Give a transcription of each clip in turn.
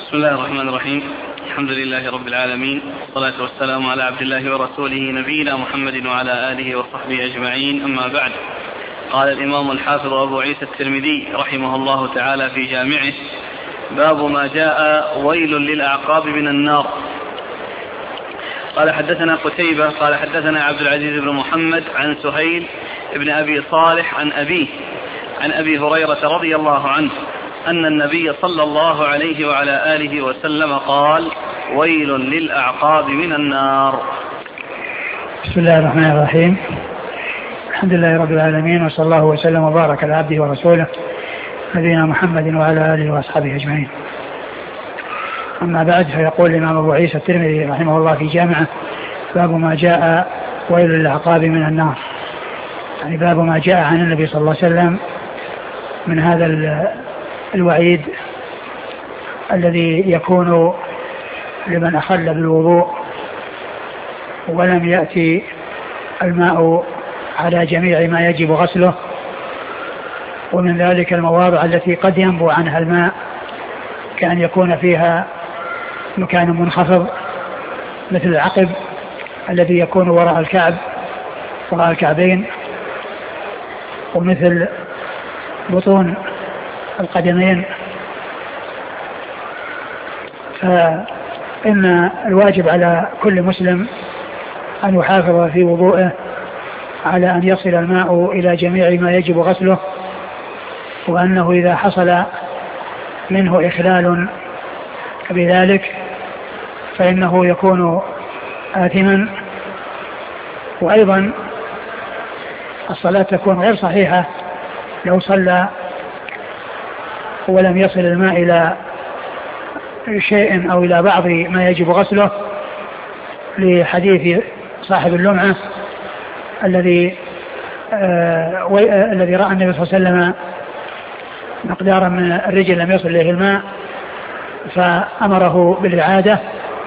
بسم الله الرحمن الرحيم. الحمد لله رب العالمين، والصلاة والسلام على عبد الله ورسوله نبينا محمد وعلى آله وصحبه أجمعين، أما بعد. قال الإمام الحافظ أبو عيسى الترمذي رحمه الله تعالى في جامعه: باب ما جاء ويل للأعقاب من النار. قال حدثنا قتيبة قال حدثنا عبد العزيز بن محمد عن سهيل بن أبي صالح عن أبيه عن أبي هريرة رضي الله عنه أن النبي صلى الله عليه وعلى آله وسلم قال: ويل للأعقاب من النار. بسم الله الرحمن الرحيم. الحمد لله رب العالمين، وصلى الله وسلم وبارك على عبده ورسوله نبينا محمد وعلى آله وأصحابه أجمعين. أما بعد، فيقول الإمام أبو عيسى الترمذي رحمه الله في جامعه: باب ما جاء ويل للأعقاب من النار، يعني باب ما جاء عن النبي صلى الله عليه وسلم من هذا الوعيد الذي يكون لمن أخل بالوضوء ولم يأتي الماء على جميع ما يجب غسله، ومن ذلك المواضع التي قد ينبو عنها الماء كأن يكون فيها مكان منخفض مثل العقب الذي يكون وراء الكعب وراء الكعبين، ومثل بطون القدمين. فإن الواجب على كل مسلم أن يحافظ في وضوءه على أن يصل الماء إلى جميع ما يجب غسله، وأنه إذا حصل منه إخلال بذلك فإنه يكون آثما. وأيضا الصلاة تكون غير صحيحة لو صلى ولم يصل الماء إلى شيء أو إلى بعض ما يجب غسله، لحديث صاحب اللمعة الذي رأى النبي صلى الله عليه وسلم مقدارا من الرجل لم يصل إليه الماء فأمره بالإعادة.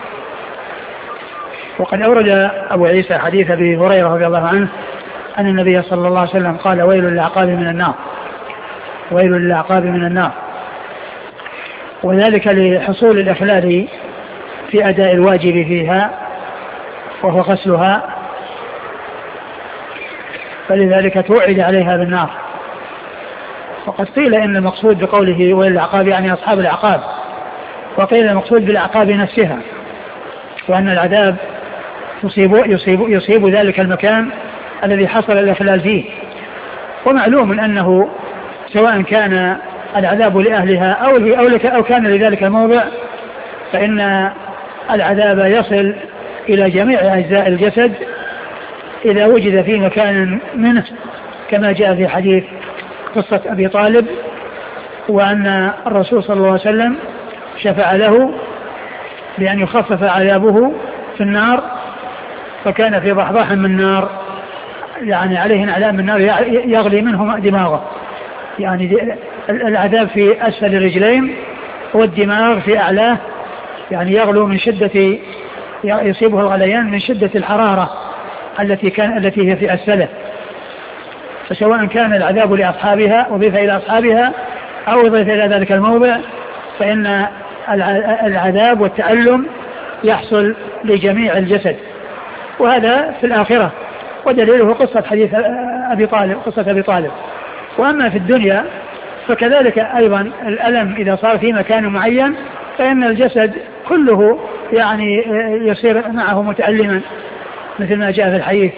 وقد أورد أبو عيسى حديث أبي هريرة رضي الله عنه أن النبي صلى الله عليه وسلم قال: ويل للأعقاب من النار، ويل للأعقاب من النار، وذلك لحصول الإخلال في أداء الواجب فيها وهو غسلها، فلذلك توعد عليها بالنار. وقد قيل إن المقصود بقوله ويل للأعقاب يعني أصحاب الأعقاب، وقيل المقصود بالأعقاب نفسها، وأن العذاب يصيب ذلك المكان الذي حصل الإخلال فيه. ومعلوم أنه سواء كان العذاب لأهلها أو كان لذلك الموضع، فإن العذاب يصل إلى جميع أجزاء الجسد إذا وجد في مكان منه، كما جاء في حديث قصة أبي طالب، وأن الرسول صلى الله عليه وسلم شفع له بأن يخفف عذابه في النار، فكان في ضحضاح من النار، يعني عليه انعلام من النار يغلي منه دماغه، يعني العذاب في أسفل الرجلين والدماغ في أعلاه، يعني يغلو من شدة، يصيبه الغليان من شدة الحرارة التي هي في أسفله. فسواء كان العذاب لأصحابها وضيف إلى أصحابها أو ضيف إلى ذلك الموضع، فإن العذاب والتألم يحصل لجميع الجسد، وهذا في الآخرة، ودليله قصة حديث قصة أبي طالب. وأما في الدنيا فكذلك أيضا الألم إذا صار في مكان معين فإن الجسد كله يعني يصير معه متألما، مثل ما جاء في الحديث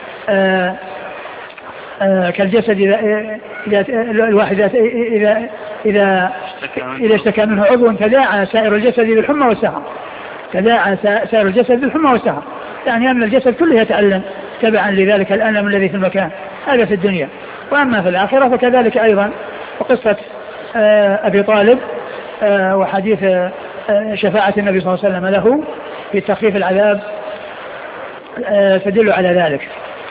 كالجسد إذا الواحد إذا اشتكى منه عضو تداعى سائر الجسد بالحمى والسهر، تداعى سائر الجسد بالحمى والسهر، يعني أن الجسد كله يتألم تبعا لذلك الألم الذي في المكان. هذا في الدنيا. وأما في الآخرة فكذلك أيضا، وقصة أبي طالب وحديث شفاعة النبي صلى الله عليه وسلم له في تخفيف العذاب تدل على ذلك.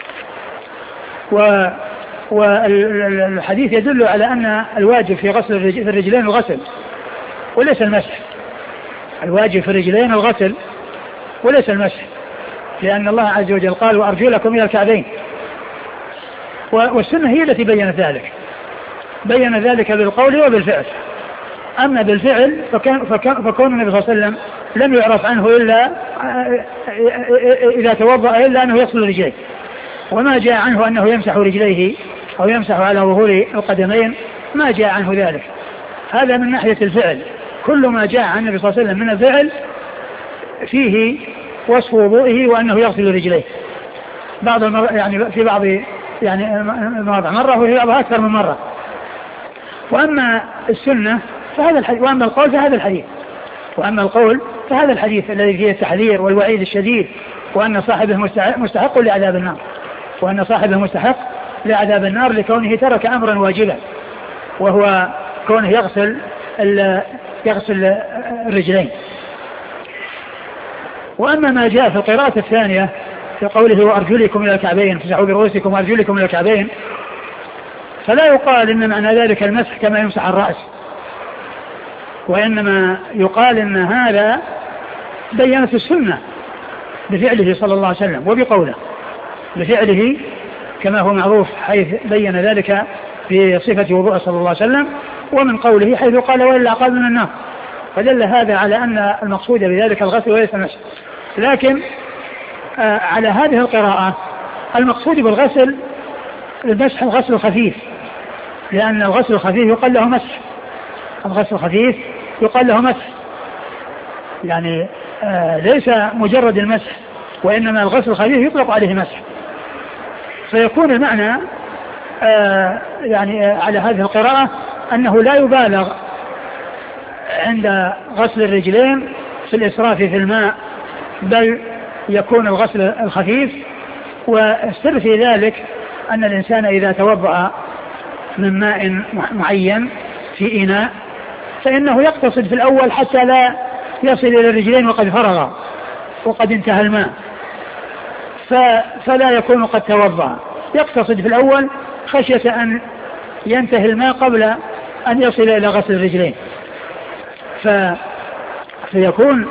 والحديث يدل على أن الواجب في غسل الرجلين الغسل وليس المسح. الواجب في الرجلين الغسل وليس المسح، لأن الله عز وجل قال: وأرجلكم إلى الكعبين. والسنة هي التي بيّنت ذلك بالقول وبالفعل. أما بالفعل فكون النبي صلى الله عليه وسلم لم يعرف عنه إلا إذا توضأ إلا أنه يغسل رجليه، وما جاء عنه أنه يمسح رجليه أو يمسح على ظهور القدمين، ما جاء عنه ذلك. هذا من ناحية الفعل. كل ما جاء عن النبي صلى الله عليه وسلم من الفعل فيه وصف وضوئه وأنه يغسل رجليه، يعني في بعض يعني المواضع مرة وفي بعضها أكثر من مرة. وأما السنة فهذا الحديث، وأما القول فهذا الحديث، وأما القول فهذا الحديث الذي فيه التحذير والوعيد الشديد، وأن صاحبه مستحق لعذاب النار، وأن صاحبه مستحق لعذاب النار لكونه ترك أمرا واجبا، وهو كونه يغسل الرجلين. وأما ما جاء في القراءة الثانية في قوله وأرجلكم إلى الكعبين، فامسحوا برؤوسكم وأرجلكم إلى الكعبين، فلا يقال إن معنى ذلك المسح كما يمسح الرأس، وإنما يقال إن هذا بينت السنة بفعله صلى الله عليه وسلم وبقوله، بفعله كما هو معروف حيث بين ذلك في صفة وضوء صلى الله عليه وسلم، ومن قوله حيث قال وإلا عقاب من النار، فدل هذا على أن المقصود بذلك الغسل وليس المسح. لكن على هذه القراءة المقصود بالغسل المسح الغسل الخفيف، لأن الغسل الخفيف يقال له مسح، الغسل الخفيف يقال له مسح، يعني ليس مجرد المسح، وإنما الغسل الخفيف يطلق عليه مسح. فيكون المعنى يعني على هذه القراءة أنه لا يبالغ عند غسل الرجلين في الإسراف في الماء، بل يكون الغسل الخفيف. والسر في ذلك أن الإنسان إذا توضأ من ماء معين في إناء فإنه يقتصد في الأول حتى لا يصل إلى الرجلين وقد فرغ وقد انتهى الماء، فلا يكون قد توضأ، يقتصد في الأول خشية أن ينتهي الماء قبل أن يصل إلى غسل الرجلين. فيكون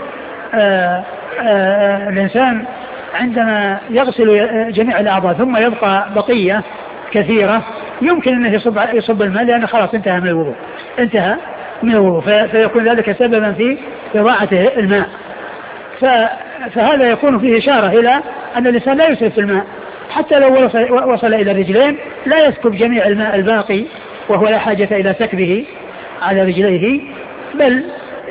الإنسان عندما يغسل جميع الأعضاء ثم يبقى بقية كثيرة يمكن أنه يصب الماء لأنه خلاص انتهى من الوضوء، فيكون ذلك سببا في إضاعة الماء. فهذا يكون فيه إشارة إلى أن الإنسان لا يسرف في الماء، حتى لو وصل إلى الرجلين لا يسكب جميع الماء الباقي وهو لا حاجة إلى سكبه على رجليه، بل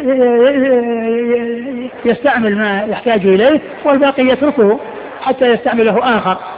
يستعمل ما يحتاج إليه والباقي يتركه حتى يستعمله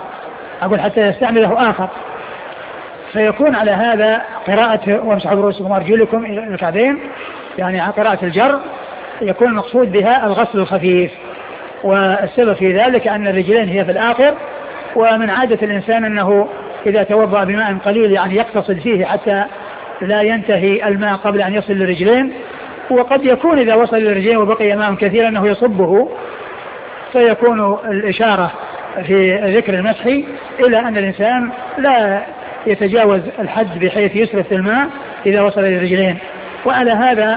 آخر. فيكون على هذا قراءة وامسحوا برؤوسكم وأرجلكم إلى الكعبين، يعني قراءة الجر يكون المقصود بها الغسل الخفيف، والسبب في ذلك أن الرجلين هي في الآخر، ومن عادة الإنسان أنه إذا توضأ بماء قليل يعني يقتصد فيه حتى لا ينتهي الماء قبل أن يصل للرجلين، وقد يكون إذا وصل للرجلين وبقي ماء كثير أنه يصبه، فيكون الإشارة في ذكر المسح إلى أن الإنسان لا يتجاوز الحد بحيث يسرف في الماء إذا وصل للرجلين. وعلى هذا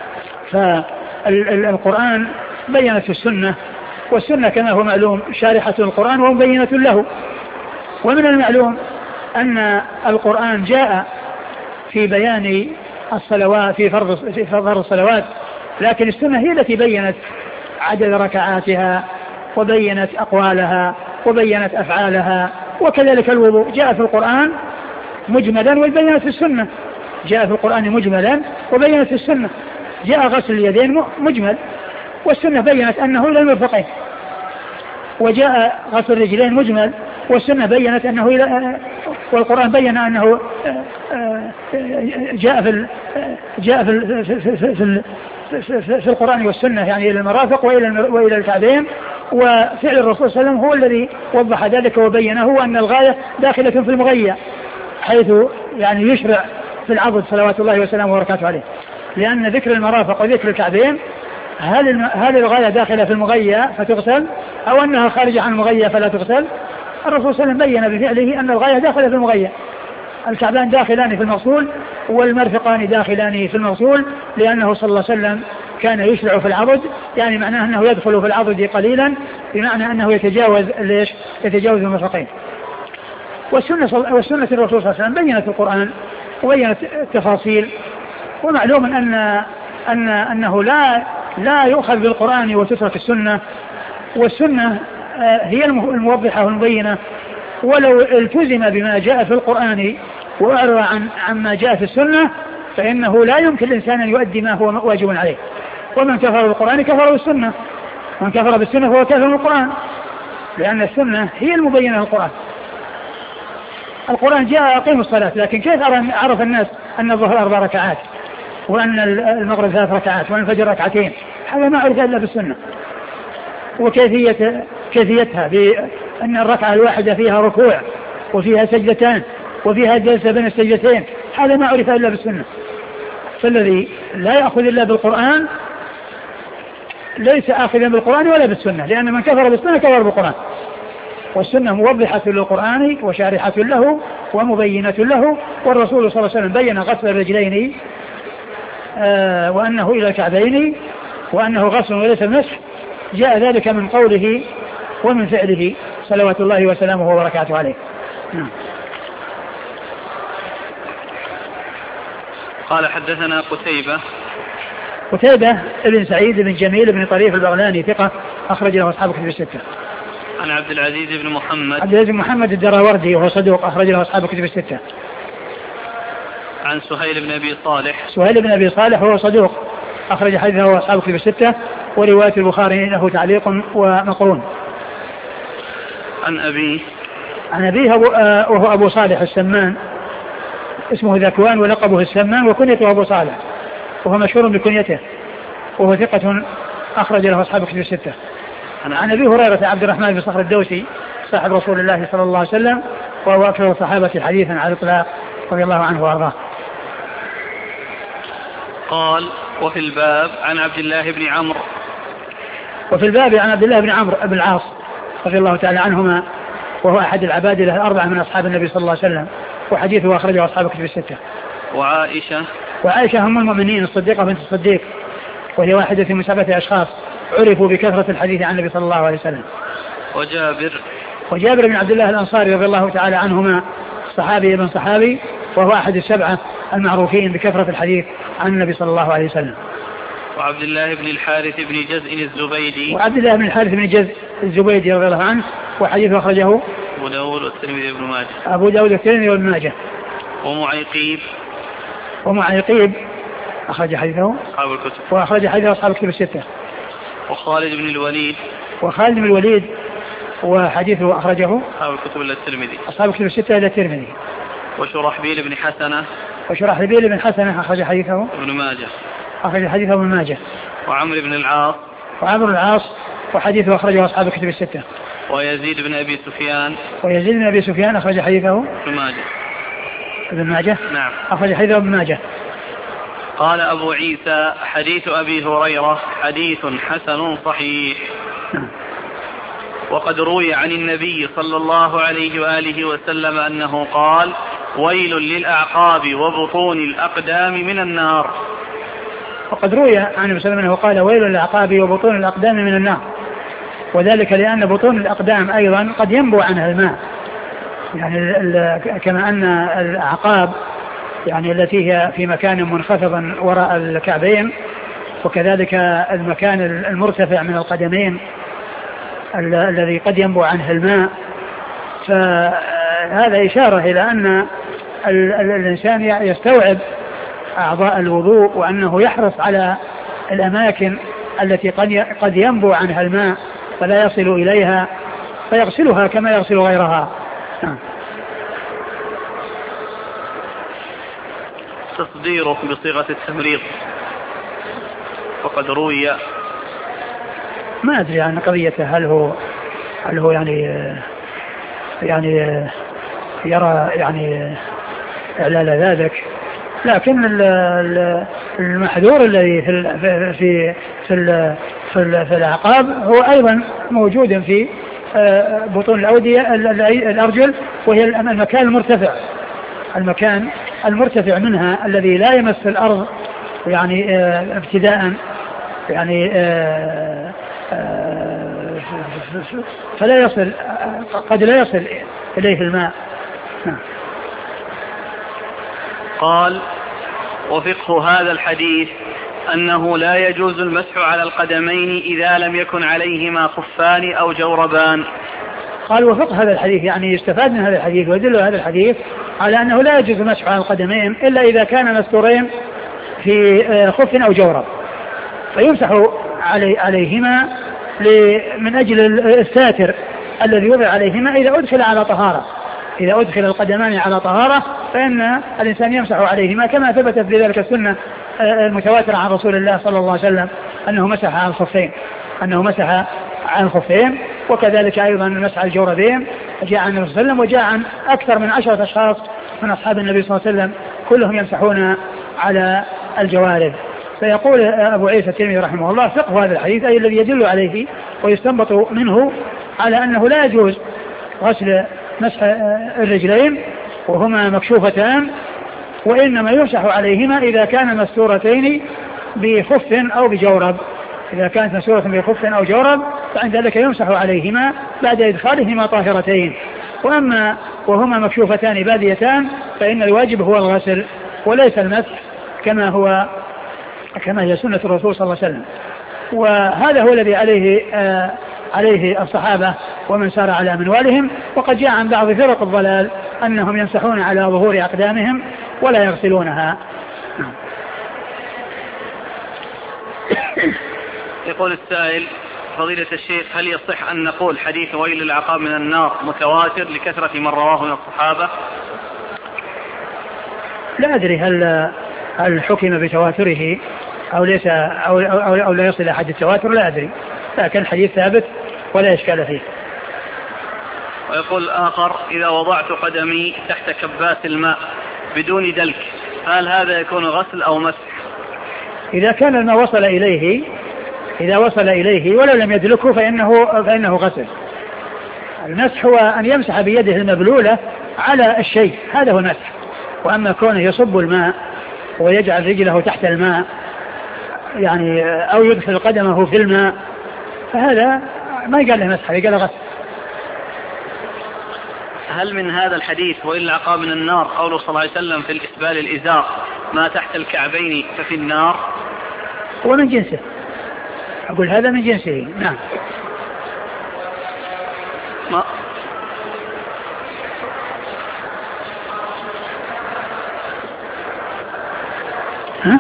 فالقرآن بينت السنة، والسنة كما هو معلوم شارحة القرآن ومبينة له. ومن المعلوم أن القرآن جاء في بيان الصلوات في فرض الصلوات، لكن السنة هي التي بينت عدد ركعاتها وبينت أقوالها وبينت أفعالها. وكذلك الوضوء جاء في القرآن مجملا وبينت في السنة، جاء في القرآن مجملا وبينت في السنة. جاء غسل اليدين مجمل والسنة بينت أنه إلى المرفقين، وجاء غسل الرجلين مجمل والسنة بينت أنه والقرآن بين أنه جاء في القرآن والسنة يعني إلى المرافق وإلى الكعبين. وفعل الرسول صلى الله عليه وسلم هو الذي وضح ذلك وبينه، وأن الغاية داخلة في المغية، حيث يعني يشرع في العضد صلوات الله وسلامه وبركاته عليه، لأن ذكر المرافق وذكر الكعبين هل الغاية داخلة في المغية فتغسل أو أنها خارجة عن المغية فلا تغسل؟ الرسول صلى الله عليه وسلم بين بفعله أن الغاية داخلة في المغية، الكعبان داخلان في المغسول والمرفقان داخلان في المغسول، لأنه صلى الله عليه وسلم كان يشرع في العضد، يعني معناه أنه يدخل في العضد قليلا، بمعنى أنه يتجاوز المرفقين. والسنة الرسول صلى الله عليه وسلم بينت القرآن وبينت التفاصيل ومعلوم أنه لا يؤخذ بالقرآن وتترك السنة، والسنة هي الموضحة والمبينة، ولو التزم بما جاء في القرآن وأعرض عما جاء في السنة فإنه لا يمكن الإنسان أن يؤدي ما هو واجب عليه. ومن كفر بالقرآن كفر بالسنة، من كفر بالسنة فهو كافر بالقرآن، لأن السنة هي المبينة للقرآن. القرآن جاء أقيموا الصلاة، لكن كيف عرف الناس أن الظهر 4 ركعات وأن المغرب 3 ركعات وأن الفجر 2 ركعتين؟ هذا ما عرف إلا بالسنة. وكيفيتها بأن الركعة الواحدة فيها ركوع وفيها سجدتان وفيها جلسة بين السجدتين، هذا ما عرف إلا بالسنة. فالذي لا يأخذ إلا بالقرآن ليس آخذا بالقرآن ولا بالسنة، لأن من كفر بالسنة كفر بالقرآن، والسنة موضحة للقرآن وشارحة له ومبينة له. والرسول صلى الله عليه وسلم بين غسل الرجلين وأنه إلى الكعبين وأنه غسل وليس المسح، جاء ذلك من قوله ومن فعله صلوات الله وسلامه وبركاته عليه. قال حدثنا قتيبة ابن سعيد بن جميل بن طريف البغلاني ثقة أخرج له أصحاب كتب الستة. عن عبد العزيز بن محمد الدراوردي وهو صدوق أخرج له أصحاب كتب الستة. عن سهيل بن أبي صالح وهو صدوق أخرج حديثه أصحاب كتب الستة، ورواية البخاري له تعليق ومقرون. عن أبيه وهو أبو صالح السمان، اسمه ذكوان ولقبه السمان وكنيته أبو صالح، وهو مشهور بكنيته، وهو ثقة أخرج له أصحاب كتب الستة. عن أبي هريرة عبد الرحمن بن صخر الدوسي صاحب رسول الله صلى الله عليه وسلم، وهو أكثر الصحابة حديثا على الإطلاق رضي الله عنه وأرضاه. قال وفي الباب عن عبد الله بن عمرو بن العاص رضي الله تعالى عنهما، وهو أحد العبادلة الأربعة من أصحاب النبي صلى الله عليه وسلم، وحديثه أخرجه أصحاب كتب الستة. وعائشة هم المؤمنين الصديقة بنت الصديق، وهي واحدة من 7 أشخاص عرفوا بكثرة الحديث عن النبي صلى الله عليه وسلم. وجابر بن عبد الله الأنصاري رضي الله تعالى عنهما صحابي ابن صحابي، وهو أحد 7 المعروفين بكثرة الحديث عن النبي صلى الله عليه وسلم. وعبد الله بن الحارث بن جزء الزبيدي رضي الله عنه، وحديثه أخرجه أبو داود والترمذي وابن ماجه. ومعيقيب أخرج حديثه أصحاب الكتب الستة. وخالد بن الوليد وحديثه أخرجه أصحاب الكتب الستة إلى الترمذي. وشرحبيل بن حسنة أخرج حديثه ابن ماجه. وعمرو بن العاص وحديثه أخرجه أصحاب الكتب الستة. ويزيد بن أبي سفيان أخرج حديثه ابن ماجه. نعم. أخرج حديثه ابن ماجه. قال أبو عيسى حديث أبي هريرة حديث حسن صحيح. وقد روي عن النبي صلى الله عليه وآله وسلم أنه قال ويل للأعقاب وبطون الأقدام من النار. وقد روي عن النبي صلى الله عليه وسلم أنه قال ويل للأعقاب وبطون الأقدام من النار، وذلك لأن بطون الأقدام أيضا قد ينبو عنها الماء، يعني كما أن الأعقاب يعني التي هي في مكان منخفض وراء الكعبين، وكذلك المكان المرتفع من القدمين الذي قد ينبو عنه الماء. فهذا إشارة إلى أن الإنسان يستوعب أعضاء الوضوء، وأنه يحرص على الأماكن التي قد ينبو عنها الماء فلا يصل إليها، فيغسلها كما يغسل غيرها. تصديره بصيغة التمريض. وقد روي، ما أدري عن قضيته، هل هو يعني يرى يعني إعلال ذلك، لكن المحذور الذي في الأعقاب هو أيضا موجود في بطون الأودية الأرجل، وهي المكان المرتفع منها الذي لا يمس الأرض يعني ابتداء، يعني فلا يصل، قد لا يصل إليه الماء. قال وفقه هذا الحديث أنه لا يجوز المسح على القدمين إذا لم يكن عليهما خفان أو جوربان. قال وفقه هذا الحديث يعني يستفاد من هذا الحديث ويدل هذا الحديث على أنه لا يجوز المسح على القدمين إلا إذا كان مستورين في خف أو جورب، فيمسح عليهما من أجل الساتر الذي وضع عليهما إذا أدخل على طهارة. إذا أدخل القدمان على طهارة فإن الإنسان يمسح عليهما، كما ثبتت بذلك السنة المتواترة عن رسول الله صلى الله عليه وسلم أنه مسح على الخفين، وكذلك أيضا مسح على الجوربين جاء عن النبي صلى الله عليه وسلم، وجاء عن أكثر من 10 أشخاص من أصحاب النبي صلى الله عليه وسلم كلهم يمسحون على الجوارب. فيقول أبو عيسى الترمذي رحمه الله فقه هذا الحديث أي الذي يدل عليه ويستنبط منه على أنه لا يجوز غسل مسح الرجلين وهما مكشوفتان، وإنما يمسح عليهما إذا كان مستورتين بخف أو بجورب. إذا كانت مستورة بخف أو جورب فعند ذلك يمسح عليهما بعد إدخالهما طاهرتين، وأما وهما مكشوفتان باديتان فإن الواجب هو الغسل وليس المسح كما هي سنة الرسول صلى الله عليه وسلم. وهذا هو الذي عليه الصحابة ومن سار على منوالهم. وقد جاء عن بعض فرق الضلال أنهم يمسحون على ظهور أقدامهم ولا يغسلونها. يقول السائل فضيلة الشيخ هل يصح أن نقول حديث ويل العقاب من النار متواتر لكثرة من رواه من الصحابة؟ لا أدري هل حكم بتواتره أو ليس أو لا يصل أحد التواتر، لا أدري، لكن الحديث ثابت ولا إشكال فيه. ويقول الآخر إذا وضعت قدمي تحت كباس الماء بدون دلك هل هذا يكون غسل أو مسح؟ إذا كان الماء وصل إليه ولو لم يدلكه فإنه غسل. المسح هو أن يمسح بيده المبلولة على الشيء، هذا هو المسح. وأما كونه يصب الماء ويجعل رجله تحت الماء يعني أو يدخل قدمه في الماء فهذا ما يقال له مسح، يقال له غسل. هل من هذا الحديث وإن العقاب من النار قوله صلى الله عليه وسلم في الإسبال الإزار ما تحت الكعبين ففي النار؟ هو من جنسه، أقول هذا من جنسه. نعم. ها؟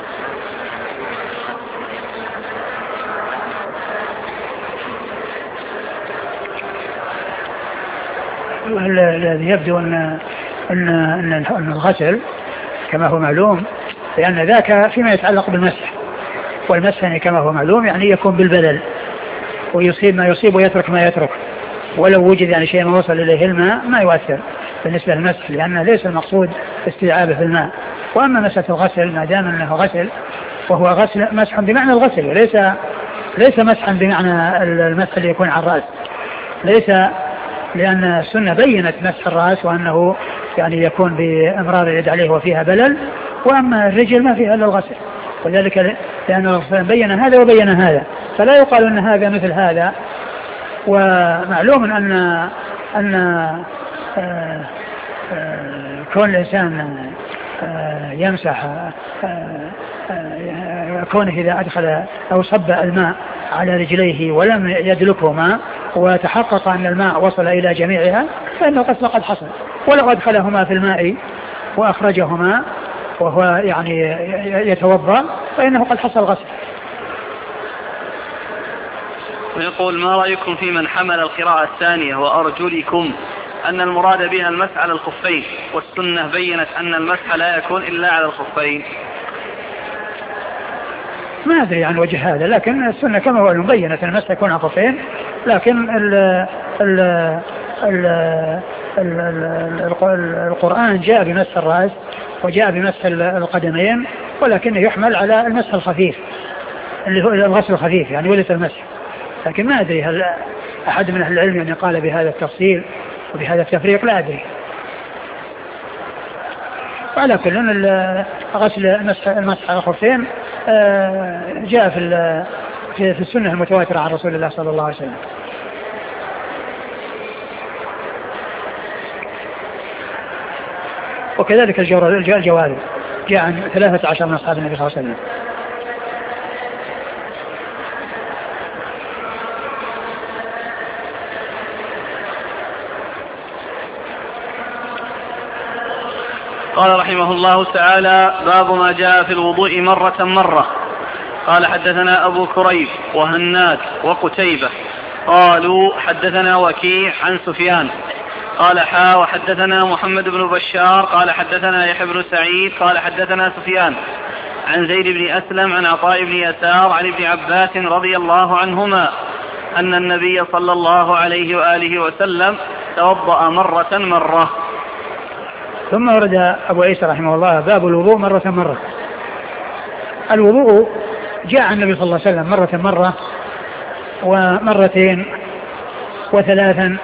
الذي يبدو أن الغسل كما هو معلوم لأن ذاك فيما يتعلق بالمسح، والمسح كما هو معلوم يعني يكون بالبلل ويصيب ما يصيب ويترك ما يترك، ولو وجد يعني شيء ما وصل إليه الماء ما يؤثر بالنسبة للمسح لأنه ليس المقصود استيعابه في الماء. وأما مسألة الغسل ما دام أنه غسل وهو غسل مسح بمعنى الغسل وليس مسحا بمعنى المسح اللي يكون على الرأس، ليس، لأن السنة بينت مسح الرأس وأنه يعني يكون بإمرار اليد عليه وفيها بلل، وأما الرجل ما فيها إلا الغسل، وذلك لأن الرسول بين هذا وبين هذا فلا يقال أن هذا مثل هذا. ومعلوم أن كون الإنسان يمسح كونه إذا أدخل أو صب الماء على رجليه ولم يدلكهما وتحقق أن الماء وصل إلى جميعها فإن الغسل قد حصل، ولو أدخلهما في الماء وأخرجهما وهو يعني يتوضأ فإنه قد حصل غسل. ويقول ما رأيكم في من حمل القراءة الثانية وأرجلكم أن المراد بها المسح على الخفين والسنة بينت أن المسح لا يكون إلا على الخفين؟ ما أدري عن وجه هذا، لكن السنة كما هو بينت أن المسح يكون على الخفين، لكن القرآن جاء بمسح الرأس وجاء بمسح القدمين، ولكنه يحمل على المسح الخفيف اللي هو الغسل الخفيف يعني وليس المسح. لكن ما أدري هل أحد من أهل العلم يعني قال بهذا التفصيل وبهذا التفريق، لا أدري. وعلى كل غسل المسح على الخفين جاء في السنة المتواترة عن رسول الله صلى الله عليه وسلم. وكذلك الجوارب جاء عن 13 من أصحاب النبي صلى الله عليه وسلم. قال رحمه الله تعالى: باب ما جاء في الوضوء مرة. قال: حدثنا أبو كريب وهناد وقتيبة قالوا حدثنا وكيع عن سفيان قال: وحدثنا محمد بن بشار قال: حدثنا يحيى بن سعيد قال: حدثنا سفيان عن زيد بن أسلم عن عطاء بن يسار عن ابن عباس رضي الله عنهما أن النبي صلى الله عليه وآله وسلم توضأ مرة. ثم ورد أبو عيسى رحمه الله باب الوضوء مرة. الوضوء جاء عن النبي صلى الله عليه وسلم مرة ومرتين وثلاثا،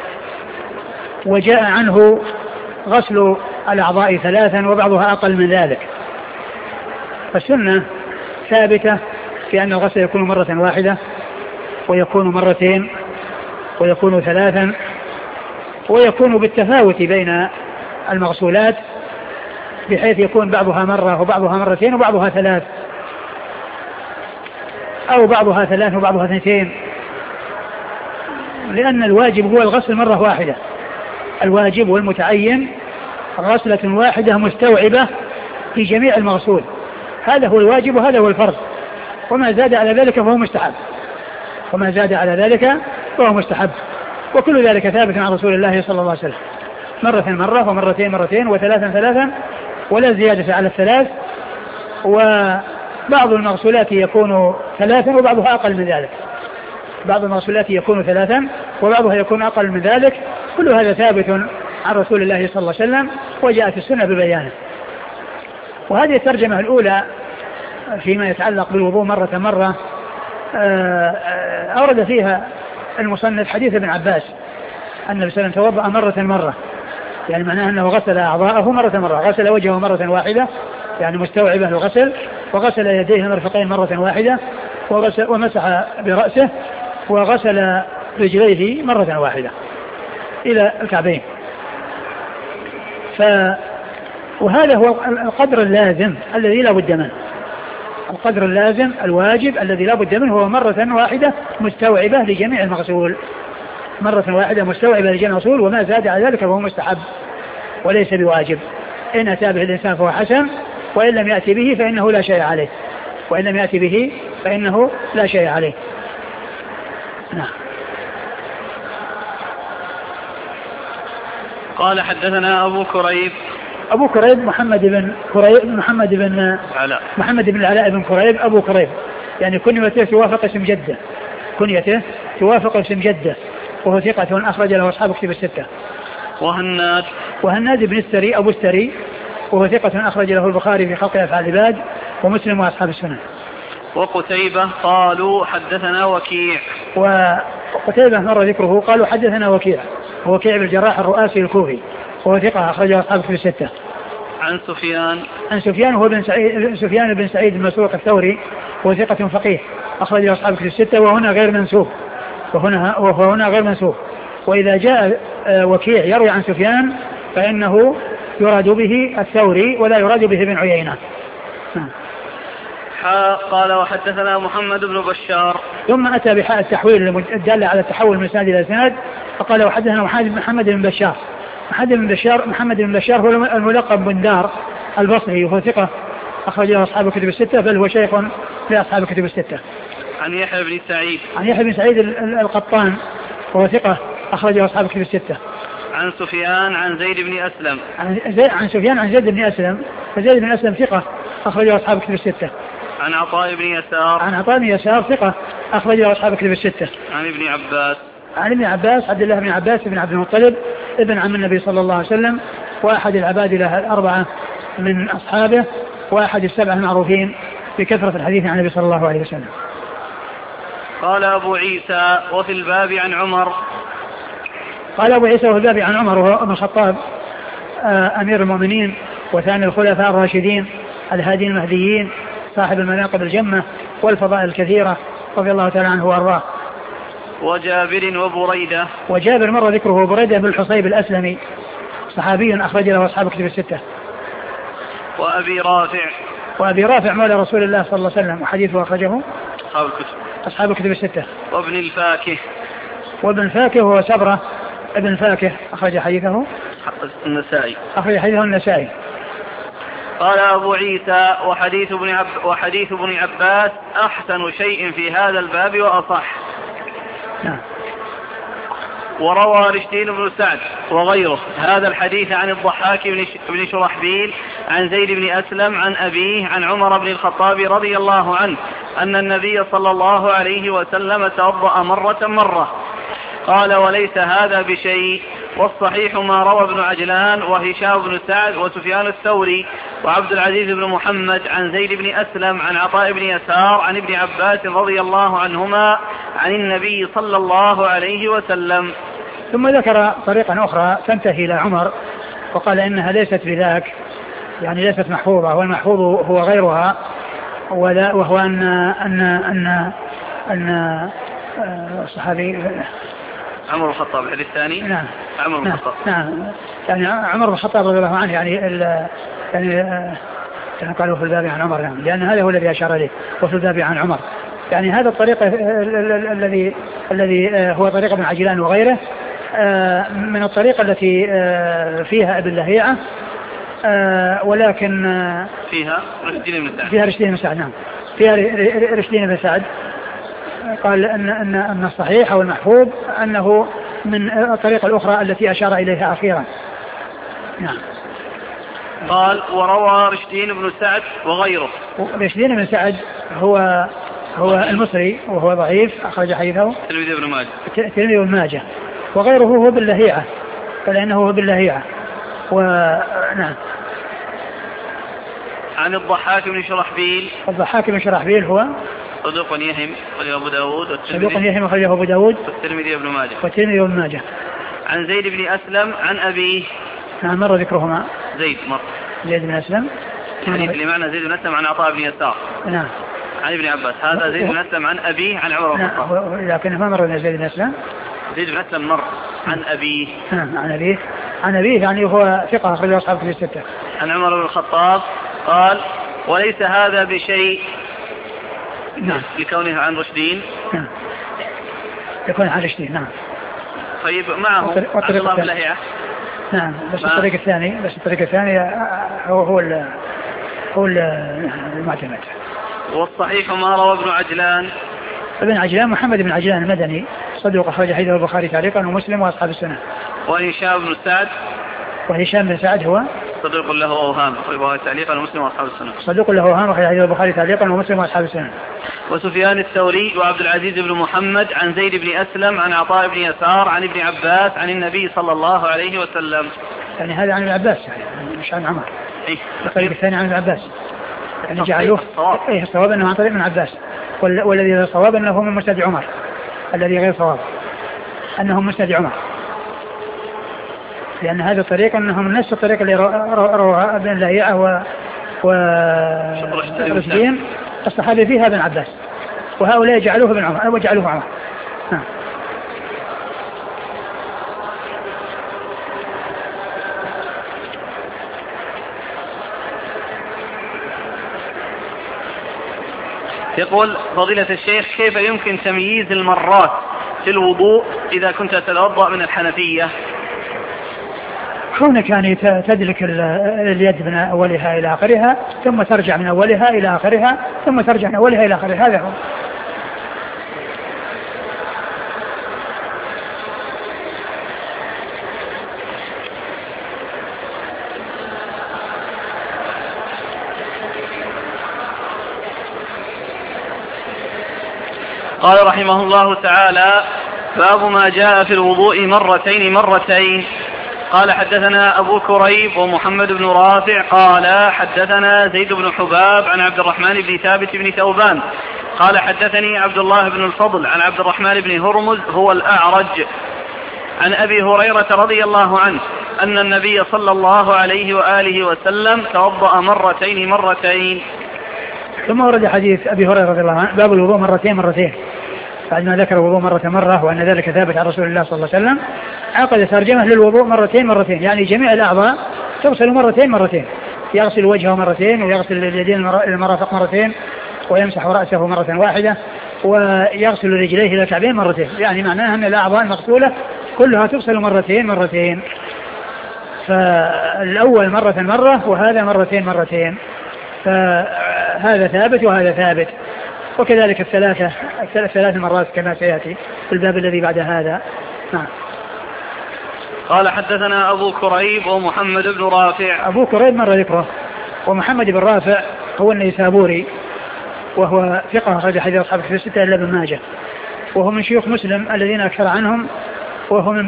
وجاء عنه غسل الأعضاء 3 وبعضها أقل من ذلك. فالسنة ثابتة في أن الغسل يكون مرة واحدة ويكون مرتين ويكون 3 ويكون بالتفاوت بين المغسولات، بحيث يكون بعضها مرة وبعضها مرتين وبعضها 3 أو بعضها 3 وبعضها 2، لأن الواجب هو الغسل مرة واحدة. الواجب والمتعين غسلة واحدة مستوعبة في جميع المغسول، هذا هو الواجب وهذا هو الفرض، وما زاد على ذلك فهو مستحب. وكل ذلك ثابت عن رسول الله صلى الله عليه وسلم، مرة ومرتين وثلاثا، ولا زيادة على 3. وبعض المغسولات يكون 3 وبعضها أقل من ذلك، بعض المغسولات يكون 3 وبعضها يكون أقل من ذلك. كل هذا ثابت عن رسول الله صلى الله عليه وسلم وجاءت السنة ببيانه. وهذه الترجمة الأولى فيما يتعلق بالوضوء مرة أورد فيها المصنف حديث ابن عباس أن النبي صلى الله عليه وسلم توضأ مرة، يعني معناه أنه غسل أعضاءه مرة، غسل وجهه مرة واحدة يعني مستوعبة الغسل، وغسل يديه المرفقين مرة واحدة، ومسح برأسه، وغسل رجليه مرة واحدة إلى الكعبين. وهذا هو القدر اللازم الذي لا بد منه، القدر اللازم الواجب الذي لا بد منه هو مرة واحدة مستوعبة لجميع المغسول، وما زاد على ذلك فهو مستحب وليس بواجب. إن أتى به الإنسان فهو حسن، وإن لم يأتي به فإنه لا شيء عليه. نعم. قال: حدثنا أبو كريب محمد بن العلاء بن كريب أبو كريب، يعني كنيته توافق اسم جده، وهو ثقة أخرج له أصحاب كتب الستة. وهناد بن السري أبو السري، وهو ثقة أخرج له البخاري في خلق أفعال العباد ومسلم وأصحاب السنن. وقتيبة قالوا حدثنا وكيع، وقتيبة مر ذكره قالوا حدثنا وكيع بن الجراح الرؤاسي الكوفي، وهو ثقة أخرج أصحاب كتب الستة. عن سفيان هو سفيان بن سعيد المسروق الثوري، وهو ثقة فقيه أخرج أصحاب كتب الستة، وهنا غير منسوب. وإذا جاء وكيع يروي عن سفيان فإنه يراد به الثوري ولا يراد به ابن عيينة. قال: وحدثنا محمد بن بشار، ثم أتى بحاء التحويل الدالة على التحول من إسناد إلى إسناد، فقال: وحدثنا محمد بن بشار هو الملقب بن دار البصري، وهو ثقة أخرج له أصحاب كتب الستة، بل هو شيخ لأصحاب كتب الستة. عن يحيى بن سعيد القطان، وهو ثقة أخرج له أصحاب كتب الستة. عن سفيان عن زيد بن أسلم، عن زيد بن أسلم ثقة أخرج له أصحاب كتب الستة. عن عطاء بن يسار ثقة أخرج له أصحاب كتب الستة. عن ابن عباس عبد الله بن عباس بن عبد المطلب ابن عم النبي صلى الله عليه وسلم، وأحد العباد له 4 من أصحابه، وأحد 7 المعروفين بكثرة الحديث عن النبي صلى الله عليه وسلم. قال أبو عيسى: وفي الباب عن عمر. وهو ابن الخطاب أمير المؤمنين وثاني الخلفاء الراشدين الهادين المهديين، صاحب المناقب الجمة والفضائل الكثيرة، رضي الله تعالى عنه وأرضاه. وجابر مر ذكره، بريدة بن الحصيب الأسلمي، صحابي أخرج له أصحاب كتب الستة. وأبي رافع مولى رسول الله صلى الله عليه وسلم وحديثه أخرجه أصحاب الكتب الستة. وابن الفاكه هو سبرة ابن الفاكه أخرج حديثه النسائي. قال أبو عيسى وحديث ابن عباس أحسن شيء في هذا الباب وأصح. نعم. وروى رشدين بن سعد وغيره هذا الحديث عن الضحاك بن شرحبيل عن زيد بن أسلم عن أبيه عن عمر بن الخطاب رضي الله عنه أن النبي صلى الله عليه وسلم توضأ مرة. قال وليس هذا بشيء. والصحيح ما روى ابن عجلان وهشام بن سعد وسفيان الثوري وعبد العزيز بن محمد عن زيد بن أسلم عن عطاء بن يسار عن ابن عباس رضي الله عنهما عن النبي صلى الله عليه وسلم. ثم ذكر طريقا أخرى تنتهي إلى عمر وقال إنها ليست بذاك، يعني ليست محفوظة، والمحفوظ هو غيرها، وهو أن الصحابي عمر بن الخطاب الحديث الثاني. نعم. عمر بن الخطاب. نعم. يعني عمر بن الخطاب رضي الله عنه يعني قالوا في الباب عن عمر، نعم، لأن هذا هو الذي أشار إليه، وفي الباب عن عمر. يعني هذا الطريق الذي هو طريق ابن عجلان وغيره من الطريقة التي فيها ابن لهيعة، ولكن فيها رشدين بن سعد. نعم، فيها رشدين بن سعد. قال أن الصحيح أو المحفوظ أنه من الطريقة الأخرى التي أشار إليها أخيرا. نعم. قال وروى رشدين بن سعد وغيره. رشدين بن سعد هو المصري وهو ضعيف، أخرج حديثه تلميذ ابن ماجه، وغيره هو باللهيعة، فلأنه هو باللهيعة. ونعم. عن الضحاك بن شرحبيل هو صدوق يهم أخرجه أبو داود والترمذي وابن ماجه. عن زيد بن أسلم عن أبيه. نعم، مر ذكرهما. زيد بن أسلم اللي معنى زيد بن أسلم عن عطاء بن يسار. نعم. عن ابن عباس. هذا زيد بن أسلم عن أبيه عن عمر بن الخطاب. لكن ما مر زيد بن أسلم مر عن أبيه. عن أبيه يعني هو ثقة أخرج أصحاب الكتب الستة. عن عمر بن الخطاب قال وليس هذا بشيء. نعم. لكونه عن رشدين. نعم. يكون عن رشدين. نعم. طيب معه عبد الله بن لهيعة. نعم، بس الطريق الثاني هو المعتمد. والصحيح ما روى ابن عجلان محمد بن عجلان المدني صدوق، أخرج حديثه البخاري تعليقا ومسلم وأصحاب السنة. وهشام بن سعد هو صدوق له أوهام، أخرجه تعليقا ومسلم وأصحاب السنة. صدوق له أوهام، أخرج حديثه البخاري تعليقا ومسلم وأصحاب السنة. وسفيان الثوري وعبد العزيز بن محمد عن زيد بن أسلم عن عطاء بن يسار عن ابن عباس عن النبي صلى الله عليه وسلم. يعني هذا عن ابن عباس، يعني مش عن عمر. الطريق الثاني عن ابن عباس، يعني جعلوه الصواب أنه عن طريق ابن عباس، والذي صواب أنه من مسند عمر، الذي غير صواب أنه مسند عمر، لأن هذا الطريق أنه من نفس الطريق اللي رواه ابن لهيعة ورشدين الصحابي فيها ابن عباس، وهؤلاء جعلوه ابن عمر وجعلوه عمر. يقول فضيلة الشيخ كيف يمكن تمييز المرات في الوضوء إذا كنت تتوضأ من الحنفية؟ كونك يعني تدلك اليد من أولها إلى آخرها ثم ترجع من أولها إلى آخرها ثم ترجع من أولها إلى آخرها، هذا هو. قال رحمه الله تعالى باب ما جاء في الوضوء مرتين. قال حدثنا أبو كريب ومحمد بن رافع قال حدثنا زيد بن حباب عن عبد الرحمن بن ثابت بن ثوبان قال حدثني عبد الله بن الفضل عن عبد الرحمن بن هرمز هو الأعرج عن أبي هريرة رضي الله عنه أن النبي صلى الله عليه وآله وسلم توضأ مرتين. ثم ورد حديث أبي هريرة رضي الله عنه باب الوضوء مرتين بعد ما ذكر الوضوء مرة وأن ذلك ثابت عن رسول الله صلى الله عليه وسلم، عقد ترجمة للوضوء مرتين، يعني جميع الأعضاء تغسل مرتين يغسل وجهه مرتين ويغسل اليدين المرافق مرتين ويمسح رأسه مرة واحدة ويغسل رجليه إلى الكعبين مرتين، يعني معناها أن الأعضاء المغسولة كلها تغسل مرتين. فالأول مرة وهذا مرتين، فهذا ثابت وهذا ثابت، وكذلك الثلاث مرات كما سيأتي في الباب الذي بعد هذا. نعم. قال حدثنا أبو كريب ومحمد بن رافع. أبو كريب مر ذكره، ومحمد بن رافع هو النيسابوري وهو ثقة أخرج حديث أصحاب الكتب الستة إلا ابن ماجه، وهو من شيوخ مسلم الذين أكثر عنهم، وهو من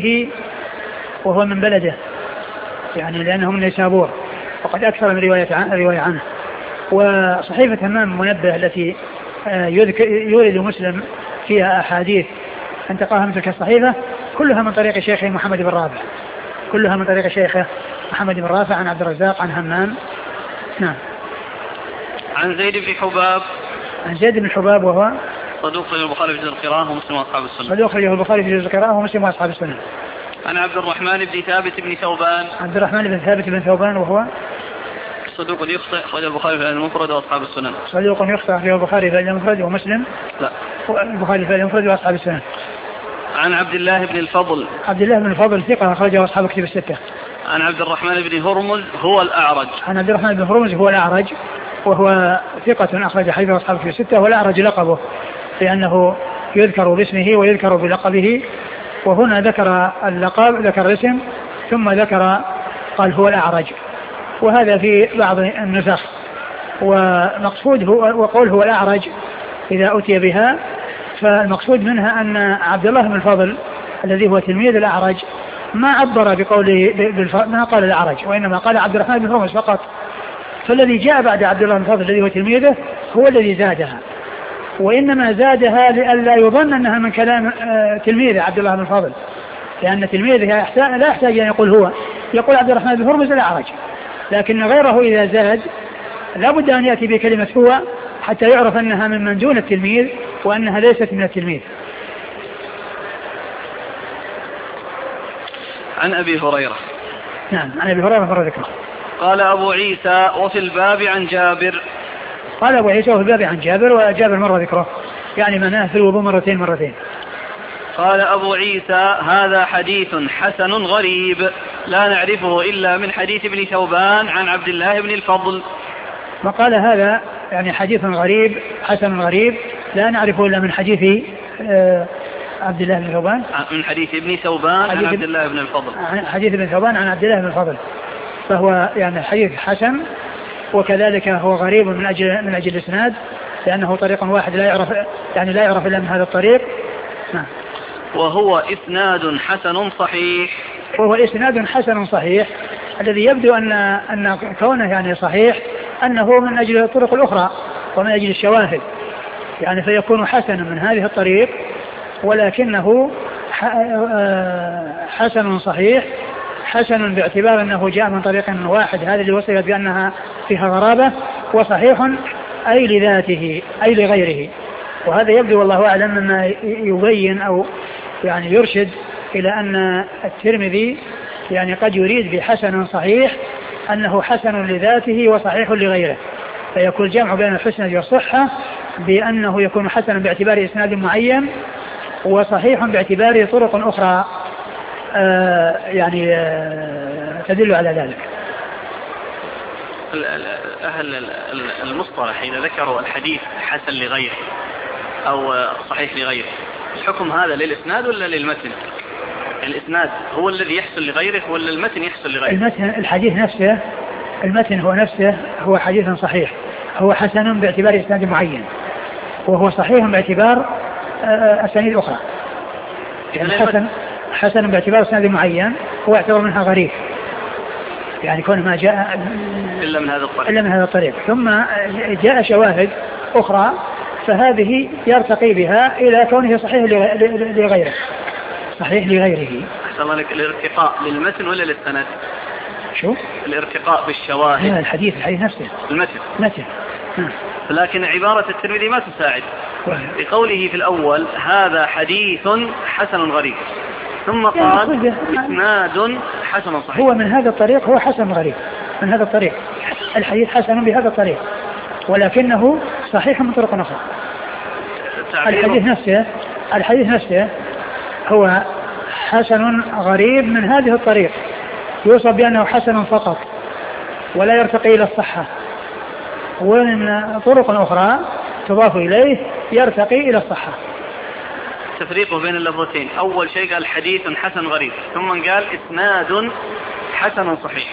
بلده يعني لأنه من نيسابور، وقد أكثر من رواية عنه. وصحيفة همام منبه التي يورد مسلم فيها أحاديث انتقاها مثل كالصحيفة كلها من طريق شيخه محمد بن رافع، عن عبد الرزاق عن همام. نعم. عن زيد بن حباب وهو صدوق أخرجه البخاري في جزء القراءة ومسلم وأصحاب السنة. عن عبد الرحمن بن ثابت بن ثوبان وهو صدوق يخطئ أخرجه البخاري في المفرد وأصحاب السنن. أخرجه البخاري في المفرد ومسلم البخاري في المفرد وأصحاب السنن. عن عبد الله بن الفضل ثقة أخرجه أصحاب الكتب الستة. عن عبد الرحمن بن هرمز هو الأعرج وهو ثقة أخرج حديث أصحاب الكتب الستة، والأعرج لقبه لأنه يذكر باسمه ويذكر بلقبه، وهنا ذكر اللقب، ذكر الاسم ثم قال هو الأعرج، وهذا في بعض النسخ. ومقصود وقول هو الأعرج إذا أتي بها فالمقصود منها أن عبد الله بن الفضل الذي هو تلميذ الأعرج ما عبر بقوله ما قال الأعرج، وإنما قال عبد الرحمن بن هرمز فقط. فالذي جاء بعد عبد الله بن الفضل الذي هو تلميذه هو الذي زادها، وإنما زادها لئلا يظن أنها من كلام تلميذه عبد الله بن الفضل، لأن تلميذه لا يحتاج أن يقول عبد الرحمن بن هرمز الأعرج، لكن غيره إذا زاد لا بد أن يأتي بكلمة هو حتى يعرف أنها من دون التلميذ وأنها ليست من التلميذ. عن أبي هريرة. نعم، عن أبي هريرة مر ذكره. قال أبو عيسى وفي الباب عن جابر. وجابر مر ذكره، يعني مناه في الوضوء مرتين. قال أبو عيسى هذا حديث حسن غريب لا نعرفه إلا من حديث ابن ثوبان عن عبد الله بن الفضل. وقال هذا يعني حديث غريب حسن غريب لا نعرفه إلا من حديث عبد الله بن ثوبان، من حديث ابن ثوبان عن عبد الله بن الفضل، حديث ابن ثوبان عن عبد الله بن الفضل، فهو يعني حديث حسن، وكذلك هو غريب من أجل الإسناد، لأنه طريق واحد لا يعرف إلا من هذا الطريق. وهو إسناد حسن صحيح، الذي يبدو أن كونه يعني صحيح أنه من أجل الطرق الأخرى ومن أجل الشواهد، يعني فيكون حسنا من هذه الطريق، ولكنه حسن صحيح، حسن باعتبار أنه جاء من طريق واحد، هذا اللي وصلت بأنها فيها غرابة، وصحيح أي لذاته أي لغيره. وهذا يبدو والله أعلم مما يبين أو يعني يرشد إلى أن الترمذي يعني قد يريد بحسن صحيح أنه حسن لذاته وصحيح لغيره، فيكون الجمع بين الحسن والصحة بأنه يكون حسنا باعتبار إسناد معين، وصحيح باعتبار طرق أخرى تدل على ذلك. أهل المصطلح إذا ذكروا الحديث حسن لغيره أو صحيح لغيره، الحكم هذا للإسناد ولا للمتن؟ الإسناد هو الذي يحسن لغيره ولا المتن يحسن لغيره؟ الحديث نفسه، المتن هو نفسه هو حديث صحيح، هو حسن باعتبار إسناد معين، وهو صحيح باعتبار أسانيد أخرى. يعني حسن باعتبار إسناد معين هو يعتبر منها غريب، يعني كون ما جاء إلا من هذا الطريق، ثم جاء شواهد أخرى فهذه يرتقي بها إلى كونه صحيح لغيره. أحسن الله لك. الارتقاء للمتن ولا للسند؟ شو؟ الارتقاء بالشواهد. الحديث نفسه. المتن. لكن عبارة الترمذي ما تساعد بقوله في الأول هذا حديث حسن غريب، ثم قال إسناد حسن صحيح. هو من هذا الطريق هو حسن غريب من هذا الطريق، الحديث حسن بهذا الطريق ولكنه صحيح من طرق أخرى. الحديث نفسه هو حسن غريب من هذه الطريق، يوصف بأنه حسن فقط ولا يرتقي إلى الصحة، ومن طرق أخرى تضاف إليه يرتقي إلى الصحة. تفريقه بين اللفظتين، أول شيء قال حديث حسن غريب، ثم قال إسناد حسن صحيح،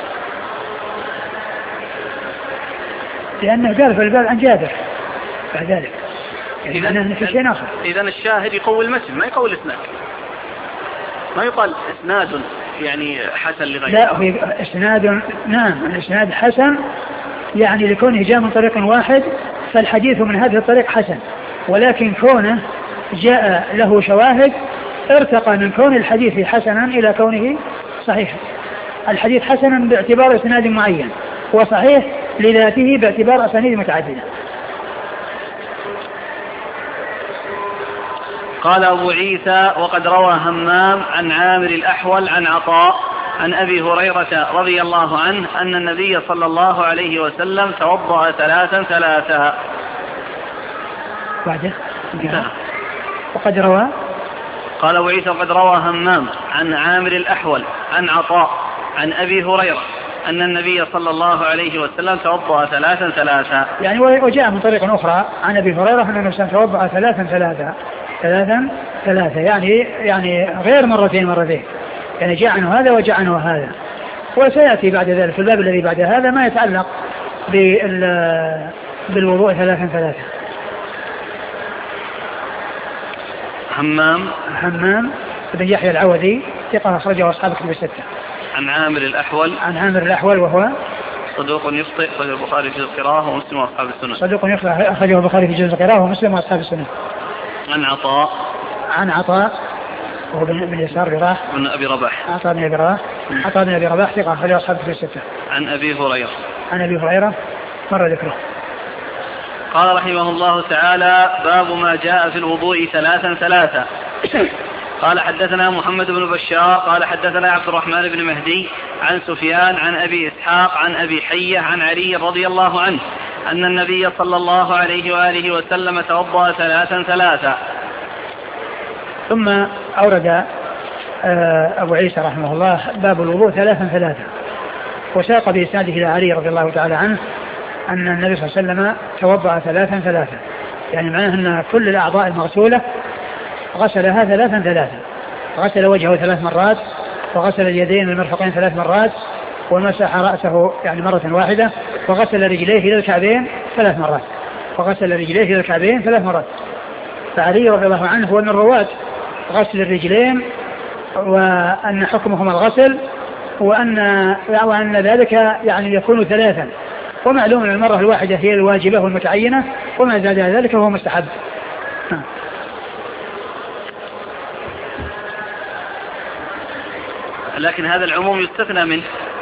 لأنه قال في الباب عن جابر بعد ذلك، يعني في شيء آخر. إذن الشاهد يقوي المتن ما يقوي الإسناد، ما يقال إسناد يعني حسن لغيره. لا، هو إسناد، نعم الإسناد حسن يعني لكونه جاء من طريق واحد فالحديث من هذه الطريق حسن، ولكن كونه جاء له شواهد ارتقى من كون الحديث حسنا إلى كونه صحيحا. الحديث حسنا باعتبار إسناد معين وصحيح لذاته باعتبار أسانيد متعددة. قال أبو عيسى: وقد روى همام عن عامر الأحول عن عطاء عن أبي هريرة رضي الله عنه أن النبي صلى الله عليه وسلم توضأ ثلاثا. بعده وقد روى، قال أبو عيسى: وقد روى همام عن عامر الأحول عن عطاء عن أبي هريرة أن النبي صلى الله عليه وسلم توضأ ثلاثا. يعني وجاء من طريق أخرى عن أبي هريرة أن النبي توضأ ثلاثا يعني غير مرتين، يعني جاء عنه هذا وجاء عنه هذا. وسيأتي بعد ذلك في الباب الذي بعد هذا ما يتعلق بالوضوء ثلاثا. همام بن يحيى العوذي ثقة أخرجه أصحاب الكتب الستة. عن عامر الأحول وهو صدوق يخطئ، أخرجه البخاري في القراءة ومسلم وأصحاب السنن. صدوق يخطئ، أخرجه البخاري في جزء القراءة ومسلم وأصحاب السنن. عن عطاء وهو بن يسار رباح بن أبي رباح. عطاء بن أبي رباح ثقة أخرجه أصحاب الكتب الستة. عن أبي هريرة مر ذكره. قال رحمه الله تعالى: باب ما جاء في الوضوء ثلاثا. قال: حدثنا محمد بن بشار قال حدثنا عبد الرحمن بن مهدي عن سفيان عن أبي إسحاق عن أبي حية عن علي رضي الله عنه أن النبي صلى الله عليه وآله وسلم توضأ ثلاثا. ثم أورد أبو عيسى رحمه الله باب الوضوء ثلاثا، وساق بإسناده إلى علي رضي الله تعالى عنه أن النبي صلى الله عليه وسلم توضأ ثلاثا، يعني معناه أن كل الأعضاء المغسولة غسلها ثلاثا، غسل وجهه 3 مرات، وغسل اليدين المرفقين 3 مرات، ومسح رأسه يعني مرة واحدة، وغسل رجليه إلى الكعبين 3 مرات. فعلي رضي الله عنه هو من رواة غسل الرجلين، وأن حكمهما الغسل، وأن ذلك يعني يكون 3، ومعلوم أن المرة الواحدة هي الواجبة والمتعينة، وما زاد ذلك هو مستحب. لكن هذا العموم يستثنى منه.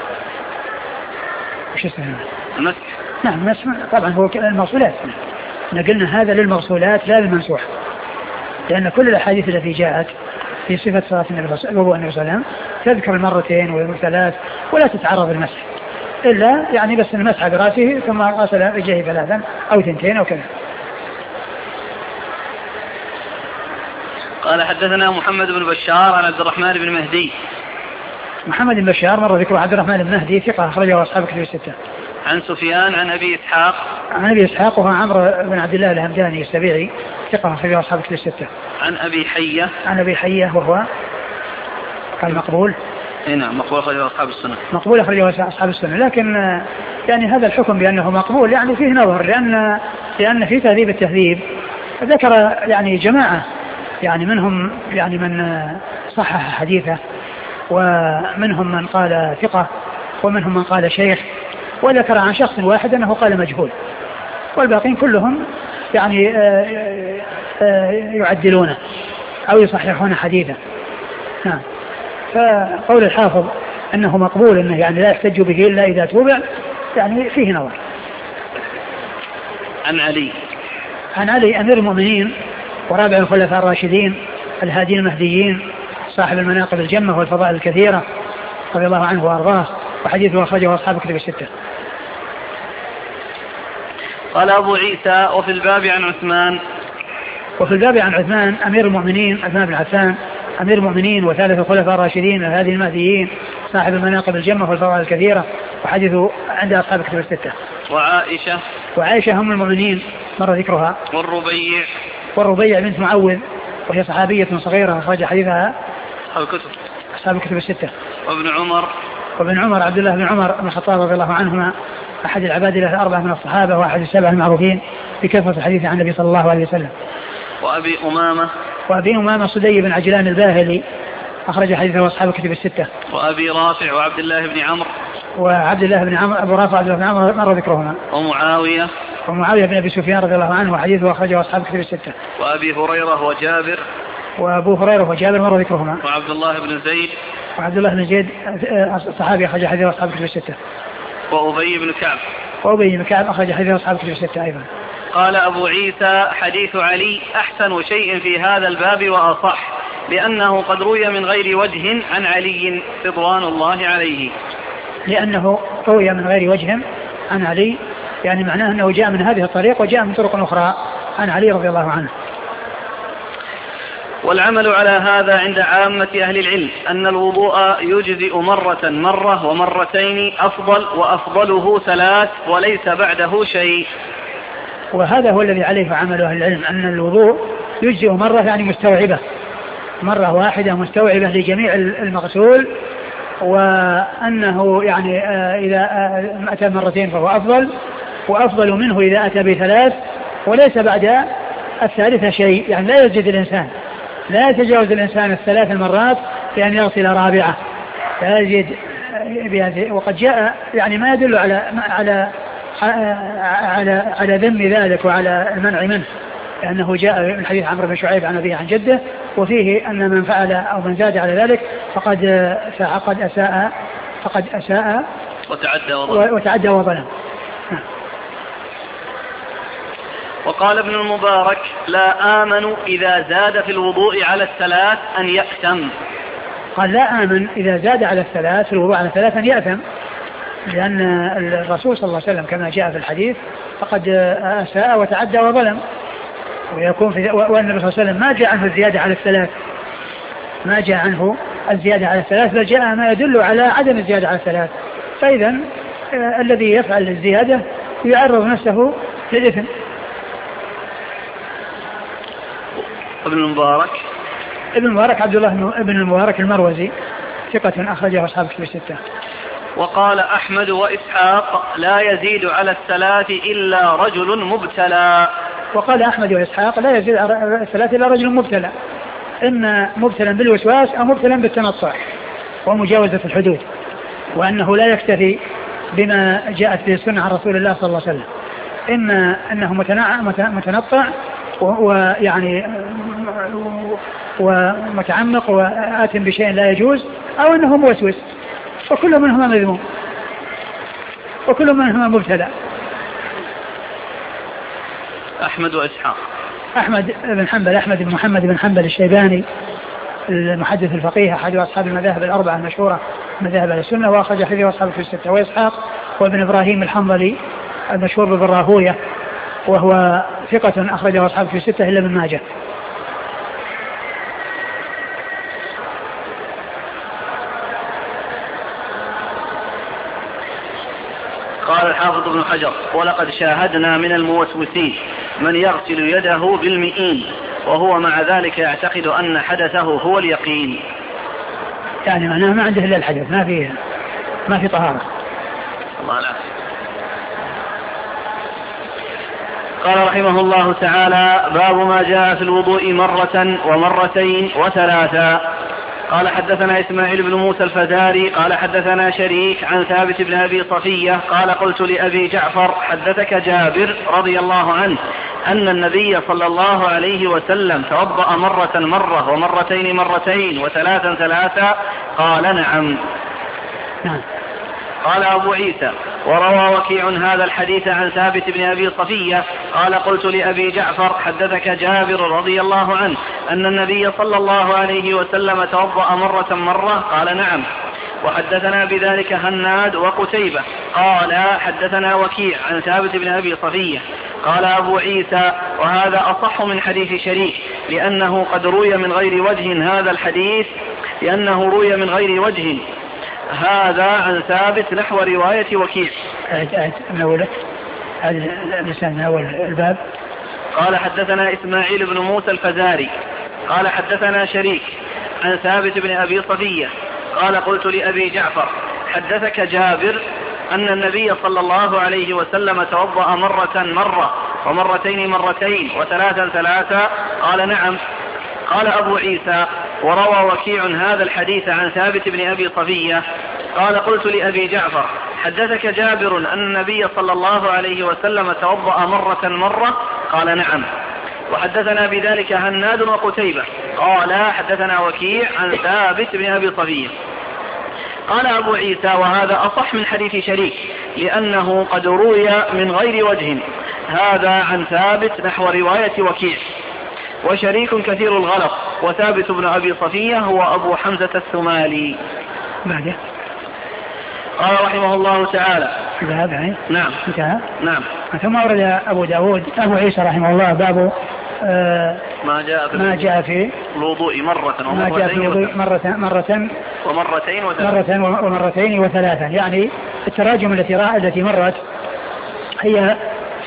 وش يستثنى؟ المسح. نعم المسح طبعا هو المغسولات، نقلنا هذا للمغسولات لا للمنسوح، لأن كل الأحاديث التي جاءت في صفة صلاة النبي صلى الله عليه وسلم تذكر 2 و3 ولا تتعرض المسح، إلا يعني بس المسح برأسه ثم غسل رجليه 3 أو 2 أو كذا. قال: حدثنا محمد بن بشار عن عبد الرحمن بن مهدي. محمد بن بشار مر ذكره. عبد الرحمن بن مهدي ثقة أخرجه أصحاب الكتب الستة. عن سفيان عن أبي إسحاق وهو عمرو بن عبد الله الهمداني السبيعي ثقة أخرجه أصحاب الكتب الستة. عن أبي حية وهو قال مقبول. نعم مقبول أخرجه أصحاب السنة. لكن يعني هذا الحكم بأنه مقبول يعني فيه نظر، لأن في تهذيب التهذيب ذكر يعني جماعة يعني منهم يعني من صحح حديثه، ومنهم من قال ثقة، ومنهم من قال شيخ، وذكر عن شخص واحد أنه قال مجهول، والباقين كلهم يعني يعدلونه أو يصححون حديثه. نعم. فقول الحافظ أنه مقبول، أنه يعني لا يحتج به إلا إذا توبع، يعني فيه نظر. عن علي أمير المؤمنين ورابع الخلفاء الراشدين الهادين المهديين صاحب المناقب الجمة والفضائل الكثيرة رضي الله عنه وأرضاه، وحديثه أخرجه أصحاب الكتب الستة. قال أبو عيسى وفي الباب عن عثمان. وفي الباب عن عثمان أمير المؤمنين عثمان بن عفان أمير المؤمنين وثالث الخلفاء الراشدين هذه المهديين صاحب المناقب الجمة والفضائل الكثيرة وحديثه عند أصحاب الكتب الستة. وعائشة هم المؤمنين مر ذكرها. والربيع بنت معوذ وهي صحابية صغيرة أخرج حديثها أصحاب الكتب الستة. وابن عمر عبد الله بن عمر بن الخطاب رضي الله عنهما أحد العباد له الأربعة من الصحابة وأحد السبعة المعروفين بكثرة الحديث عن النبي صلى الله عليه وسلم. وأبي أمامة صدي بن عجلان الباهلي أخرج حديثه أصحاب الكتب الستة. وأبي رافع وعبد الله بن عمرو. وعبد الله بن عمرو أبو رافع عبد الله بن عمرو مر ذكرهما. ومعاوية بن أبي سفيان رضي الله عنه وحديثه أخرجه أصحاب الكتب الستة. وأبو هريرة وجابر مر ذكرهما. وعبد الله بن زيد الصحابي أخرج حديثه أصحاب الكتب الستة. وأبي بن كعب أخرج حديثه أصحاب الكتب الستة أيضا. قال أبو عيسى حديث علي أحسن شيء في هذا الباب وأصح لأنه قد روي من غير وجه عن علي رضوان الله عليه. لأنه روي من غير وجه عن علي يعني معناه أنه جاء من هذه الطريق وجاء من طرق أخرى عن علي رضي الله عنه. والعمل على هذا عند عامة أهل العلم أن الوضوء يجزئ مرة ومرتين أفضل وأفضله 3 وليس بعده شيء. وهذا هو الذي عليه عمل أهل العلم أن الوضوء يجزئ مرة يعني مستوعبة مرة واحدة مستوعبة لجميع المغسول وأنه يعني إذا أتى مرتين فهو أفضل وأفضل منه إذا أتى ب3 وليس بعد الثالثة شيء يعني لا يزيد الإنسان لا يتجاوز الإنسان 3 مرات بأن يغسل رابعة لا يزيد وقد جاء يعني ما يدل على ذم ذلك وعلى المنع منه لأنه جاء من حديث عمرو بن شعيب عن أبيه عن جده وفيه أن من فعل أو من زاد على ذلك فقد أساء وتعدى وظلم. وقال ابن المبارك لا آمن إذا زاد في الوضوء على 3 أن يأثم. قال لا آمن إذا زاد على 3 في الوضوء على 3 أن يأثم لأن الرسول صلى الله عليه وسلم كما جاء في الحديث فقد أساء وتعدى وظلم ويكون وأن الرسول صلى الله عليه وسلم ما جاء عنه الزيادة على 3 ما جاء عنه الزيادة على 3 بل جاء ما يدل على عدم الزيادة على 3 فإذا الذي يفعل الزيادة يعرض نفسه للإثم. ابن المبارك عبد الله ابن المبارك المروزي ثقة أخرجه أصحاب الكتب الستة. وقال أحمد وإسحاق لا يزيد على 3 إلا رجل مبتلى. وقال أحمد وإسحاق لا يزيد على 3 إلا رجل مبتلى إما مبتلا بالوسواس أو مبتلا بالتنطع ومجاوزة الحدود وأنه لا يكتفي بما جاءت به السنة عن رسول الله صلى الله عليه وسلم إما أنه متنطع ويعني ومتعمق وآتم بشيء لا يجوز أو أنه موسوس وكل منهما مذموم وكل منهما مبتلى. أحمد وإسحاق أحمد بن حنبل أحمد بن محمد بن حنبل الشيباني المحدث الفقيه أحد أصحاب المذاهب الأربعة المشهورة مذاهب أهل السنة وأخرج حديثه أصحاب الكتب الستة. وإسحاق وابن إبراهيم الحنظلي المشهور بالراهوية وهو ثقة أخرجه أصحاب الكتب الستة إلا ابن ماجه. قال الحافظ ابن حجر ولقد شاهدنا من الموسوسين من يغسل يده بالمئين وهو مع ذلك يعتقد أن حدثه هو اليقين. يعني معناه ما عنده إلا الحدث ما في طهارة. الله لا. قال رحمه الله تعالى باب ما جاء في الوضوء 1 ومرتين و3. قال حدثنا إسماعيل بن موسى الفزاري قال حدثنا شريك عن ثابت بن أبي صفية قال قلت لأبي جعفر حدثك جابر رضي الله عنه أن النبي صلى الله عليه وسلم توضأ 1 ومرتين و3 قال نعم. قال أبو عيسى وروى وكيع هذا الحديث عن ثابت بن أبي صفية قال قلت لأبي جعفر حدثك جابر رضي الله عنه أن النبي صلى الله عليه وسلم توضأ 1 قال نعم. وحدثنا بذلك هناد وقتيبة قال حدثنا وكيع عن ثابت بن أبي صفية قال أبو عيسى وهذا أصح من حديث شريك لأنه قد روي من غير وجه هذا الحديث لأنه روي من غير وجه هذا عن ثابت نحو رواية وكيع. من أوله هذا اللسان من أول الباب. قال حدثنا إسماعيل بن موسى الفزاري قال حدثنا شريك عن ثابت بن أبي صفية قال قلت لأبي جعفر حدثك جابر أن النبي صلى الله عليه وسلم توضأ مرة ومرتين وثلاثا قال نعم. قال أبو عيسى وروى وكيع هذا الحديث عن ثابت بن أبي صفية قال قلت لأبي جعفر حدثك جابر أن النبي صلى الله عليه وسلم توضأ مرة قال نعم. وحدثنا بذلك هناد وقتيبة قال حدثنا وكيع عن ثابت بن أبي صفية. قال أبو عيسى وهذا أصح من حديث شريك لأنه قد روي من غير وجه هذا عن ثابت نحو رواية وكيع. وشريك كثير الغلط وثابت بن أبي صفية هو أبو حمزة الثمالي. بعده قال رحمه الله تعالى نعم انتهى. نعم. ثم أورد أبو عيسى رحمه الله باب ما جاء في الوضوء ومرتين وثلاثا، يعني التراجم التي مرت هي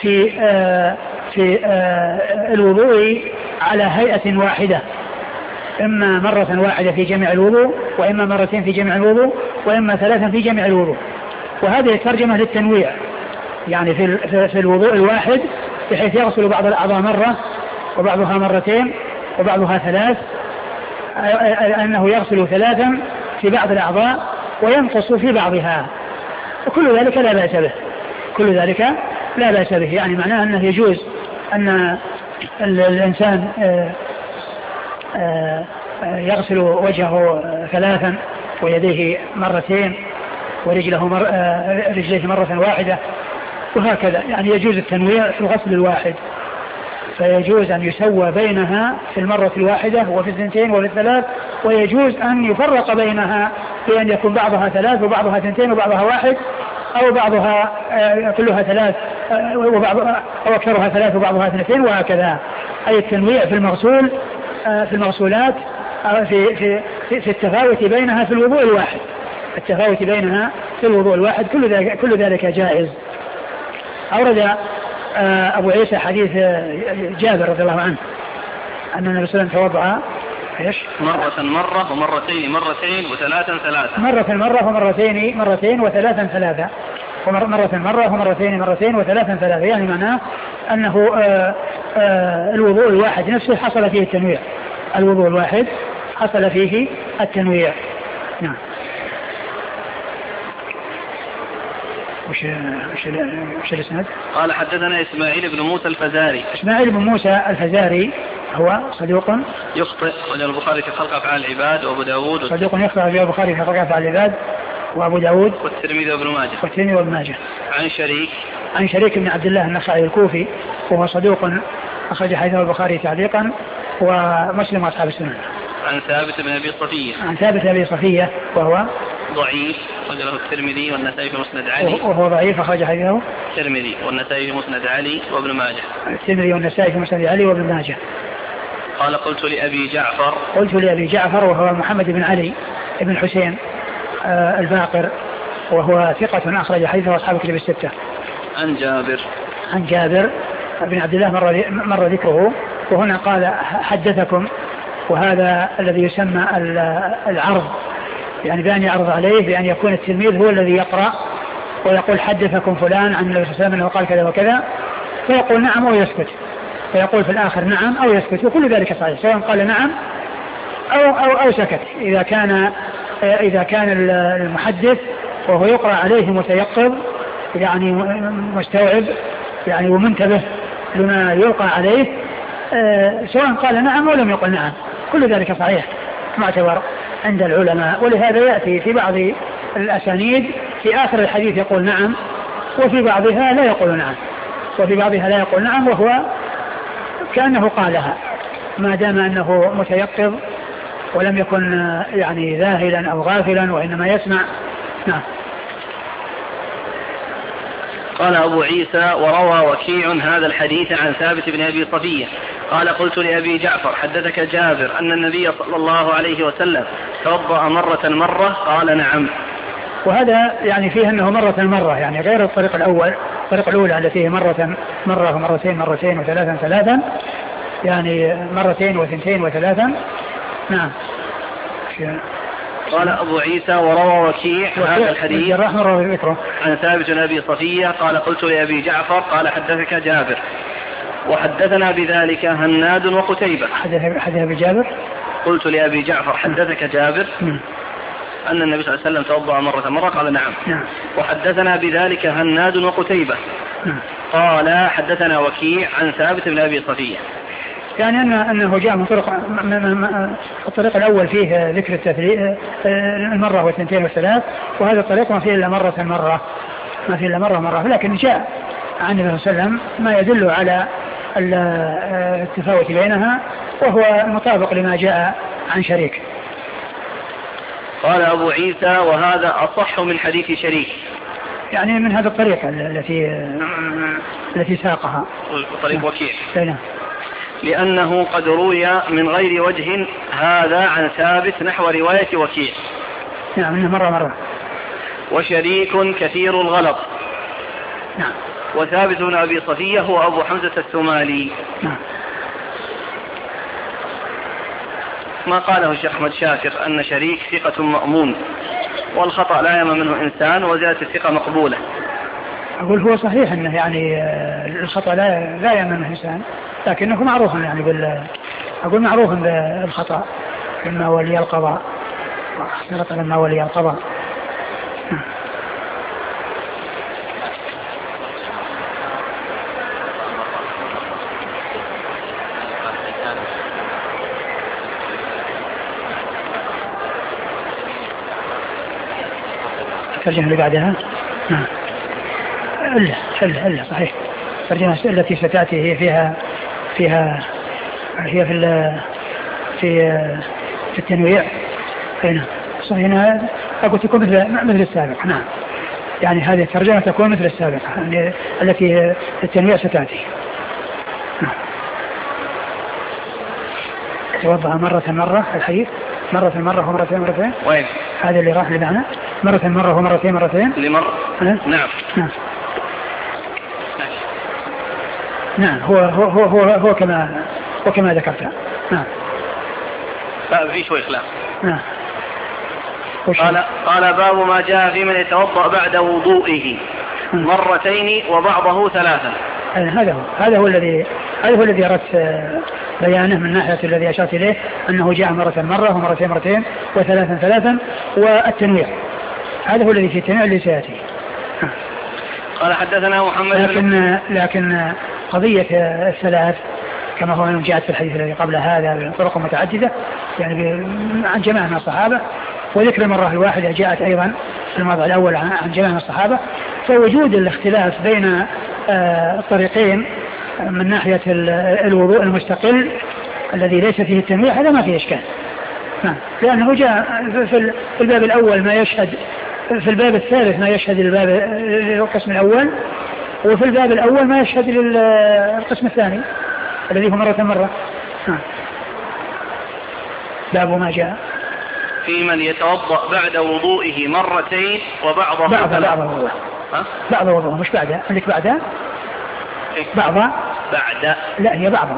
في الوضوء على هيئة واحدة، إما مرة واحدة في جميع الوضوء، وإما مرتين في جميع الوضوء، وإما ثلاثا في جميع الوضوء. وهذه الترجمة للتنويع، يعني في الوضوء الواحد بحيث يغسل بعض الأعضاء مرة وبعضها مرتين وبعضها ثلاث، أنه يغسل ثلاثا في بعض الأعضاء وينقص في بعضها، وكل ذلك لا بأس به. يعني معناه أنه يجوز أن الإنسان يغسل وجهه ثلاثا ويديه مرتين ورجليه مرة واحدة وهكذا، يعني يجوز التنويع في الغسل الواحد، فيجوز أن يسوى بينها في المرة الواحدة وفي الثنتين وفي الثلاث، ويجوز أن يفرق بينها بأن يكون بعضها ثلاث وبعضها ثنتين وبعضها واحد، أو بعضها كلها ثلاث أو أكثرها ثلاث وبعضها اثنتين، وهكذا. أي التنويع في المغسولات في التفاوت بينها في الوضوء الواحد، كل ذلك جائز. أورد أبو عيسى حديث جابر رضي الله عنه أن النبي صلى الله عليه وسلم توضأ مرة ومرتين وثلاثا ثلاثة، مرة ومرتين وثلاثا ثلاثة، مرة ومرتين وثلاثا ثلاثة، يعني معناه أنه الوضوء الواحد نفسه حصل فيه التنويع. نعم. وش الاسناد؟ قال حدثنا إسماعيل بن موسى الفزاري هو صدوق يخطئ، وجاء البخاري في خلق أفعال العباد وأبو داود. صدوق يخطئ، وجاء البخاري في خلق أفعال العباد وأبو داود والترمذي وابن ماجه. عن شريك بن عبد الله النخعي الكوفي وهو صدوق أخرج حديثه البخاري تعليقا ومسلم وأصحاب السنن. عن ثابت بن أبي صفية وهو ضعيف، أخرجه الترمذي والنسائي في مسند علي. وهو ضعيف، أخرج حديثه الترمذي والنسائي في مسند علي وابن ماجه. قال قلت لأبي جعفر وهو محمد بن علي بن حسين الباقر، وهو ثقة أخرج حديثه أصحاب الكتب الستة. عن جابر بن عبد الله مر ذكره، وهنا قال حدثكم، وهذا الذي يسمى العرض، يعني بأن يعرض عليه بأن يكون التلميذ هو الذي يقرأ ويقول حدثكم فلان عن النبي صلى الله عليه وسلم أنه قال كذا وكذا، فيقول نعم أو يسكت، فيقول في الآخر نعم أو يسكت، وكل ذلك صحيح سواء قال نعم أو سكت. إذا كان المحدث وهو يقرأ عليه متيقظ، يعني مستوعب، يعني ومنتبه لما يلقى عليه، سواء قال نعم أو لم يقل نعم، كل ذلك صحيح معتبر عند العلماء. ولهذا يأتي في بعض الأسانيد في آخر الحديث يقول نعم، وفي بعضها لا يقول نعم، وهو كأنه قالها ما دام أنه متيقظ ولم يكن يعني ذاهلا أو غافلا وإنما يسمع. نعم. قال أبو عيسى وروى وكيع هذا الحديث عن ثابت بن أبي صفية قال قلت لأبي جعفر حدثك جابر أن النبي صلى الله عليه وسلم توضأ مرة قال نعم. وهذا يعني فيه أنه مرة يعني غير الطريق الأول. الطريق الأولى التي هي مرة ومرتين وثلاثا يعني مرتين وثنتين وثلاثا. نعم. قال أبو عيسى وروى وكيع هذا الحديث عن ثابت بن أبي صفية قال قلت لأبي جعفر قال حدثك جابر وحدثنا بذلك هناد وقتيبة. حدث أبي جابر قلت لأبي جعفر حدثك جابر أن النبي صلى الله عليه وسلم توضأ مرة قال نعم. وحدثنا بذلك هناد وقتيبة. قال حدثنا وكيع عن ثابت بن أبي صفية. يعني أنه جاء من طرق الطريق الأول فيه ذكر التثليث المرة واثنتين والثلاث، وهذا الطريق ما فيه إلا مرة، لكن جاء عن النبي صلى الله عليه وسلم ما يدل على التفاوت بينها، وهو مطابق لما جاء عن شريك. قال أبو عيسى وهذا أصح من حديث شريك، يعني من هذا الطريقة التي ساقها طريق وكيع، نعم. لأنه قد روي من غير وجه هذا عن ثابت نحو رواية وكيع. نعم، منه مرة. وشريك كثير الغلط. نعم. وثابت بن أبي صفية هو أبو حمزة الثمالي. نعم. ما قاله الشيخ أحمد شاكر أن شريك ثقة مأمون والخطأ لا يم منه إنسان وزيادة الثقة مقبولة. أقول هو صحيح أنه يعني الخطأ لا يم منه إنسان، لكنه معروف يعني أقول معروف بالخطأ لما ولي القضاء واختلط لما ولي القضاء. الترجمة اللي بعدها إلا صحيح. الترجمة التي ستأتي هي في التنويع. هنا صحيح أقول تكون مثل السابق. نعم، يعني هذه الترجمة تكون مثل السابقة يعني التي التنويع ستأتي. نعم. توضأ مرة الحديث مرة ومرتين. وين هذا اللي راح لمعنى مرة ومرتين لمر. نعم. نعم. هو كما ذكرت. نعم. لا في شوي خلاف. نعم. قال باب ما جاء في من يتوضأ بعد وضوئه مرتين وبعضه ثلاثا. هذا هو الذي أردت بيانه من ناحية الذي أشرت إليه أنه جاء مرة ومرتين وثلاثا والتنويع. هذا هو الذي في التنويع اللي سيأتي. قال حدثنا محمد لكن قضية الثلاث كما هو من جاءت في الحديث الذي قبل هذا بطرق متعددة يعني عن جماعة من الصحابة، وذكر المرة الواحدة جاءت أيضا في الموضع الأول عن جماعة من الصحابة. فوجود الاختلاف بين الطريقين من ناحية الوضوء المستقل الذي ليس فيه التنويع هذا ما فيه إشكال، لأنه جاء في الباب الأول ما يشهد، في الباب الثالث ما يشهد القسم الأول، وفي الباب الأول ما يشهد للقسم الثاني الذي هو مرة. باب ما جاء في من يتوضأ بعد وضوئه مرتين وبعضه بعض وضوء مش بعده. عندك بعده بعض لا هي بعض.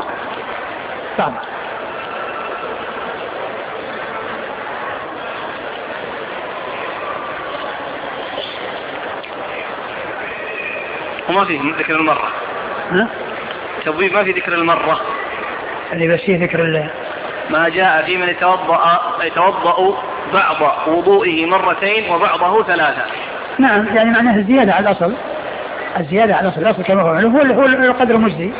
وما فيه ذكر المرة. تبويب ما في ذكر المرة اللي بس فيه ذكر ما جاء في من يتوضأ بعض وضوئه مرتين وبعضه ثلاثة. نعم، يعني معناه الزيادة على الأصل كما هو القدر المجزي.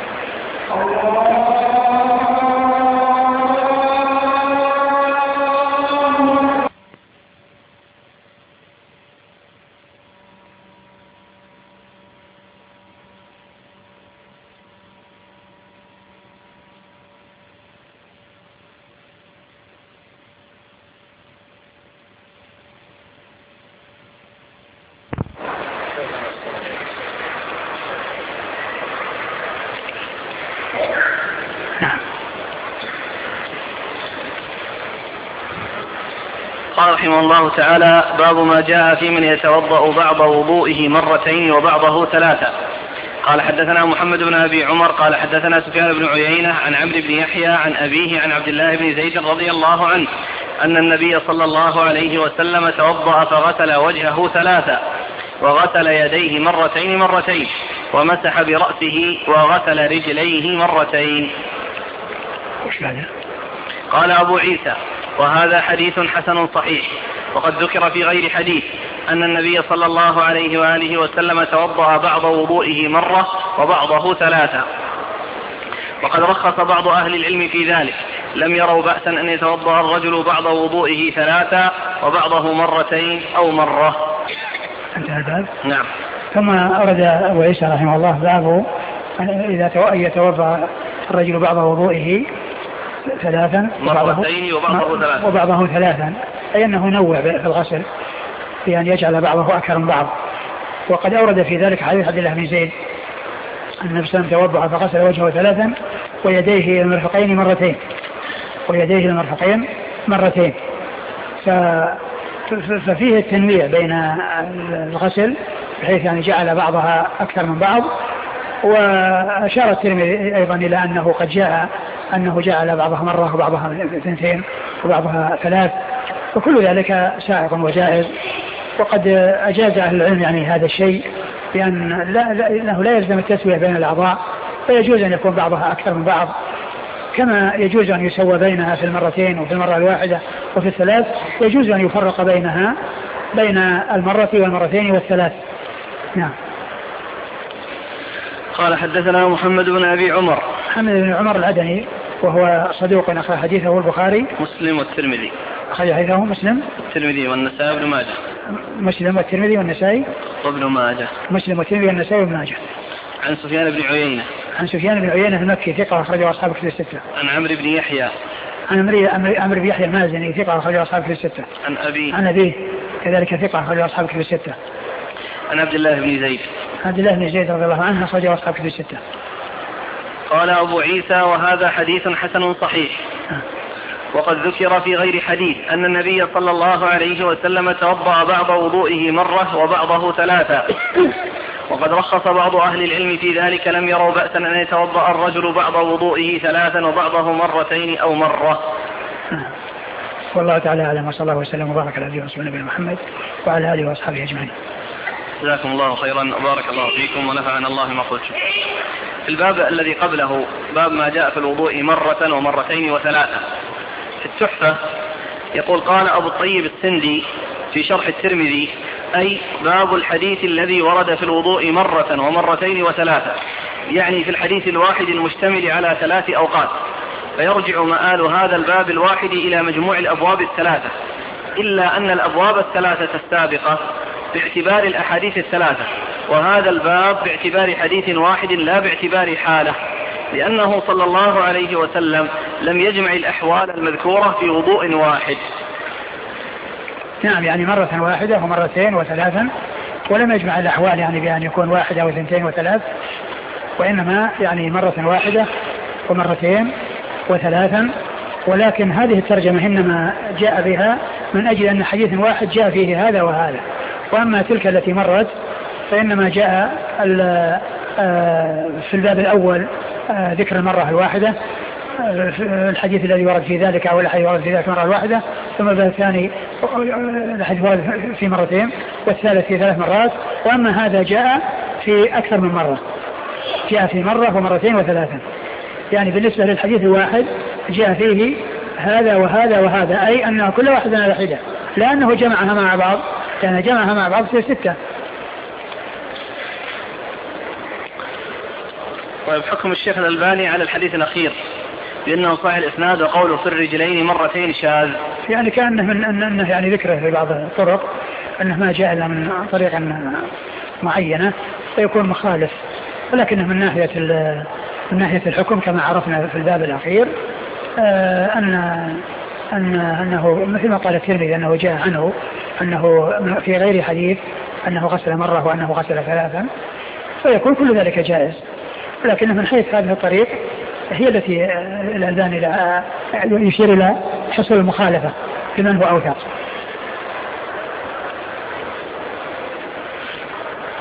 رحمه الله تعالى: باب ما جاء في من يتوضأ بعض وضوئه مرتين وبعضه ثلاثة. قال: حدثنا محمد بن أبي عمر قال حدثنا سفيان بن عيينة عن عمرو بن يحيى عن أبيه عن عبد الله بن زيد رضي الله عنه أن النبي صلى الله عليه وسلم توضأ فغسل وجهه ثلاثة وغسل يديه مرتين ومسح برأسه وغسل رجليه مرتين. قال أبو عيسى: وهذا حديث حسن صحيح. وقد ذكر في غير حديث أن النبي صلى الله عليه وآله وسلم توضأ بعض وضوئه مرة وبعضه ثلاثة. وقد رخص بعض أهل العلم في ذلك، لم يروا بأسا أن يتوضأ الرجل بعض وضوئه ثلاثة وبعضه مرتين أو مرة. انتهى الباب. نعم. ثم أورد أبو عيسى رحمه الله باب إذا يتوضأ الرجل بعض وضوئه ثلاثا مرتين وبعضه ثلاثا، أي أنه نوع في الغسل في أن يجعل بعضه أكثر من بعض. وقد أورد في ذلك حديث عبد الله بن زيد أن النبي صلى الله عليه وسلم توضأ فغسل وجهه ثلاثا ويديه المرفقين مرتين ففيه التنويع بين الغسل بحيث يعني جعل بعضها أكثر من بعض. وأشار الترمذي أيضا إلى أنه قد جاء أنه جعل بعضها مرة وبعضها اثنتين وبعضها ثلاث، وكل ذلك سائغ وجائز. وقد أجاز أهل العلم يعني هذا الشيء لأنه لا يلزم التسوية بين الأعضاء، فيجوز أن يكون بعضها أكثر من بعض، كما يجوز أن يسوى بينها في المرتين وفي المرة الواحدة وفي الثلاث، يجوز أن يفرق بينها بين المرة والمرتين والثلاث. نعم. قال: حدثنا محمد بن أبي عمر. محمد بن عمر العدني وهو صدوق أخرج حديثه البخاري مسلم والترمذي. أخرج حديثه مسلم الترمذي والنسائي وابن ماجه. مسلم والترمذي والنسائي وابن ماجه. مسلم والترمذي والنسائي وابن ماجه. عن سفيان بن عيينة. عن سفيان بن عيينة المكي ثقة أخرجه أصحاب كتب الستة. عن عمرو بن يحيى. عن عمرو بن يحيى المازني ثقة أخرجه أصحاب كتب الستة. عن أبيه كذلك ثقة أخرجه أصحاب كتب الستة. عن عبد الله بن زيد. عبد الله بن زيد رضي الله عنه أخرجه أصحاب كتب الستة. قال أبو عيسى: وهذا حديث حسن صحيح. وقد ذكر في غير حديث أن النبي صلى الله عليه وسلم توضأ بعض وضوئه مرة وبعضه ثلاثة. وقد رخص بعض أهل العلم في ذلك، لم يروا بأسا أن يتوضأ الرجل بعض وضوئه ثلاثا وبعضه مرتين أو مرة. والله تعالى أعلم، وصلى الله وسلم وبارك على نبينا ورسولنا محمد وعلى آله وأصحابه أجمعين. جزاكم الله خيرا وبارك الله فيكم ونفعنا الله ما قلتم. في الباب الذي قبله باب ما جاء في الوضوء مرة ومرتين وثلاثة. في التحفة يقول: قال أبو الطيب السندي في شرح الترمذي: أي باب الحديث الذي ورد في الوضوء مرة ومرتين وثلاثة، يعني في الحديث الواحد المشتمل على 3 أوقات، فيرجع مآل هذا الباب الواحد إلى مجموع الأبواب الثلاثة، إلا أن الأبواب الثلاثة السابقة باعتبار الأحاديث 3، وهذا الباب باعتبار حديث واحد لا باعتبار حالة، لأنه صلى الله عليه وسلم لم يجمع الأحوال المذكورة في وضوء واحد. نعم، يعني مرة واحدة ومرتين وثلاثا، ولم يجمع الأحوال يعني بأن يكون 1 أو 2 و3، وإنما يعني مرة واحدة ومرتين وثلاثا. ولكن هذه الترجمة إنما جاء بها من أجل أن حديث واحد جاء فيه هذا وهذا، وأما تلك التي مرت فإنما جاء في الباب الأول ذكر المرة الواحدة، الحديث الذي ورد في ذلك أو الحديث ورد في ذلك المرة الواحدة، ثم الباب الثاني الحديث ورد في مرتين، والثالث في 3 مرات. وأما هذا جاء في أكثر من مرة، جاء في مرة ومرتين وثلاثا، يعني بالنسبة للحديث الواحد جاء فيه هذا وهذا وهذا، أي أن كل واحد على حدة، لأنه جمعها مع بعض، يعني جمعها مع بعض في 6. طيب، حكم الشيخ الألباني على الحديث الأخير بأنه صحيح الإسناد وقوله في الرجلين مرتين شاذ؟ يعني كأنه من أنه يعني ذكره في بعض الطرق أنه ما جاء إلا من طريقة معينة فيكون مخالف، ولكنه من ناحية الحكم كما عرفنا في الباب الأخير أنه مثل ما قال الترمذي أنه جاء عنه أنه في غير حديث أنه غسل مرة وأنه غسل 3، فيكون كل ذلك جائز. لكن من حيث هذه الطريق هي التي الألباني يشير إلى حصول المخالفة لمن هو أوثق.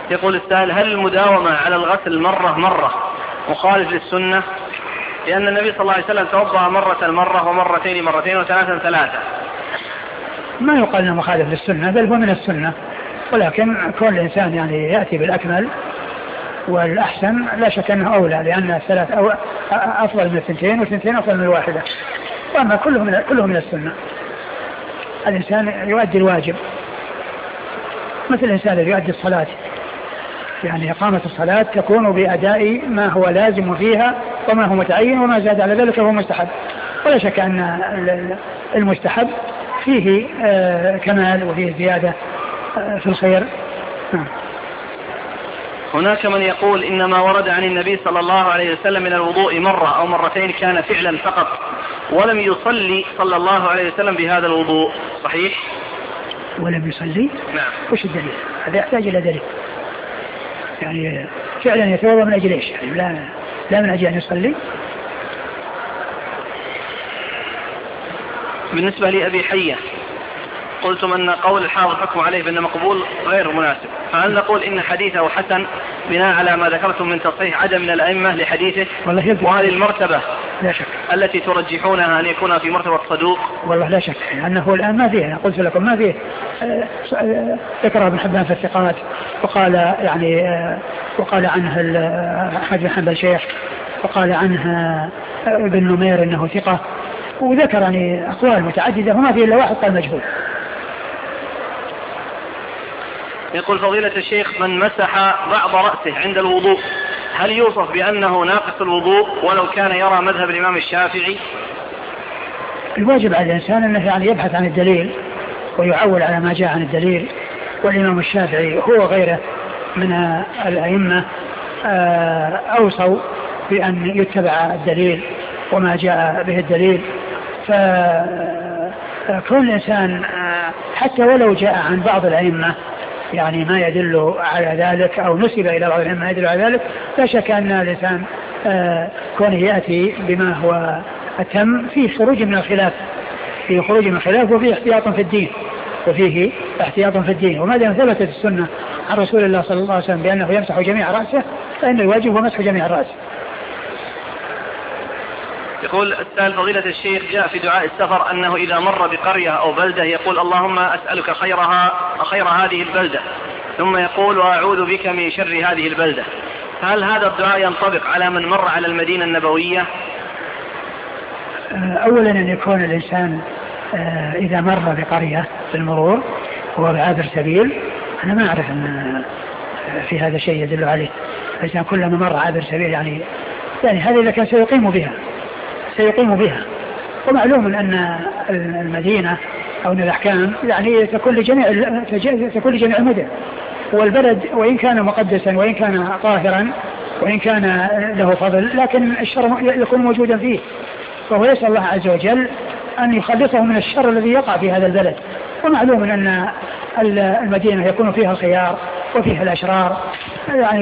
يقول السائل: هل المداومة على الغسل مرة مخالف للسنة؟ لأن النبي صلى الله عليه وسلم توضأ مرة ومرتين وثلاثة. ما يقال انه مخالف للسنة، بل هو من السنة، ولكن كون الإنسان يعني يأتي بالأكمل والأحسن لا شك أنه أولى، لأن الثلاث أفضل من الثنتين والثنتين أفضل من الواحدة. وأما كله من السنة. الإنسان يؤدي الواجب مثل الإنسان الذي يؤدي الصلاة، يعني إقامة الصلاة تكون بأداء ما هو لازم فيها وما هو متعين، وما زاد على ذلك هو مستحب. ولا شك أن المستحب فيه كمال وفيه زيادة في الخير. هناك من يقول إنما ورد عن النبي صلى الله عليه وسلم من الوضوء مرة أو مرتين كان فعلا فقط، ولم يصلي صلى الله عليه وسلم بهذا الوضوء، صحيح؟ ولم يصلي؟ نعم. وش الدليل؟ هذا يحتاج إلى دليل. يعني فعلا يتوضأ من أجل إيش؟ يعني لا من أجل أن يصلي. بالنسبة لأبي حية قلتم أن قول الحافظ حكم عليه بأنه مقبول غير مناسب، فهل نقول إن حديثه حسن بناء على ما ذكرتم من تصحيح عدم من الأئمة لحديثه؟ وهذه المرتبة لا شك التي ترجحونها أن يكون في مرتبة صدوق؟ والله لا شك أنه الآن ما فيه، أنا قلت لكم ما فيه. ذكر ابن حبان في الثقات، وقال وقال عنه أحمد بن حنبل شيخ، وقال عنه ابن نمير أنه ثقة، وذكر يعني أقوال متعددة وما فيه إلا واحد قال مجهول. يقول فضيلة الشيخ: من مسح بعض رأسه عند الوضوء هل يوصف بأنه ناقص الوضوء ولو كان يرى مذهب الإمام الشافعي؟ الواجب على الإنسان أنه يعني يبحث عن الدليل ويعول على ما جاء عن الدليل، والإمام الشافعي هو غيره من الأئمة أوصوا بأن يتبع الدليل وما جاء به الدليل. فكل الإنسان حتى ولو جاء عن بعض الأئمة يعني ما يدل على ذلك أو نسب إلى بعض الأئمة ما يدل على ذلك، لا شك أن الإنسان كونه يأتي بما هو أتم فيه خروج من الخلاف، وفيه احتياط في الدين. وما دام ثبتت السنة عن رسول الله صلى الله عليه وسلم بأنه يمسح جميع رأسه فإن الواجب هو مسح جميع الرأس. يقول السائل: فضيلة الشيخ، جاء في دعاء السفر أنه إذا مر بقرية أو بلدة يقول: اللهم أسألك خير هذه البلدة، ثم يقول: وأعوذ بك من شر هذه البلدة. هل هذا الدعاء ينطبق على من مر على المدينة النبوية؟ أولا أن يكون الإنسان إذا مر بقرية في المرور هو بعابر سبيل، أنا ما أعرف أن في هذا شيء يدل عليه. الإنسان كلما مر عابر سبيل يعني هذا إذا كان سيقيم بها. ومعلوم أن المدينة أو أن الأحكام يعني تكون لجميع المدن، والبلد وإن كان مقدسا وإن كان طاهرا وإن كان له فضل لكن الشر يكون موجودا فيه، فهو يسأل الله عز وجل أن يخلصه من الشر الذي يقع في هذا البلد. ومعلوم أن المدينة يكون فيها الخيار وفيها الأشرار يعني،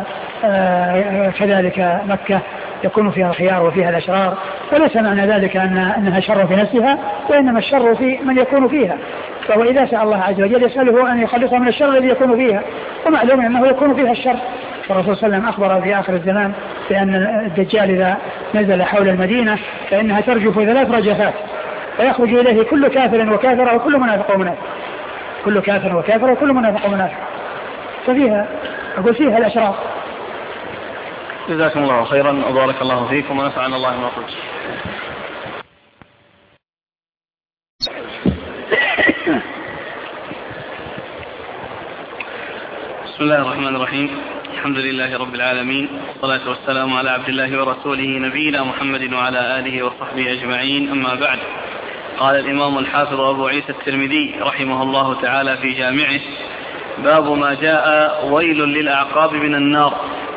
وكذلك مكة يكون فيها الخيار وفيها الأشرار، وليس معنى ذلك أنها شر في نفسها، وإنما الشر في من يكون فيها. فهو إذا سأل الله عز وجل يسأله أن يخلصه من الشر الذي يكون فيها، ومعلوم أنه يكون فيها الشر. والرسول صلى الله عليه وسلم أخبر في آخر الزمان بأن الدجال إذا نزل حول المدينة فإنها ترجف 3 رجفات، ويخرج إليه كل كافر وكافر وكل منافق ومنافق، كل كافر وكافر وكل منافق ومنافق، ففيها فيها الأشرار. جزاكم الله خيرا وبارك الله فيكم ونفعنا الله بما قلت. بسم الله الرحمن الرحيم، الحمد لله رب العالمين، والصلاة والسلام على عبد الله ورسوله نبينا محمد وعلى آله وصحبه أجمعين، أما بعد. قال الإمام الحافظ أبو عيسى الترمذي رحمه الله تعالى في جامعه: باب ما جاء ويل للأعقاب من النار.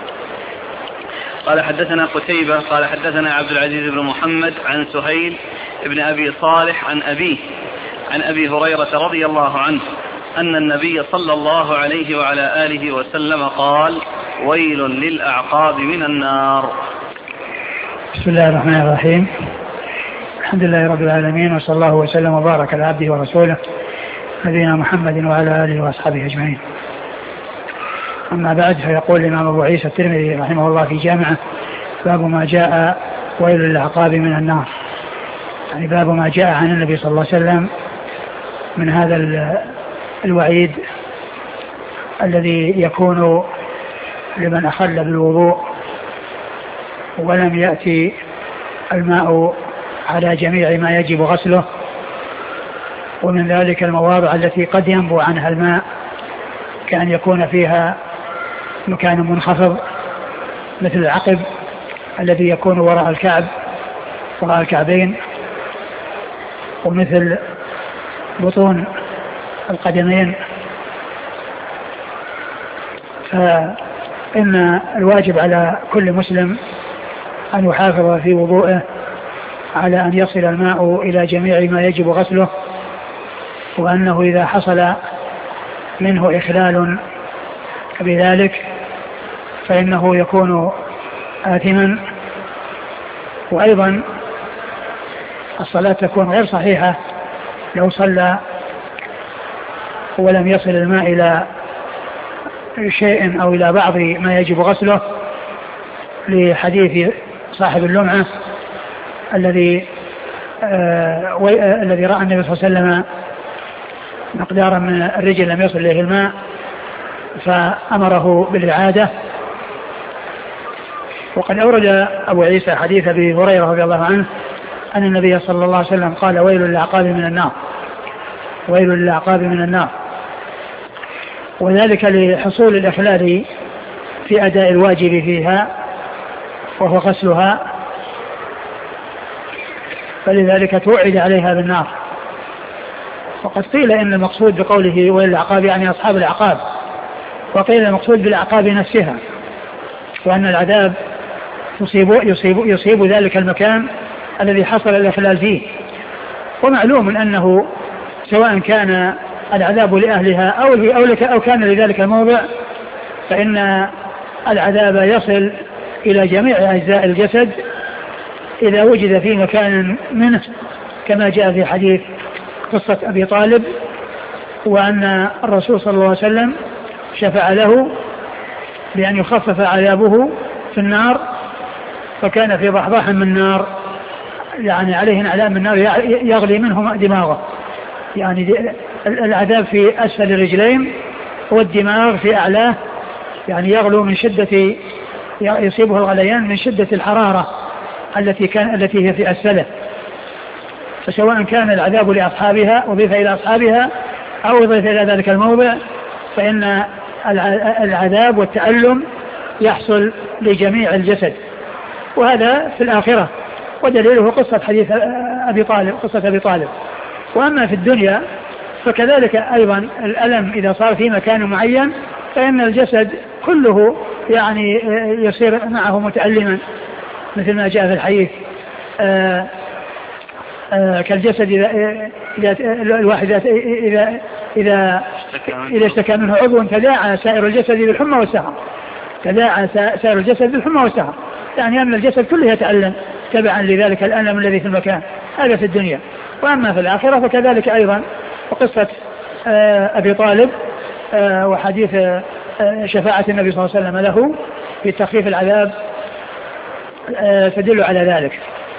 قال حدثنا قتيبة قال حدثنا عبد العزيز بن محمد عن سهيل بن أبي صالح عن أبيه عن أبي هريرة رضي الله عنه أن النبي صلى الله عليه وعلى آله وسلم قال: ويل للأعقاب من النار. بسم الله الرحمن الرحيم، الحمد لله رب العالمين، وصلى الله وسلم وبارك على عبده ورسوله نبينا محمد وعلى آله وأصحابه أجمعين. أما بعد، فيقول الإمام أبو عيسى الترمذي رحمه الله في جامعه: باب ما جاء ويل للعقاب من النار. يعني باب ما جاء عن النبي صلى الله عليه وسلم من هذا الوعيد الذي يكون لمن أخل بالوضوء ولم يأتي الماء على جميع ما يجب غسله، ومن ذلك المواضع التي قد ينبو عنها الماء كأن يكون فيها مكان منخفض مثل العقب الذي يكون وراء الكعب، وراء الكعبين، ومثل بطون القدمين. فإن الواجب على كل مسلم أن يحافظ في وضوءه على أن يصل الماء إلى جميع ما يجب غسله، وأنه إذا حصل منه إخلال بذلك فإنه يكون آثما. وأيضا الصلاة تكون غير صحيحة لو صلى ولم يصل الماء إلى شيء أو إلى بعض ما يجب غسله، لحديث صاحب اللمعة الذي رأى النبي صلى الله عليه وسلم مقدارا من الرجل لم يصل إليه الماء فأمره بالإعادة. وقد أورد أبو عيسى حديث أبي هريرة رضي الله عنه أن النبي صلى الله عليه وسلم قال: ويل للعقاب من النار، ويل للعقاب من النار. وذلك لحصول الإخلال في أداء الواجب فيها وهو غسلها، فلذلك توعد عليها بالنار. وقد قيل إن المقصود بقوله ويل للعقاب يعني أصحاب العقاب، وقيل المقصود بالعقاب نفسها، وأن العذاب يصيب ذلك المكان الذي حصل الإخلال فيه. ومعلوم أنه سواء كان العذاب لأهلها أو كان لذلك الموضع، فإن العذاب يصل إلى جميع أجزاء الجسد إذا وجد في مكان منه، كما جاء في حديث قصة أبي طالب، وأن الرسول صلى الله عليه وسلم شفع له بأن يخفف عذابه في النار، فكان في ضحضاح من نار، يعني عليه نعلام من نار يغلي منه دماغه، يعني العذاب في أسفل الرجلين والدماغ في أعلاه، يعني يغلو من شدة، يصيبه الغليان من شدة الحرارة التي هي في أسفله. فسواء كان العذاب لأصحابها وضيف إلى أصحابها أو ضيف إلى ذلك الموضع، فإن العذاب والتألم يحصل لجميع الجسد، وهذا في الآخرة، ودليله قصة حديث قصة أبي طالب. وأما في الدنيا فكذلك أيضا الألم إذا صار في مكان معين فإن الجسد كله يعني يصير معه متألما، مثل ما جاء في الحديث كالجسد إذا الواحد إذا اشتكى منه عضو تداعى سائر الجسد بالحمى والسهر، تداعى سائر الجسد بالحمى والسهر، يعني أن الجسد كله يتألم تبعا لذلك الألم الذي في المكان. هذا في الدنيا. وأما في الآخرة فكذلك أيضا. وقصة أبي طالب وحديث شفاعة النبي صلى الله عليه وسلم له في تخفيف العذاب تدل على ذلك.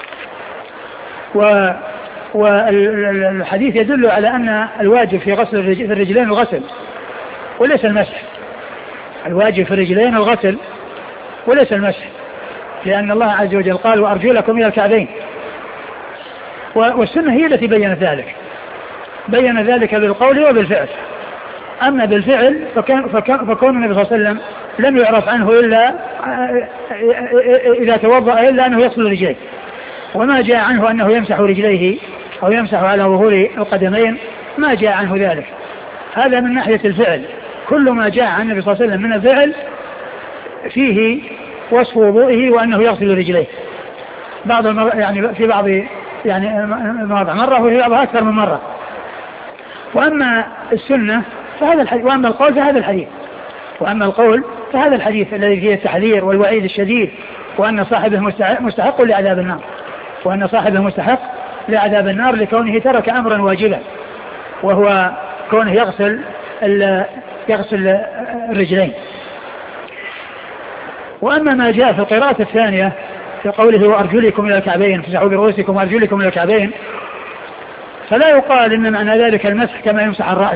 والحديث يدل على أن الواجب في غسل في الرجلين الغسل وليس المسح. الواجب في الرجلين الغسل وليس المسح، لأن الله عز وجل قال: وأرجلكم إلى الكعبين. والسنة هي التي بيّنت ذلك، بيّن ذلك بالقول وبالفعل. أما بالفعل فكون النبي صلى الله عليه وسلم لم يعرف عنه إلا إذا توضأ إلا أنه يغسل رجليه، وما جاء عنه أنه يمسح رجليه أو يمسح على ظهور القدمين، ما جاء عنه ذلك. هذا من ناحية الفعل. كل ما جاء عن النبي صلى الله عليه وسلم من الفعل فيه وصف وضوئه وأنه يغسل رجليه، يعني في بعض المواضع مرة وفي بعضها أكثر من مرة. وأما السنة فهذا الحديث، وأما القول فهذا الحديث، وأما القول فهذا الحديث الذي فيه التحذير والوعيد الشديد، وأن صاحبه مستحق لعذاب النار، وأن صاحبه مستحق لعذاب النار لكونه ترك أمرا واجبا، وهو كونه يغسل الرجلين. وأما ما جاء في القراءة الثانية في قوله وأرجلكم إلى الكعبين فامسحوا برؤوسكم وأرجلكم إلى الكعبين فلا يقال إن معنى ذلك المسح كما يمسح الرأس،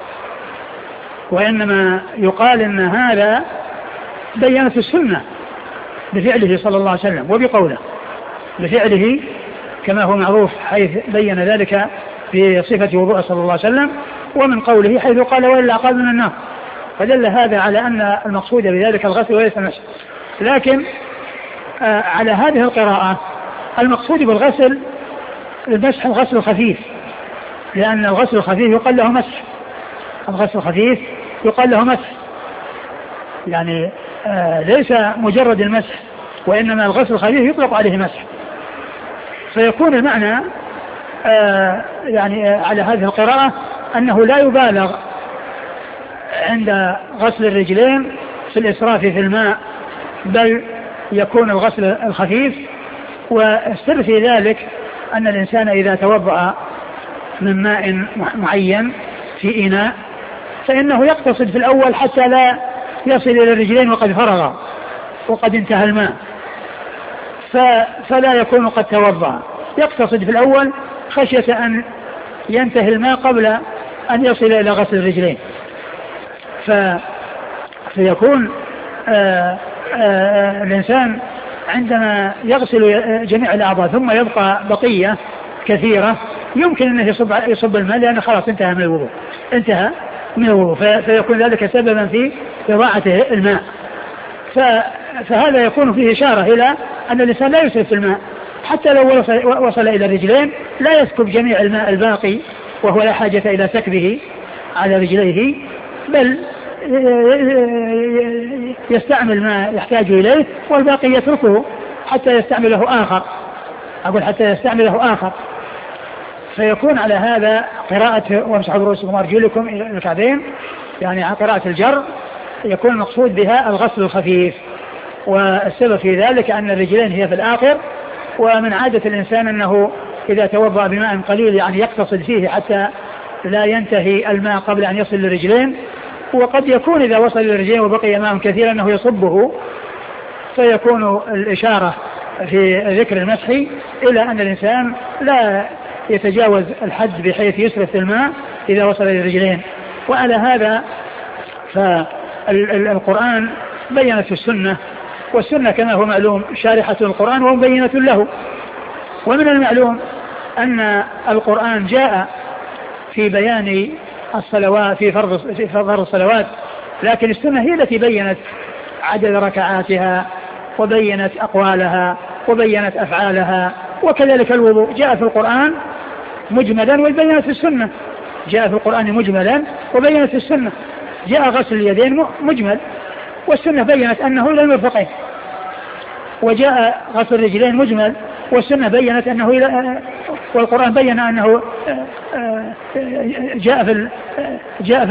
وإنما يقال إن هذا بينت السنة بفعله صلى الله عليه وسلم وبقوله بفعله كما هو معروف حيث بين ذلك في صفة وضوء صلى الله عليه وسلم، ومن قوله حيث قال وإلا عقاب من النار، فدل هذا على أن المقصود بذلك الغسل وليس المسح. لكن على هذه القراءة المقصود بالغسل المسح الغسل الخفيف، لأن الغسل الخفيف يقال له مسح، الغسل الخفيف يقال له مسح، يعني ليس مجرد المسح، وإنما الغسل الخفيف يطلق عليه مسح. فيكون المعنى يعني على هذه القراءة أنه لا يبالغ عند غسل الرجلين في الإسراف في الماء، بل يكون الغسل الخفيف. والسر في ذلك أن الإنسان إذا توضأ من ماء معين في إناء فإنه يقتصد في الأول حتى لا يصل إلى الرجلين وقد فرغ وقد انتهى الماء، فلا يكون قد توضأ، يقتصد في الأول خشية أن ينتهي الماء قبل أن يصل إلى غسل الرجلين. فيكون الإنسان عندما يغسل جميع الأعضاء ثم يبقى بقية كثيرة يمكن أنه يصب الماء لأنه خلاص انتهى من الوضوء فيكون ذلك سببا في إضاعة الماء. فهذا يكون فيه إشارة إلى أن الإنسان لا يسرف في الماء، حتى لو وصل إلى الرجلين لا يسكب جميع الماء الباقي وهو لا حاجة إلى سكبه على رجليه، بل يستعمل ما يحتاج إليه والباقي يتركه حتى يستعمله آخر. فيكون على هذا قراءة وامسحوا برؤوسكم وأرجلكم إلى الكعبين، يعني قراءة الجر يكون المقصود بها الغسل الخفيف، والسبب في ذلك أن الرجلين هي في الآخر، ومن عادة الإنسان أنه إذا توضأ بماء قليل يعني يقتصد فيه حتى لا ينتهي الماء قبل أن يصل للرجلين، وقد يكون إذا وصل للرجلين وبقي ماء كثير أنه يصبه، فيكون الإشارة في ذكر المسح إلى أن الإنسان لا يتجاوز الحد بحيث يسرف في الماء إذا وصل للرجلين. وعلى هذا فالقرآن بينت السنة، والسنة كما هو معلوم شارحة القرآن ومبينة له. ومن المعلوم أن القرآن جاء في بيان الصلوات في فرض الصلوات، لكن السنة هي التي بينت عدد ركعاتها وبينت أقوالها وبينت أفعالها. وكذلك الوضوء جاء في القرآن مجملا وبينت السنة، جاء في القرآن مجملا وبينت السنة. جاء غسل اليدين مجمل والسنة بينت أنه إلى المرفقين، وجاء غسل الرجلين مجمل والسنة بينت أنه والقرآن بين أنه جاء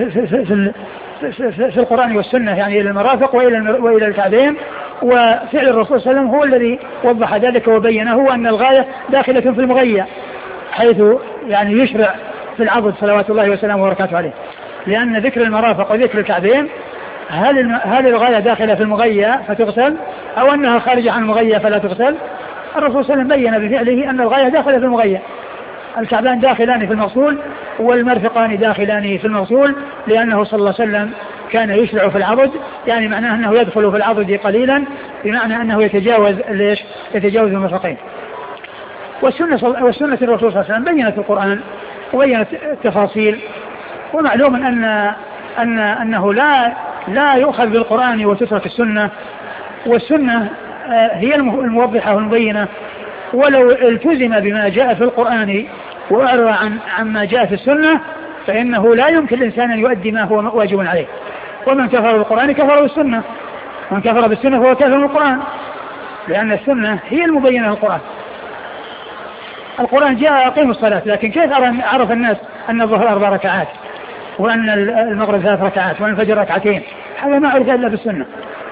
في القرآن والسنة يعني إلى المرافق وإلى الكعبين. وفعل الرسول صلى الله عليه وسلم هو الذي وضح ذلك وبينه، وأن الغاية داخلة في المغية، حيث يعني يشرع في العضد صلوات الله وسلامه وبركاته عليه، لأن ذكر المرافق وذكر الكعبين هل الغاية داخلة في المغية فتغسل أو أنها خارجة عن المغية فلا تغسل؟ الرسول صلى الله عليه وسلم بين بفعله أن الغاية داخلة في المغية، الكعبان داخلان في المغسول والمرفقان داخلان في المغسول، لأنه صلى الله عليه وسلم كان يشرع في العضد، يعني معناه أنه يدخل في العضد قليلا، بمعنى أنه يتجاوز المرفقين. والسنة الرسول صلى الله عليه وسلم بينت القرآن وبينت التفاصيل. ومعلوم أنه لا يؤخذ بالقرآن وتترك السنة، والسنة هي الموضحة والمبينة. ولو التزم بما جاء في القرآن وأعرض عما جاء في السنة فإنه لا يمكن الإنسان أن يؤدي ما هو واجب عليه. ومن كفر بالقرآن كفر بالسنة، من كفر بالسنة فهو كافر بالقرآن، لأن السنة هي المبينة للقرآن. القرآن جاء أقيموا الصلاة، لكن كيف عرف الناس أن الظهر 4 ركعات وأن المغرب 3 ركعات وأن الفجر 2 ركعتين؟ هذا ما عرف إلا بالسنة.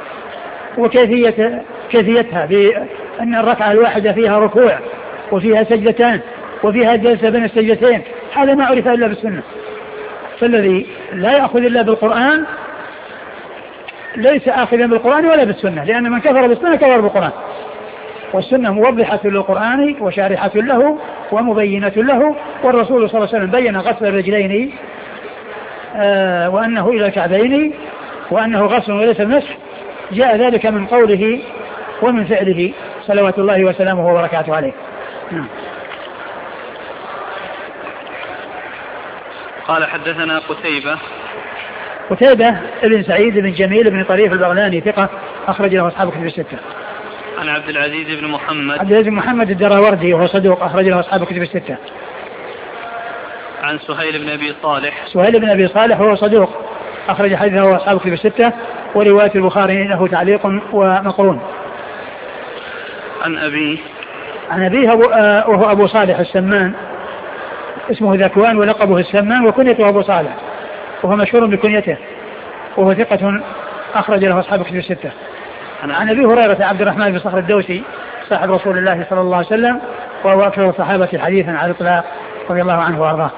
وكيفيتها بأن الركعة الواحدة فيها ركوع وفيها سجدتان وفيها جلسة بين السجدتين، هذا ما عرف إلا بالسنة. فالذي لا يأخذ إلا بالقرآن ليس آخذا بالقرآن ولا بالسنة، لأن من كفر بالسنة كفر بالقرآن، والسنة موضحة للقرآن وشارحة له ومبينة له، والرسول صلى الله عليه وسلم بين غسل الرجلين وأنه إلى الكعبين وأنه غسل وليس المسح، جاء ذلك من قوله ومن فعله صلوات الله وسلامه وبركاته عليه. قال حدثنا قتيبة ابن سعيد بن جميل بن طريف البغلاني ثقة أخرج له أصحاب كتب الستة. عن عبد العزيز بن محمد الدراوردي وهو صدوق أخرج له أصحاب كتب الستة. عن سهيل بن أبي صالح وهو صدوق أخرج حديثه أصحاب كتب الستة، ورواية البخاري له تعليق ومقرون. عن أبيه وهو أبو صالح السمان، اسمه ذكوان ولقبه السمان وكنيته أبو صالح، وهو مشهور بكنيته، وهو ثقة أخرج له أصحاب كتب الستة. عن أبي هريرة عبد الرحمن بن صخر الدوسي صاحب رسول الله صلى الله عليه وسلم، وهو أكثر الصحابة حديثا على الإطلاق رضي الله عنه وأرضاه.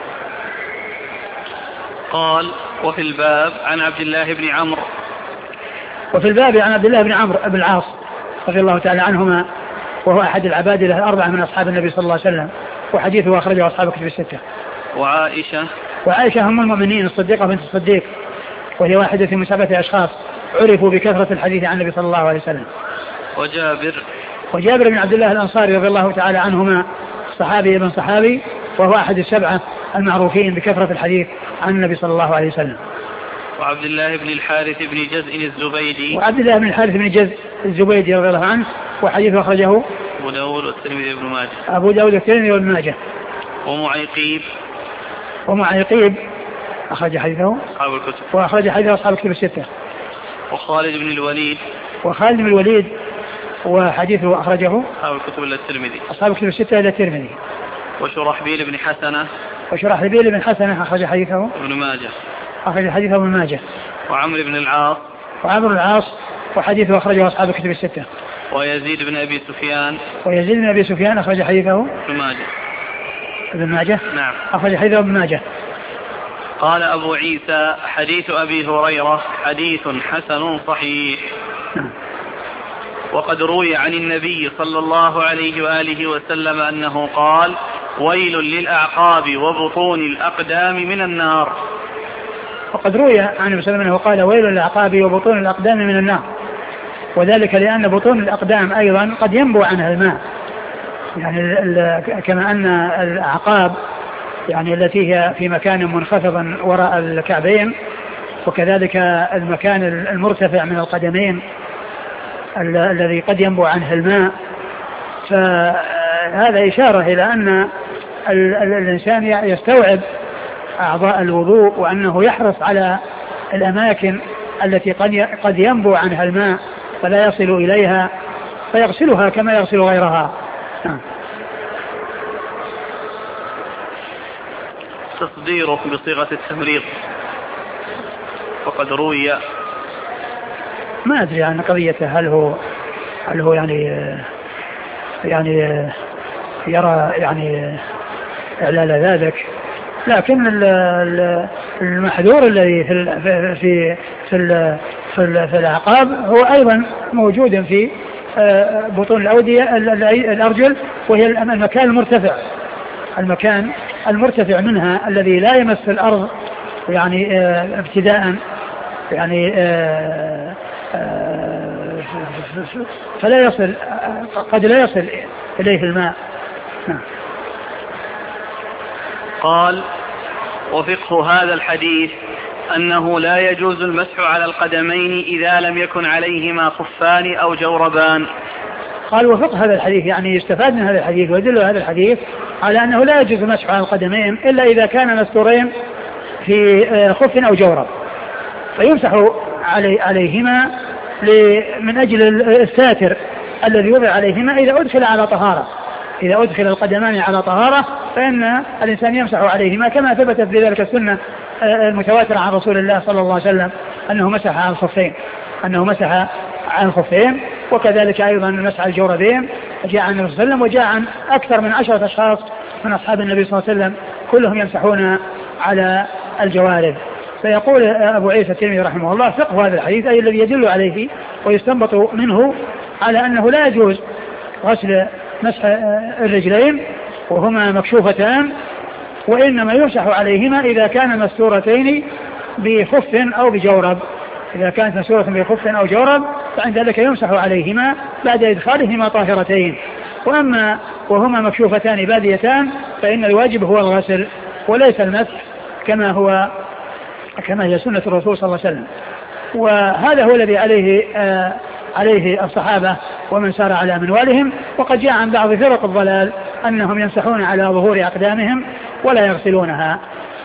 قال وفي الباب عن عبد الله بن عمرو. وفي الباب عن عبد الله بن عمرو بن العاص رضي الله تعالى عنهما، وهو أحد العبادلة الأربعة من أصحاب النبي صلى الله عليه وسلم، وحديثه أخرجه أصحاب كتب الستة. وعائشة هم المؤمنين الصديقة بنت الصديق، وهي واحدة من 7 أشخاص عرفوا بكثرة الحديث عن النبي صلى الله عليه وسلم. وجابر بن عبد الله الأنصاري رضي الله تعالى عنهما، صحابي ابن صحابي، وهو أحد ال7 المعروفين بكثرة الحديث عن النبي صلى الله عليه وسلم. وعبد الله بن الحارث بن جزء الزبيدي رضي الله عنه، وحديثه أخرجه أبو داود والترمذي وابن ماجه. ومعيقيب أخرج حديثه أصحاب الكتب الستة. وخالد بن الوليد وحديثه أخرجه أصحاب الكتب الستة إلى الترمذي. وشرحبيل بن حسنة أخرج حديثه ابن ماجه. وعمرو بن العاص وحديثه أخرجه أصحاب الكتب الستة. ويزيد بن أبي سفيان أخرج حديثه ابن ماجه. نعم. أخرج حديثه ابن ماجه. قال أبو عيسى حديث أبي هريرة حديث حسن صحيح. وقد روي عن النبي صلى الله عليه وآله وسلم أنه قال ويل للأعقاب وبطون الأقدام من النار. وقد روي عن النبي صلى الله عليه وسلم أنه قال ويل للأعقاب وبطون الأقدام من النار، وذلك لأن بطون الأقدام أيضا قد ينبع عنها الماء، يعني كما أن الأعقاب يعني التي هي في مكان منخفض وراء الكعبين، وكذلك المكان المرتفع من القدمين الذي قد ينبع عنه الماء، فهذا إشارة إلى أن الإنسان يستوعب أعضاء الوضوء، وأنه يحرص على الأماكن التي قد ينبع عنها الماء فلا يصل إليها، فيغسلها كما يغسل غيرها. تصديره بصيغة التمريض. وقد روي، ما أدري عن قضيته، هل هو يعني يرى يعني إعلال ذلك، لكن المحذور الذي في الأعقاب هو أيضا موجود في بطون الأودية الأرجل، وهي المكان المرتفع منها الذي لا يمس الأرض يعني ابتداء، يعني فلا يصل، قد لا يصل إليه الماء. قال وفقه هذا الحديث أنه لا يجوز المسح على القدمين إذا لم يكن عليهما خفان أو جوربان. قال وفقه هذا الحديث يعني يستفاد من هذا الحديث ويدل هذا الحديث على أنه لا يجوز المسح على القدمين إلا إذا كان مستورين في خف أو جورب، فيمسح عليهما من أجل الساتر الذي يوضع عليهما إذا أدخل على طهارة. إذا أدخل القدمان على طهارة فإن الإنسان يمسح عليهما، كما ثبتت بذلك السنة المتواترة عن رسول الله صلى الله عليه وسلم أنه مسح على الخفين، وكذلك أيضا مسح على الجوربين جاء عن النبي صلى الله عليه وسلم، وجاء عن أكثر من 10 أشخاص من أصحاب النبي صلى الله عليه وسلم كلهم يمسحون على الجوارب. فيقول أبو عيسى الترمذي رحمه الله فقه هذا الحديث أي الذي يدل عليه ويستنبط منه على أنه لا يجوز غسل مسح الرجلين وهما مكشوفتان، وإنما يمسح عليهما إذا كان مستورتين بخف أو بجورب. إذا كانت مستورة بخف أو جورب فعند ذلك يمسح عليهما بعد إدخالهما طاهرتين. وأما وهما مكشوفتان باديتان فإن الواجب هو الغسل وليس المسح كما هي سنة الرسول صلى الله عليه وسلم. وهذا هو الذي عليه الصحابة ومن سار على منوالهم. وقد جاء عن بعض فرق الضلال أنهم يمسحون على ظهور أقدامهم ولا يغسلونها.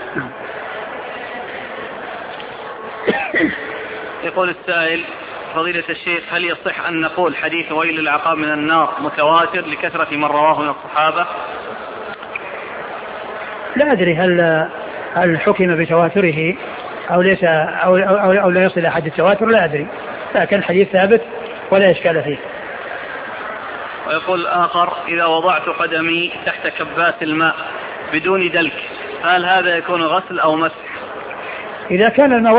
يقول السائل: فضيلة الشيخ، هل يصح أن نقول حديث ويل العقاب من النار متواتر لكثرة من رواه من الصحابة؟ لا أدري هل حكم بتواتره أو ليس أو لا يصل أحد التواتر، لا أدري، لكن الحديث ثابت ولا إشكال فيه. ويقول الآخر: إذا وضعت قدمي تحت كبات الماء بدون دلك هل هذا يكون غسل أو مسح؟ إذا كان الماء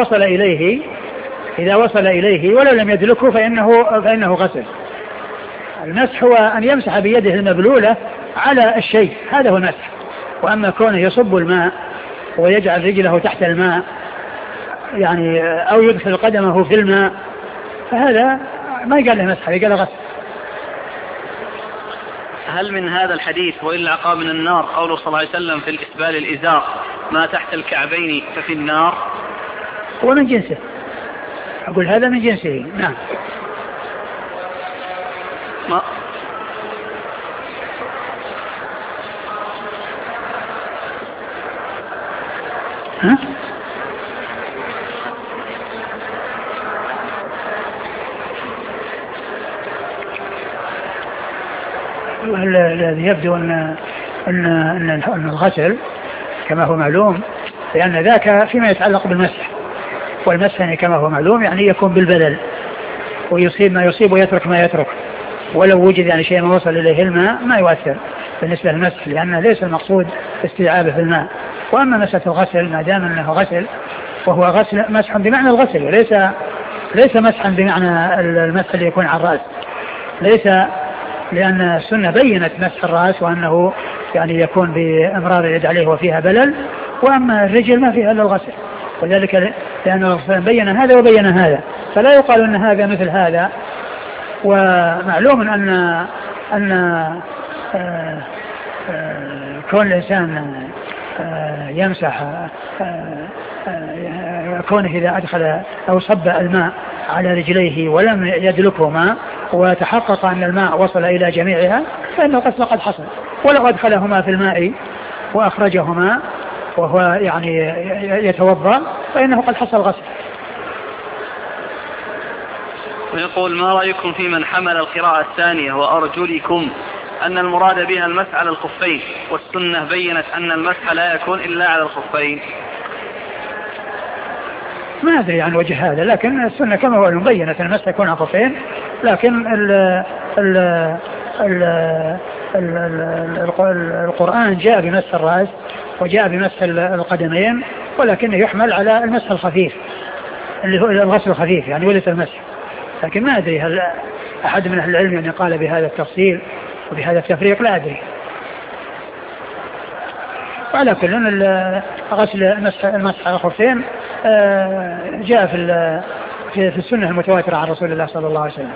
وصل إليه ولو لم يدلكه فإنه غسل. المسح هو أن يمسح بيده المبلولة على الشيء، هذا هو المسح. وأما كونه يصب الماء ويجعل رجله تحت الماء يعني أو يدخل قدمه في الماء فهذا ما يقال له مسح، يقال له غسل. هل من هذا الحديث وإن العقاب من النار قوله صلى الله عليه وسلم في الإسبال الإزار ما تحت الكعبين ففي النار؟ هو من جنسه، أقول هذا من جنسه. نعم. ها؟ الذي يبدو أن الغسل كما هو معلوم، لأن ذاك فيما يتعلق بالمسح، والمسح يعني كما هو معلوم يعني يكون بالبدل ويصيب ما يصيب ويترك ما يترك، ولو وجد يعني شيء ما وصل إليه الماء ما يؤثر بالنسبة للمسح، لأن ليس المقصود استيعابه في الماء. وأما مسألة الغسل ما دام أنه غسل وهو غسل مسح بمعنى الغسل وليس مسحا بمعنى المسح اللي يكون على الرأس، ليس، لأن السنة بينت مسح الرأس وأنه يعني يكون بإمرار اليد عليه وفيها بلل، وأما الرجل ما فيها إلا الغسل، وذلك لأن الرسول بين هذا وبين هذا، فلا يقال أن هذا مثل هذا. ومعلوم أن كون الإنسان يمسح كونه إذا أدخل أو صب الماء على رجليه ولم يدلكهما وتحقق أن الماء وصل إلى جميعها فإن الغسل قد حصل، ولو أدخلهما في الماء وأخرجهما وهو يعني يتوضأ فإنه قد حصل غسل. ويقول: ما رأيكم في من حمل القراءة الثانية وأرجلكم أن المراد بها المسح على الخفين، والسنة بينت أن المسح لا يكون إلا على الخفين؟ ما أدري عن وجه هذا، لكن السنة كما هو بينت أن المسح يكون على الخفين، لكن القرآن جاء بمسح الرأس وجاء بمسح القدمين، ولكنه يحمل على المسح الخفيف اللي هو الغسل الخفيف يعني وليس المسح. لكن ما أدري هل أحد من أهل العلم يعني قال بهذا التفصيل وبهذا التفريق، لا أدري. وعلى كل غسل المسح على الخفين جاء في السنة المتواترة عن رسول الله صلى الله عليه وسلم.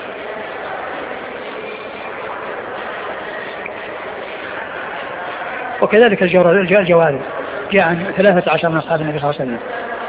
وكذلك الجوارب جاء عن 13 من أصحاب النبي صلى الله عليه وسلم.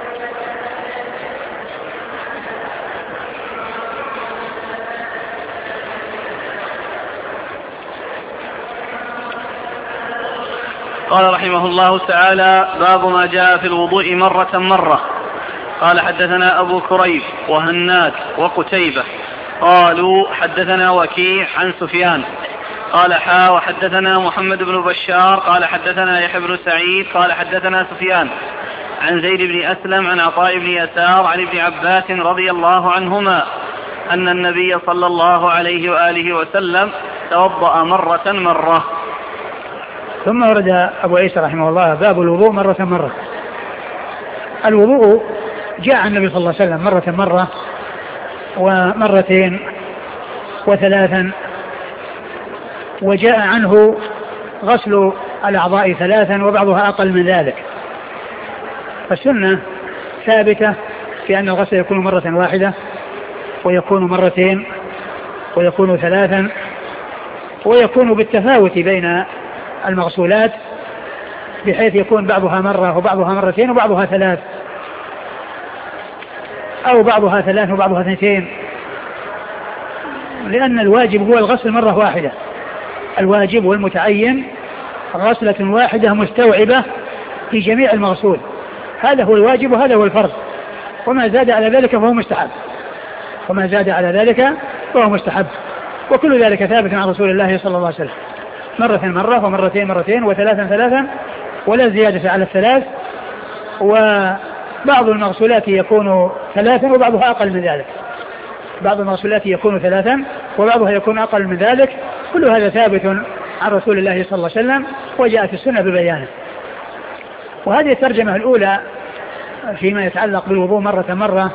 قال رحمه الله تعالى: باب ما جاء في الوضوء مرة. قال: حدثنا أبو كريب وهناد وقتيبة قالوا حدثنا وكيع عن سفيان قال: وحدثنا محمد بن بشار قال: حدثنا يحيى بن سعيد قال: حدثنا سفيان عن زيد بن أسلم عن عطاء بن يسار عن ابن عباس رضي الله عنهما أن النبي صلى الله عليه وآله وسلم توضأ مرة. ثم ورد أبو عيسى رحمه الله باب الوضوء مرة. الوضوء جاء عن النبي صلى الله عليه وسلم مرة ومرتين وثلاثا، وجاء عنه غسل الأعضاء ثلاثا وبعضها أقل من ذلك. فالسنة ثابتة في أن الغسل يكون مرة واحدة ويكون مرتين ويكون ثلاثا، ويكون بالتفاوت بين المغسولات بحيث يكون بعضها مرة وبعضها مرتين وبعضها ثلاث، أو بعضها ثلاث وبعضها اثنتين، لأن الواجب هو الغسل مرة واحدة. الواجب والمتعين غسلة واحدة مستوعبة في جميع المغسول، هذا هو الواجب وهذا هو الفرض، وما زاد على ذلك فهو مستحب، وما زاد على ذلك فهو مستحب، وكل ذلك ثابت عن رسول الله صلى الله عليه وسلم، مرة ومرتين مرتين وثلاثا ثلاثا، ولا زيادة على الثلاث. وبعض المغسولات يكون ثلاثا وبعضها أقل من ذلك، بعض المغسولات يكون ثلاثا وبعضها يكون أقل من ذلك، كل هذا ثابت عن رسول الله صلى الله عليه وسلم وجاءت السنة ببيانه. وهذه الترجمة الأولى فيما يتعلق بالوضوء مرة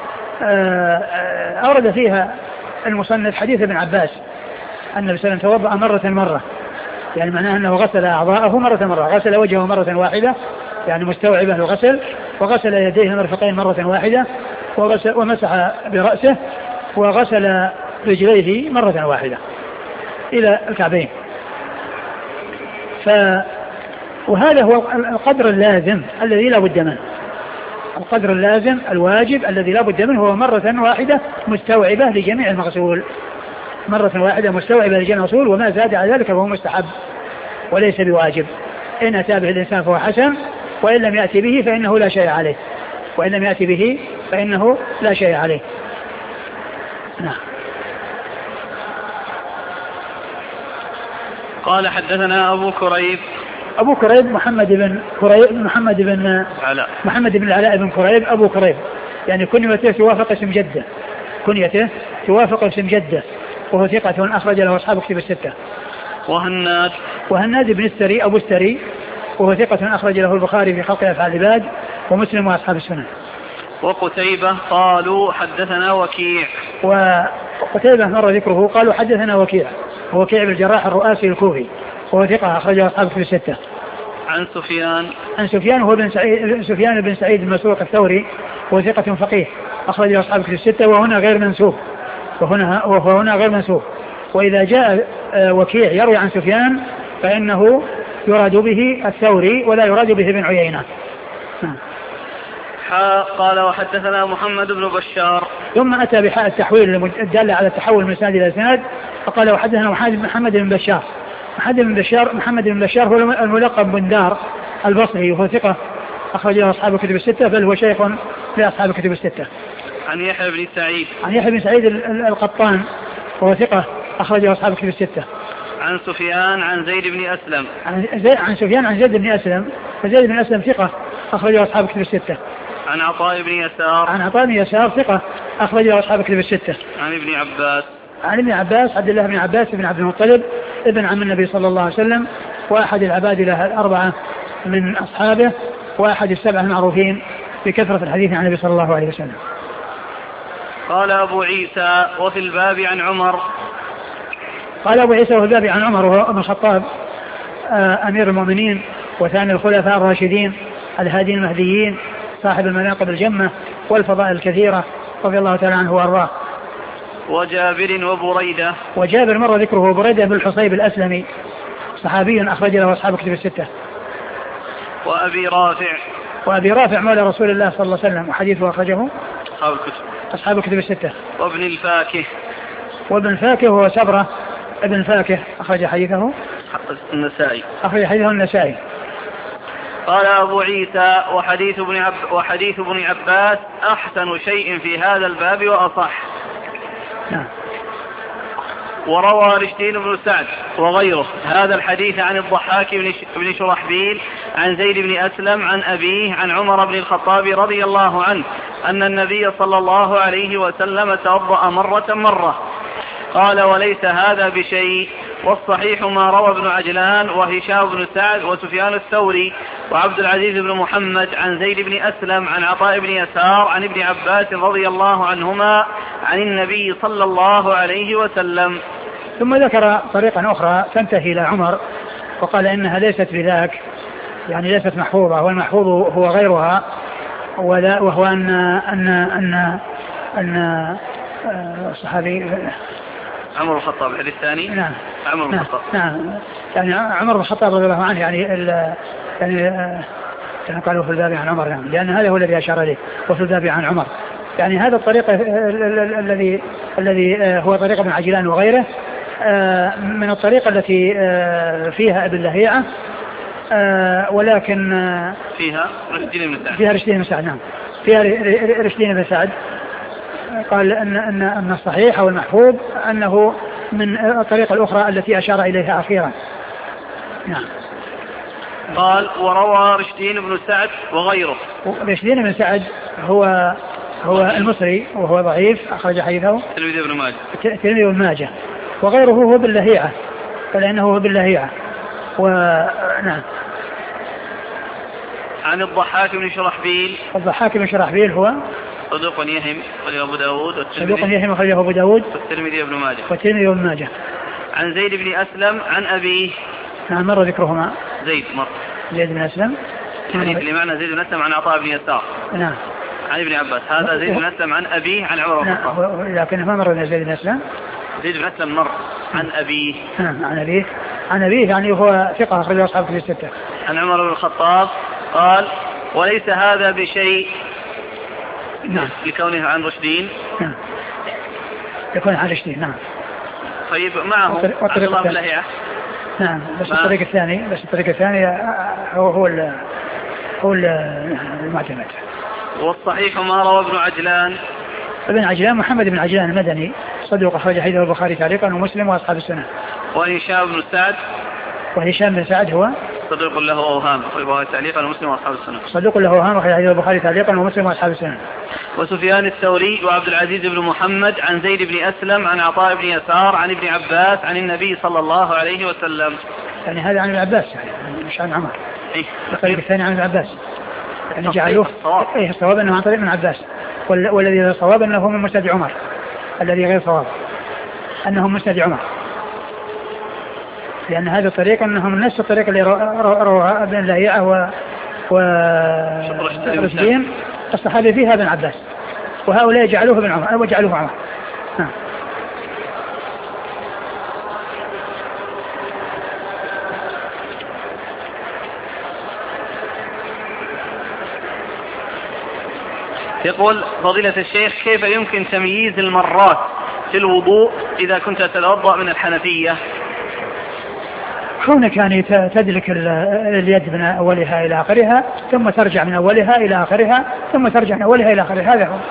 أورد فيها المصنف حديث ابن عباس أن النبي صلى الله عليه وسلم توضأ مرة، يعني معناه أنه غسل أعضاءه مرة، غسل وجهه مرة واحدة يعني مستوعبة الغسل، وغسل يديه المرفقين مرة واحدة، ومسح برأسه، وغسل رجليه مرة واحدة إلى الكعبين. وهذا هو القدر اللازم الذي لا بد منه، القدر اللازم الواجب الذي لا بد منه هو مرة واحدة مستوعبة لجميع المغسول، مرة واحدة مستوعبة لجميع المغسول، وما زاد على ذلك فهو مستحب وليس بواجب. إن أتى به الإنسان فهو حسن، وإن لم يأتي به فإنه لا شيء عليه، وإن لم يأتي به فإنه لا شيء عليه. نعم. قال حدثنا أبو كريب محمد بن العلاء بن كريب أبو كريب، يعني كنيته توافق اسم جده، وهو ثقة أخرج له أصحاب كتب الستة. وهناد بن السري أبو السري، وهو ثقة أخرج له البخاري في خلق أفعال العباد ومسلم وأصحاب السنن. وقتيبة قالوا حدثنا وكيع، وقتيبة مر ذكره قالوا حدثنا وكيع بن الجراح الرؤاسي الكوفي، وهو ثقة أخرجه أصحاب كتب الستة. عن سفيان هو سفيان بن سعيد المسروق الثوري، وهو ثقة فقيه أخرجه أصحاب كتب الستة، وهنا غير منسوب. وإذا جاء وكيع يروي عن سفيان فإنه يراد به الثوري ولا يراد به ابن عيينة. قال وحدثنا محمد بن بشار، ثم أتى بحاء التحويل الدالة على التحول من سند إلى سند، فقال وحدثنا محمد بن بشار. محمد بن بشار هو الملقب بن دار البصري، وهو ثقة أخرج له أصحاب الكتب الستة، بل هو شيخ لأصحاب الكتب الستة. عن يحيى بن سعيد القطان، وهو ثقة أخرج له أصحاب الكتب الستة. عن سفيان عن زيد بن أسلم، عن زيد بن أسلم ثقة أخرج له أصحاب الكتب الستة. عن عطاء بن يسار ثقة أخرج له أصحاب الكتب الستة. عن ابن عباس عبد الله بن عباس بن عبد المطلب ابن عم النبي صلى الله عليه وسلم، وأحد العباد له الأربعة من أصحابه، وأحد السبعة المعروفين بكثرة الحديث عن النبي صلى الله عليه وسلم. قال أبو عيسى وفي الباب عن عمر. وهو ابن الخطاب أمير المؤمنين وثاني الخلفاء الراشدين الهادين المهديين، صاحب المناقب الجمة والفضائل الكثيرة رضي الله تعالى عنه وأرضاه. وجابر مر ذكره، بريدة بن الحصيب الأسلمي صحابي أخرج له أصحاب كتب الستة. وأبي رافع مولى رسول الله صلى الله عليه وسلم، وحديثه أخرجه أصحاب كتب الستة. وابن الفاكه هو سبرة ابن الفاكه أخرج حديثه النسائي. قال أبو عيسى وحديث ابن عباس أحسن شيء في هذا الباب وأصح. وروى رشدين بن سعد وغيره هذا الحديث عن الضحاك بن شرحبيل عن زيد بن أسلم عن أبيه عن عمر بن الخطاب رضي الله عنه أن النبي صلى الله عليه وسلم توضأ مرة. قال وليس هذا بشيء، والصحيح ما روى ابن عجلان وهشام بن سعد وسفيان الثوري وعبد العزيز بن محمد عن زيد بن أسلم عن عطاء بن يسار عن ابن عباس رضي الله عنهما عن النبي صلى الله عليه وسلم. ثم ذكر طريقا أخرى تنتهي إلى عمر وقال إنها ليست بذاك، يعني ليست محفوظة، والمحفوظ هو غيرها، وهو أن الصحابي عمر بن الخطاب الحديث الثاني. نعم عمر بن الخطاب. نعم يعني عمر بن الخطاب رضي الله عنه يعني قالوا في الباب عن عمر، يعني لأن هذا هو الذي أشار إليه، وفي الباب عن عمر. يعني هذا الطريق الذي هو طريق ابن عجلان وغيره من الطريقة التي فيها ابن لهيعة، ولكن فيها رشدين بن سعد. نعم فيها رشدين بن سعد. قال أن الصحيح أو المحفوظ أنه من الطريقة الأخرى التي أشار إليها أخيرا. نعم. قال وروى رشدين بن سعد وغيره. رشدين بن سعد هو المصري وهو ضعيف، أخرج حديثه الترمذي وابن ماجه، وغيره هو باللهيعة، فلأنه هو باللهيعة. ونعم. عن الضحاك بن شرحبيل. الضحاك بن شرحبيل هو صدوق يهم أخرجه أبو داود والترمذي وابن ماجه. عن زيد بن أسلم عن أبيه. نعم مر ذكرهما. زيد بن أسلم الحديث اللي معنا زيد بن أسلم عن عطاء بن يسار. نعم. عن ابن عباس. هذا زيد بن أسلم عن أبيه عن عمر بن الخطاب. لكن ما مر زيد بن أسلم. زيد بن أسلم مر عن أبيه. عن أبيه يعني هو ثقة أخرجه أصحاب في الستة. عن عمر بن الخطاب قال وليس هذا بشيء. نعم. لكونه عن رشدين. نعم. يكون عن رشدين. نعم. طيب معه عبد الله بن لهيعة. نعم بس الطريق الثاني هو المعتمد. والصحيح ما روى ابن عجلان محمد بن عجلان المدني صدوق أخرج حديثه البخاري تعليقا ومسلم وأصحاب السنة. وهشام بن سعد هو صدوق له أوهام البخاري تعليقا ومسلم وأصحاب السنة. صدوق له أوهام أخرج حديثه البخاري تعليقا ومسلم وأصحاب السنة. وسفيان الثوري وعبد العزيز بن محمد عن زيد بن أسلم عن عطاء بن يسار عن ابن عباس عن النبي صلى الله عليه وسلم. يعني هذا عن ابن عباس يعني مش عن عمر. الطريق الثاني عن ابن عباس، يعني جعلوه الصواب أنه عن طريق ابن عباس، والذي الصواب أنه من مسند عمر، الذي غير صواب أنه مسند عمر، لأن هذا الطريق أنه من نفس الطريق اللي روى ابن لهيعة ورشدين الصحابي فيها ابن عباس، وهؤلاء جعلوه ابن عمر وجعلوه عمر. يقول فضيلة الشيخ كيف يمكن تمييز المرات في الوضوء إذا كنت تتوضأ من الحنفية؟ كونك يعني تدلك اليد من أولها إلى آخرها ثم ترجع من أولها إلى آخرها ثم ترجع من أولها إلى آخرها، هذا هو.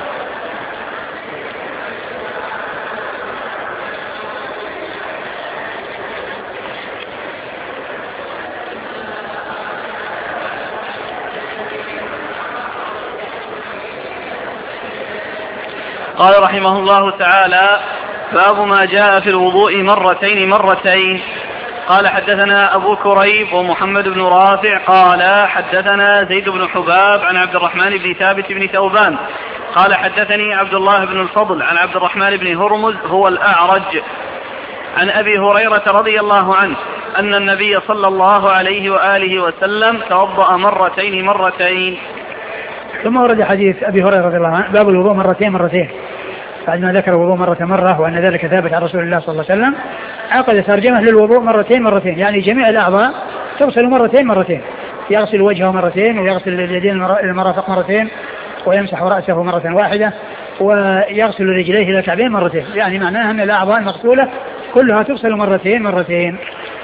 قال رحمه الله تعالى باب ما جاء في الوضوء مرتين. قال حدثنا أبو كريب ومحمد بن رافع قال حدثنا زيد بن حباب عن عبد الرحمن بن ثابت بن ثوبان قال حدثني عبد الله بن الفضل عن عبد الرحمن بن هرمز هو الأعرج عن أبي هريرة رضي الله عنه أن النبي صلى الله عليه وآله وسلم توضأ مرتين. ثم ورد حديث أبي هريرة رضي الله عنه باب الوضوء مرتين بعد ما ذكر الوضوء مرة وأن ذلك ثابت عن رسول الله صلى الله عليه وسلم، عقد ترجمة للوضوء مرتين، يعني جميع الأعضاء تغسل مرتين، يغسل وجهه مرتين ويغسل اليدين المرافق مرتين ويمسح رأسه مرة واحدة ويغسل رجليه إلى الكعبين مرتين، يعني معناها أن الأعضاء المغسولة كلها تغسل مرتين.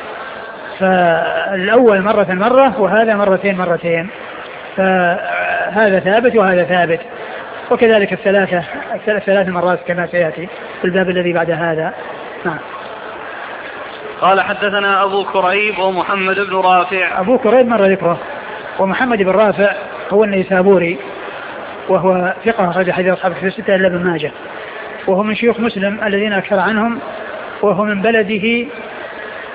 فالأول مرة وهذا مرتين، فهذا ثابت وهذا ثابت، وكذلك الثلاث مرات كما سيأتي في الباب الذي بعد هذا. نعم. قال حدثنا أبو كريب ومحمد بن رافع. أبو كريب مر ذكره، ومحمد بن رافع هو النيسابوري وهو ثقة أخرج حديث أصحاب في الستة إلا ابن ماجه، وهو من شيوخ مسلم الذين أكثر عنهم، وهو من بلده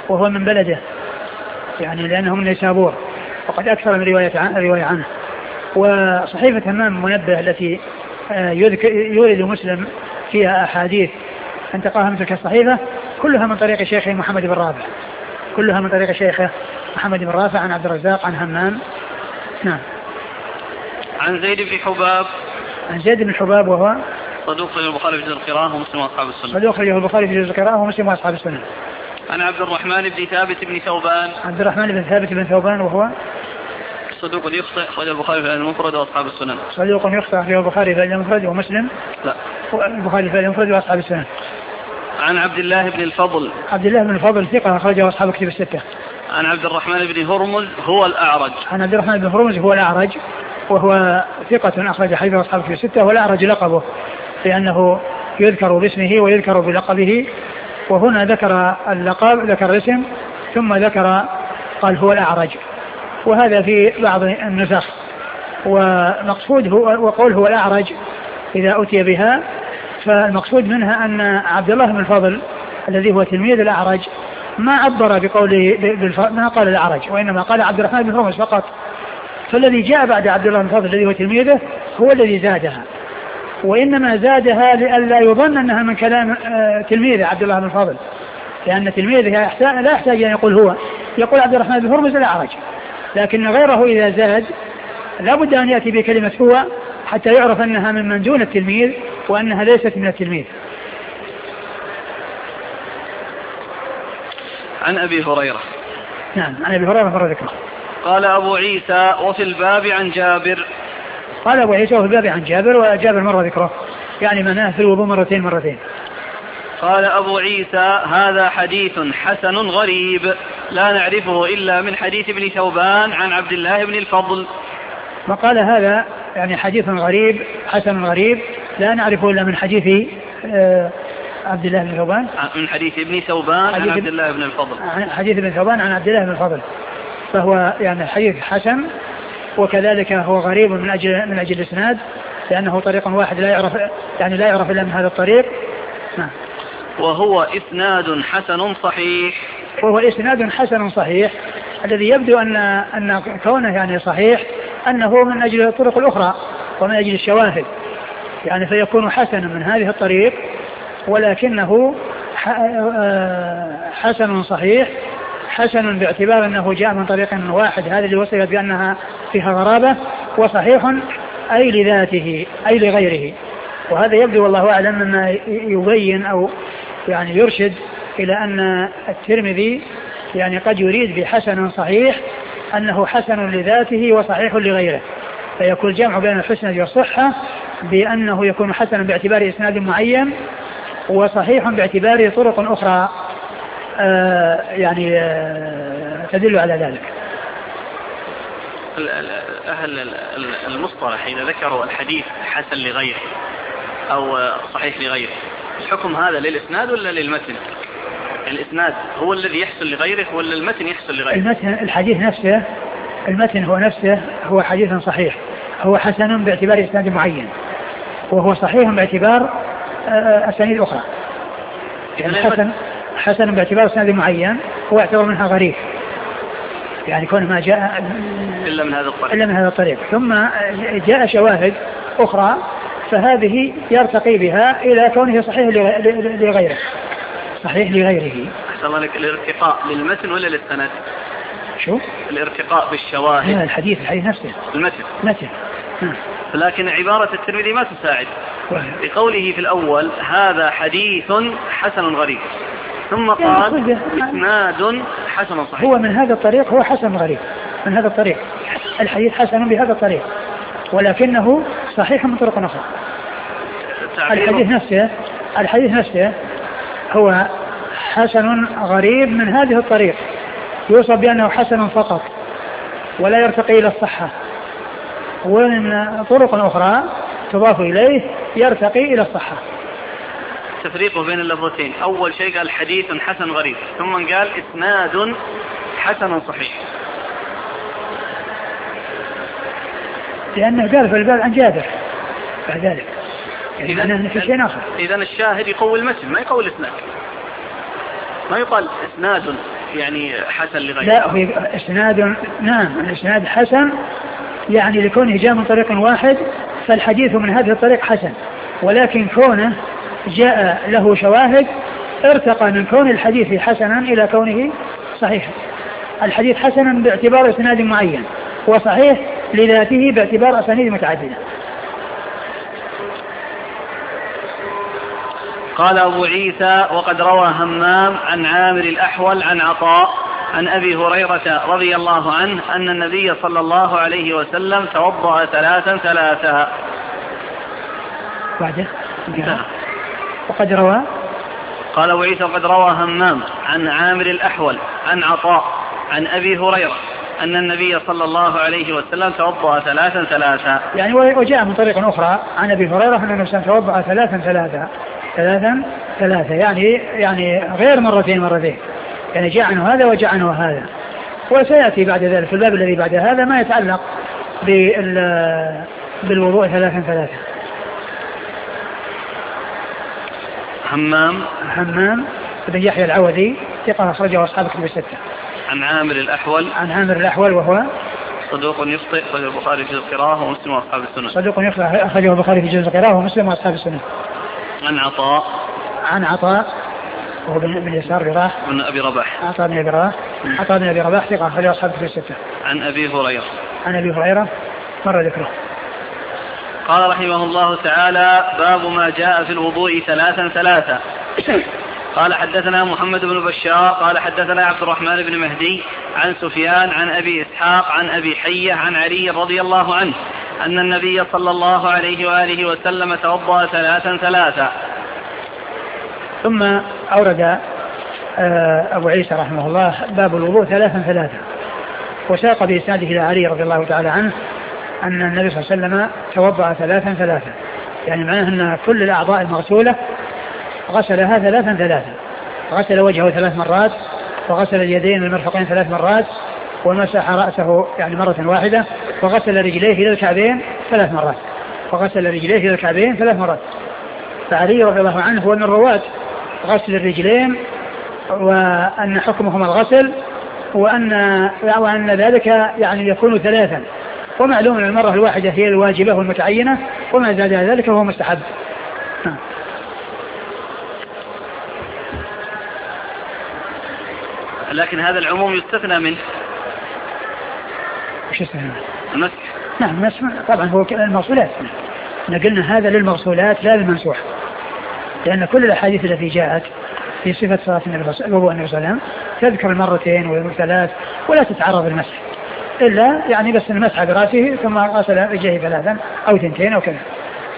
وهو من بلده يعني لأنه من نيسابور، وقد أكثر من رواية عنه. وصحيفة همام منبه التي يورد مسلم فيها أحاديث انتقاها من تلك الصحيفة كلها من طريق شيخه محمد بن رافع، كلها من طريق شيخه محمد بن رافع عن عبد الرزاق عن همام. نعم. عن زيد بن حباب. عن زيد بن حباب وهو صدوق في البخاري في جزء القراءة ومسلم وأصحاب السنة. صدوق في البخاري في جزء القراءة ومسلم وأصحاب السنة. عن عبد الرحمن بن ثابت بن ثوبان. عبد الرحمن بن ثابت بن ثوبان وهو صدوق يخطئ أخرجه البخاري في المفرد وأصحاب السنن. صدوق يخطئ أخرجه البخاري في المفرد ومسلم. لا. البخاري في المفرد وأصحاب السنن. عن عبد الله بن الفضل. عبد الله بن الفضل ثقة أخرجه أصحاب كتب الستة. عن عبد الرحمن بن هرمز هو الأعرج. عن عبد الرحمن بن هرمز هو الأعرج وهو ثقة أخرج حديثه أصحاب كتب الستة. والأعرج لقبه لأنه يذكر باسمه ويذكر بلقبه، وهنا ذكر اللقب ذكر الاسم ثم ذكر قال هو الأعرج، وهذا في بعض النسخ. ومقصود هو وقول هو الأعرج إذا أتي بها فالمقصود منها أن عبد الله بن الفضل الذي هو تلميذ الأعرج ما عبر بقوله ما قال الأعرج، وإنما قال عبد الرحمن بن هرمز فقط. فالذي جاء بعد عبد الله بن الفضل الذي هو تلميذه هو الذي زادها، وإنما زادها لئلا يظن أنها من كلام تلميذه عبد الله بن الفضل، لأن تلميذه لا يحتاج أن يقول عبد الرحمن بن هرمز الأعرج، لكن غيره إذا زاد لا بد أن يأتي بكلمة هو حتى يعرف أنها من دون التلميذ وأنها ليست من التلميذ. عن أبي هريرة. نعم. عن أبي هريرة مر ذكره. قال أبو عيسى وفي الباب عن جابر. قال أبو عيسى وفي الباب عن جابر، وجابر مر ذكره يعني مناه في الوضوء مرتين. قال أبو عيسى هذا حديث حسن غريب لا نعرفه إلا من حديث ابن ثوبان عن عبد الله بن الفضل. وقال هذا يعني حديث غريب حسن غريب لا نعرفه إلا من حديث عبد الله بن ثوبان، من حديث ابن ثوبان عن عبد الله بن الفضل، حديث ابن ثوبان عن عبد الله بن الفضل، فهو يعني حديث حسن، وكذلك هو غريب من أجل الإسناد لأنه طريق واحد لا يعرف إلا من هذا الطريق. نعم. وهو إسناد حسن صحيح. وهو إسناد حسن صحيح الذي يبدو أن كونه يعني صحيح أنه من أجل الطرق الأخرى ومن أجل الشواهد، يعني فيكون حسنا من هذه الطريق ولكنه حسن صحيح، حسن باعتبار أنه جاء من طريق واحد، هذا اللي وصفت بأنها فيها غرابة، وصحيح أي لذاته أي لغيره. وهذا يبدو والله أعلم مما يبين أو يعني يرشد إلى أن الترمذي يعني قد يريد بحسن صحيح أنه حسن لذاته وصحيح لغيره، فيكون الجمع بين الحسن والصحة بأنه يكون حسنا باعتبار إسناد معين وصحيح باعتبار طرق أخرى تدل على ذلك. أهل المصطلح إذا ذكروا الحديث حسن لغيره أو صحيح لغيره، الحكم هذا للإسناد ولا للمتن؟ الإسناد هو الذي يحصل لغيره ولا المتن يحصل لغيره؟ المتن الحديث نفسه، المتن هو نفسه هو حديث صحيح، هو حسن باعتبار إسناد معين، وهو صحيح باعتبار أسانيد أخرى. يعني حسن باعتبار إسناد معين هو يعتبر منها غريب، يعني كونه ما جاء إلا من هذا الطريق ثم جاء شواهد أخرى فهذه يرتقي بها إلى كونه صحيح لغيره، صحيح لغيره. أحسن الله لك. الارتقاء للمتن ولا للسند؟ شو؟ الارتقاء بالشواهد. الحديث نفسه المتن. لكن عبارة الترمذي ما تساعد بقوله في الأول هذا حديث حسن غريب، ثم قال إسناد حسن صحيح. هو من هذا الطريق هو حسن غريب، من هذا الطريق الحديث حسن بهذا الطريق ولكنه صحيح من طرق أخرى. الحديث نفسه هو حسن غريب من هذه الطريق، يوصف بأنه حسن فقط ولا يرتقي إلى الصحة، ومن طرق أخرى تضاف إليه يرتقي إلى الصحة. تفريقه بين اللفظتين، أول شيء قال حديث حسن غريب، ثم قال إسناد حسن صحيح، لأنه قال في الباب عن جابر بعد ذلك، يعني في شيء آخر. إذن الشاهد يقوي المتن ما يقوي الإسناد، ما يقال إسناد يعني حسن لغيره؟ لا، هو إسناد، نعم الإسناد حسن يعني لكونه جاء من طريق واحد، فالحديث من هذه الطريق حسن، ولكن كونه جاء له شواهد ارتقى من كون الحديث حسنا إلى كونه صحيحا. الحديث حسنا باعتبار إسناد معين، وصحيح لذاته باعتبار أسانيد متعددة. قال أبو عيسى: وقد روى همام عن عامر الأحول عن عطاء عن أبي هريرة رضي الله عنه أن النبي صلى الله عليه وسلم توضأ ثلاثا. بعده وقد روى، قال أبو عيسى: وقد روى همام عن عامر الأحول عن عطاء عن أبي هريرة أن النبي صلى الله عليه وسلم توضأ ثلاثا. يعني وجاء من طريق أخرى عن أبي هريرة أن النبي توضأ ثلاثا يعني غير مرتين، يعني جاء عنه هذا وجاء عنه هذا. وسيأتي بعد ذلك في الباب الذي بعد هذا ما يتعلق بالوضوء ثلاثا. همام بن يحيى العوذي ثقة أخرجه أصحاب كتب الستة. عن عامر الأحول وهو صدوق يخطئ، أخرجه البخاري في جزء القراءة ومسلم وأصحاب السنن. صدوق يخطئ، أخرجه البخاري في جزء القراءة ومسلم وأصحاب السنن. عن عطاء وهو بن يسار براح بن أبي رباح. عطاء بن أبي رباح ثقة أخرجه أصحاب كتب الستة. عن أبي هريرة مر ذكره. قال رحمه الله تعالى: باب ما جاء في الوضوء ثلاثا. قال حدثنا محمد بن بشار قال حدثنا عبد الرحمن بن مهدي عن سفيان عن أبي إسحاق عن أبي حية عن علي رضي الله عنه أن النبي صلى الله عليه وآله وسلم توضأ ثلاثا. ثم أورد أبو عيسى رحمه الله باب الوضوء ثلاثا، وساق بإسناده إلى علي رضي الله تعالى عنه أن النبي صلى الله عليه وسلم توضأ ثلاثا، يعني معناه أن كل الأعضاء المغسولة غسلها ثلاثا، غسل وجهه 3 مرات، وغسل اليدين المرفقين 3 مرات، ومسح رأسه يعني مرة واحدة، وغسل رجليه إلى الكعبين 3 مرات. فعلي رضي الله عنه هو من الرواة غسل الرجلين، وأن حكمهما الغسل، وأن ذلك يعني يكون 3، ومعلوم أن المرة الواحدة هي الواجبة والمتعينة، وما زاد ذلك هو مستحب. لكن هذا العموم يستثنى منه. وش يستثنى؟ المسح. نعم المسح طبعا هو المغسولات، نقلنا هذا للمغسولات لا للمنسوح، لأن كل الأحاديث التي جاءت في صفة صلاة النبي صلى الله عليه وسلم تذكر المرتين والثلاث ولا تتعرض المسح، إلا يعني بس المسح برأسه ثم غسل رجليه 3 أو 2 أو كذا.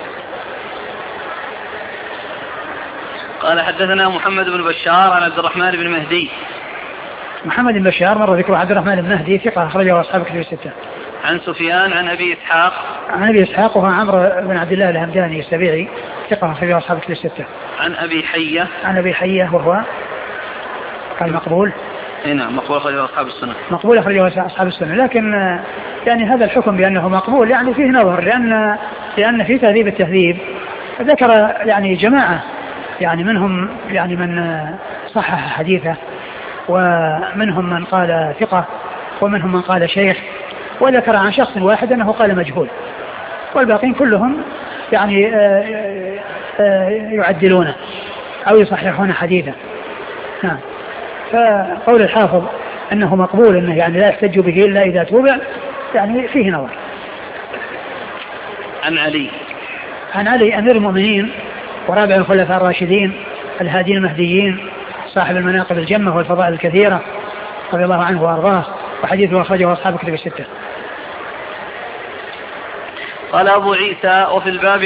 قال حدثنا محمد بن بشار عن عبد الرحمن بن مهدي. محمد بن بشار مر ذكره. عبد الرحمن بن مهدي ثقة أخرجه أصحاب كتب الستة. عن سفيان عن أبي إسحاق وهو عمرو بن عبد الله الهمداني السبيعي ثقة أخرجه أصحاب كتب الستة. عن أبي حية وهو قال مقبول. نعم مقبول أخرجه أصحاب السنة. لكن يعني هذا الحكم بأنه مقبول يعني فيه نظر، لأن في تهذيب التهذيب ذكر يعني جماعة يعني منهم يعني من صحح حديثه، ومنهم من قال ثقة، ومنهم من قال شيخ، وذكر عن شخص واحد أنه قال مجهول، والباقين كلهم يعني يعدلونه أو يصححون حديثه. نعم. فقول الحافظ أنه مقبول، أنه يعني لا يحتج به إلا إذا توبع، يعني فيه نظر. عن علي أمير المؤمنين ورابع الخلفاء الراشدين الهادين المهديين صاحب المناقب الجمة والفضائل الكثيرة رضي الله عنه وأرضاه، وحديثه أخرجه أصحاب كتب الستة. قال أبو عيسى: وفي الباب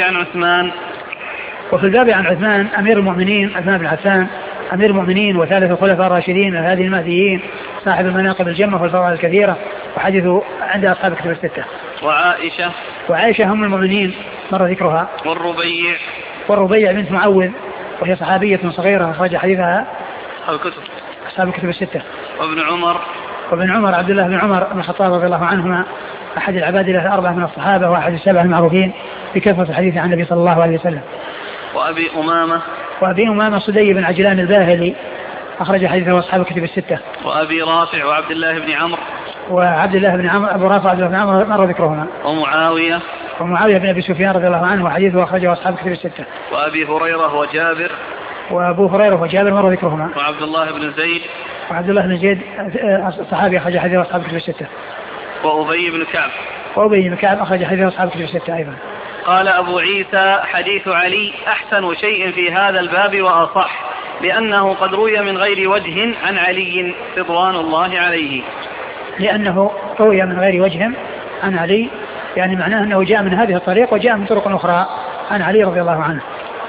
عن عثمان أمير المؤمنين عثمان بن عفان أمير المؤمنين وثالث الخلفاء الراشدين الهادين المهديين صاحب المناقب الجمة والفضائل الكثيرة، وحديثه عند أصحاب كتب الستة. وعائشة هم المؤمنين مر ذكرها. والربيع بنت معوذ وهي صحابية صغيرة أخرج حديثها أصحاب الكتب الستة. وابن عمر عبد الله بن عمر بن الخطاب رضي الله عنهما أحد العبادلة الأربعة من الصحابة وأحد السبعة المعروفين بكثرة الحديث عن النبي صلى الله عليه وسلم. وأبي أمامة صدي بن عجلان الباهلي أخرج حديثه أصحاب الكتب الستة. وأبي رافع وعبد الله بن عمرو. وعبد الله بن عمرو أبو رافع عبد الله بن عمرو مر ذكرهما. ومعاوية بن أبي سفيان رضي الله عنه وحديثه أخرجه أصحاب الكتب الستة. وأبي هريرة وجابر. وأبو هريرة وجابر مر ذكرهما. وعبد الله بن زيد. وعبد الله بن زيد صحابي أخرج حديثه أصحاب الكتب الستة. وأبي بن كعب. أخرج حديث أصحاب الكتب الستة أيضا. قال أبو عيسى حديث علي أحسن شيء في هذا الباب وأصح لأنه قد روي من غير وجه عن علي رضوان الله عليه. لأنه روي من غير وجه عن علي يعني معناه أنه جاء من هذه الطريق وجاء من طرق أخرى عن علي رضي الله عنه.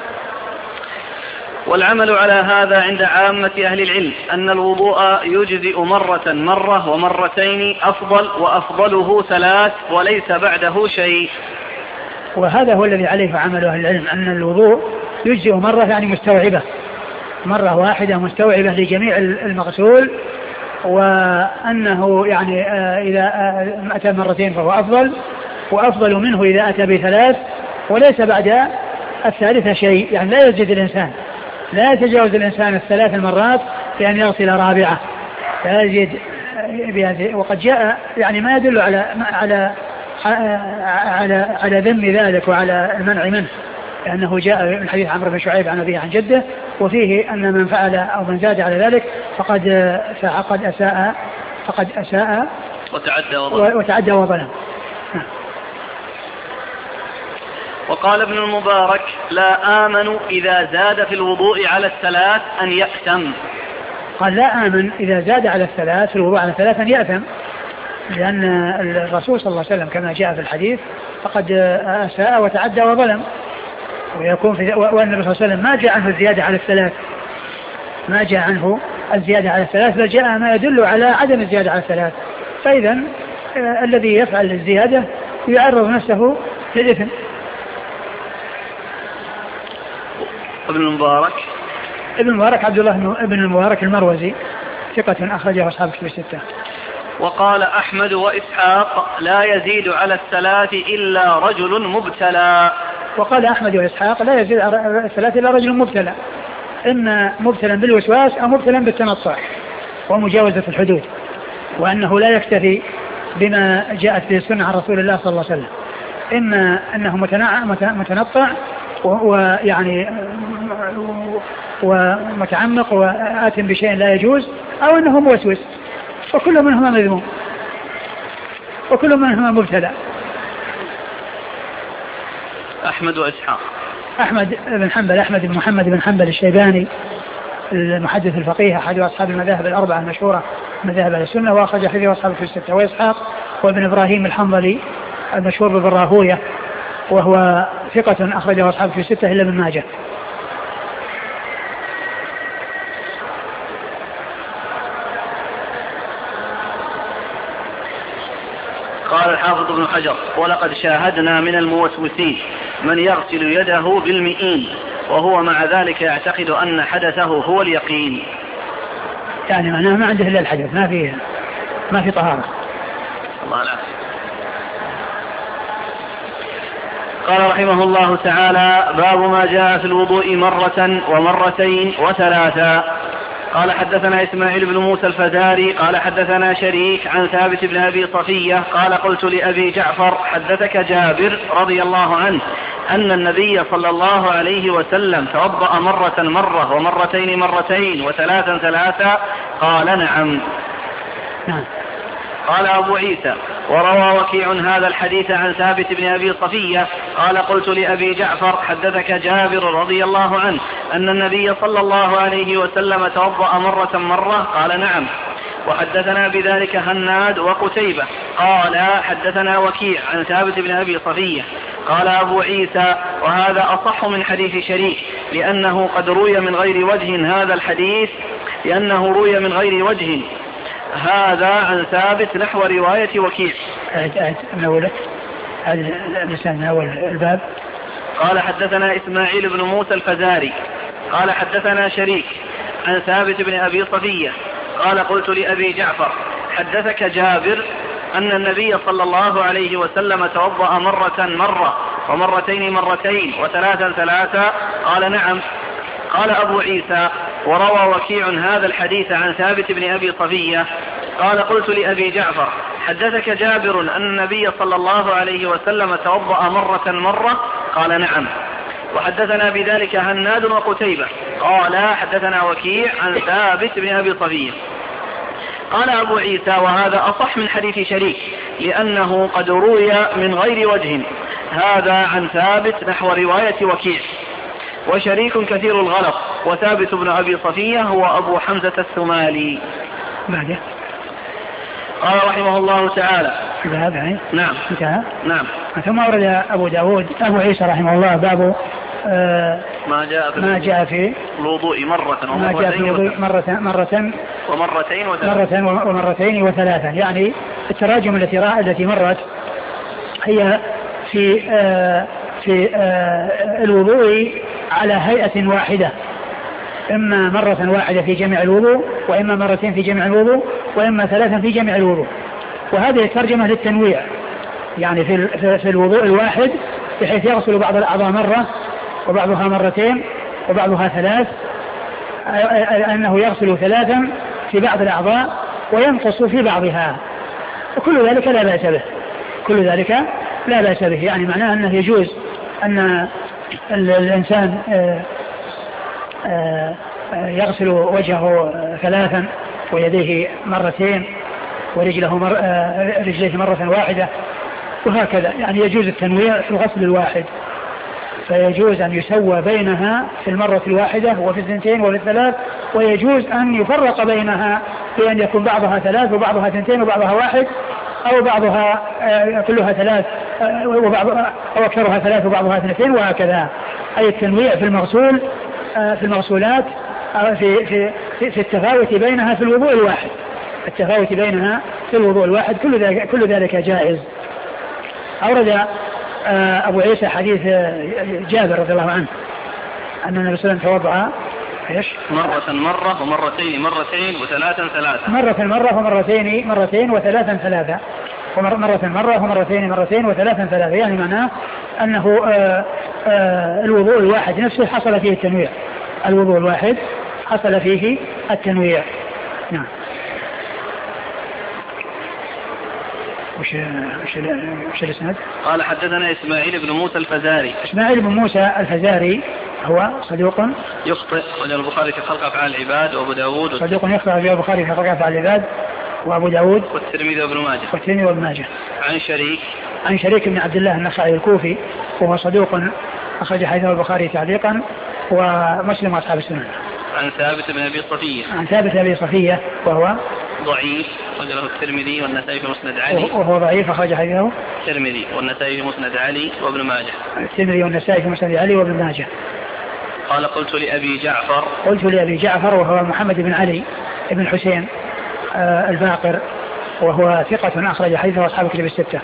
والعمل على هذا عند عامة أهل العلم أن الوضوء يجزئ مرة ومرتين أفضل وأفضله 3 وليس بعده شيء. وهذا هو الذي عليه عمل أهل العلم أن الوضوء يجزئ مرة يعني مستوعبة مرة واحدة مستوعبة لجميع المغسول وأنه يعني إذا أتى مرتين فهو أفضل وأفضل منه إذا أتى ب3 وليس بعد الثالثة شيء يعني لا يزيد الإنسان لا يتجاوز الإنسان 3 مرات لأن يغسل رابعة لا يزيد وقد جاء يعني ما يدل على ذم ذلك وعلى المنع منه لأنه جاء من حديث عمرو بن شعيب عن أبيه عن جده وفيه أن من فعل أو من زاد على ذلك فقد أساء وتعدى وظلم. وقال ابن المبارك لا آمن إذا زاد في الوضوء على 3 أن يأثم. قال لا آمن إذا زاد على 3 في الوضوء على 3 أن يأثم لأن الرسول صلى الله عليه وسلم كما جاء في الحديث فقد أساء وتعدى وظلم ويكون وأن الرسول صلى الله عليه وسلم ما جاء عنه الزيادة على 3 ما جاء عنه الزيادة على 3 بل جاء ما يدل على عدم الزيادة على 3 فإذا الذي يفعل الزيادة يعرض نفسه للإثم. ابن المبارك عبد الله بن المبارك المروزي ثقة أخرجه أصحاب الكتب الستة. وقال أحمد وإسحاق لا يزيد على 3 إلا رجل مبتلى. وقال أحمد وإسحاق لا يزيد على 3 إلا رجل مبتلى إما مبتلا بالوسواس أو مبتلا بالتنطع ومجاوزة الحدود وأنه لا يكتفي بما جاءت به السنة عن رسول الله صلى الله عليه وسلم إما أنه متنطع ويعني ومتعمق وآت بشيء لا يجوز أو أنه موسوس وكل منهما مذموم وكل منهما مبتلى. أحمد وإسحاق. أحمد بن محمد بن حنبل الشيباني المحدث الفقيه أحد أصحاب المذاهب الأربعة المشهورة مذاهب أهل السنة وأخرج حديثه أصحاب الكتب الستة. وإسحاق وابن إبراهيم الحنظلي المشهور بالراهوية وهو ثقة أخرجه أصحاب الكتب الستة إلا ابن ماجه. قال الحافظ ابن حجر ولقد شاهدنا من الموسوسين من يغسل يده بالمئين وهو مع ذلك يعتقد أن حدثه هو اليقين يعني معناه ما عنده إلا الحدث ما في طهارة. الله لا. قال رحمه الله تعالى باب ما جاء في الوضوء 1 ومرتين و3. قال حدثنا إسماعيل بن موسى الفزاري قال حدثنا شريك عن ثابت بن أبي صفية قال قلت لأبي جعفر حدثك جابر رضي الله عنه أن النبي صلى الله عليه وسلم توضأ 1 مرة ومرتين مرتين و3 3؟ قال نعم. قال أبو عيسى وروى وكيع هذا الحديث عن ثابت بن أبي صفية قال قلت لأبي جعفر حدثك جابر رضي الله عنه أن النبي صلى الله عليه وسلم توضأ 1 مرة؟ قال نعم. وحدثنا بذلك هناد وقتيبة قال حدثنا وكيع عن ثابت بن أبي صفية. قال أبو عيسى وهذا أصح من حديث شريك لأنه قد روي من غير وجه هذا الحديث هذا عن ثابت نحو رواية وكيع. من أوله من أول الباب. قال حدثنا إسماعيل بن موسى الفزاري قال حدثنا شريك عن ثابت بن أبي صفية قال قلت لأبي جعفر حدثك جابر أن النبي صلى الله عليه وسلم توضأ 1 مرة ومرتين مرتين و3 3؟ قال نعم. قال أبو عيسى وروى وكيع هذا الحديث عن ثابت بن أبي صفية قال قلت لأبي جعفر حدثك جابر أن النبي صلى الله عليه وسلم توضأ مرة قال نعم. وحدثنا بذلك هناد وقتيبة قال حدثنا وكيع عن ثابت بن أبي صفية. قال أبو عيسى وهذا أصح من حديث شريك لأنه قد روي من غير وجه هذا عن ثابت نحو رواية وكيع، وشريك كثير الغلط، وثابت بن أبي صفية هو أبو حمزة الثمالي. بعده قال رحمه الله تعالى نعم انتهى. نعم. ثم أورد أبو عيسى رحمه الله باب ما جاء في الوضوء ومرتين وثلاثا، يعني التراجم التي مرت هي في الوضوء على هيئة واحدة، إما مرة واحدة في جميع الوضوء، وإما مرتين في جميع الوضوء، وإما ثلاثا في جميع الوضوء. وهذه الترجمة للتنويع، يعني في الوضوء الواحد بحيث يغسل بعض الأعضاء مرة وبعضها مرتين وبعضها ثلاث، أنه يغسل ثلاثا في بعض الأعضاء وينقص في بعضها، وكل ذلك لا بأس به. يعني معناه أنه يجوز أن الإنسان يغسل وجهه ثلاثا ويديه مرتين ورجليه مرة واحدة وهكذا، يعني يجوز التنويع في الغسل الواحد، فيجوز أن يسوى بينها في المرة الواحدة وفي الثنتين وفي الثلاث، ويجوز أن يفرق بينها بأن يكون بعضها ثلاث وبعضها ثنتين وبعضها واحد، أو بعضها كلها ثلاث أو أكثرها ثلاث وبعضها اثنتين، وهكذا. أي التنويع في المغسولات في التفاوت بينها في الوضوء الواحد، كل ذلك جائز. أورد أبو عيسى حديث جابر رضي الله عنه أن النبي صلى الله عليه وسلم توضأ مرة ومرتين وثلاثا مرة ومرتين وثلاثا ثلاثة، مرة ومرتين وثلاثا ثلاثة، يعني معناه أنه الوضوء الواحد نفسه حصل فيه التنويع. نعم. وش الاسناد؟ قال حدثنا إسماعيل بن موسى الفزاري هو صدوق يخطئ، وجاء البخاري في خلق أفعال العباد، وأبو داود صدوق يخطئ، وجاء البخاري في خلق أفعال العباد، وأبو داود والترمذي وابن ماجه. عن شريك بن عبد الله النخعي الكوفي، وهو صدوق أخرج حديثه البخاري تعليقا ومسلم وأصحاب السنن. عن ثابت بن أبي صفية وهو ضعيف، أخرجه الترمذي والنسائي في مسند علي، وهو ضعيف أخرج حديثه الترمذي والنسائي في مسند علي وابن ماجه. قال قلت لأبي جعفر وهو محمد بن علي بن حسين الباقر، وهو ثقة أخرج حديثه أصحاب الكتب الستة.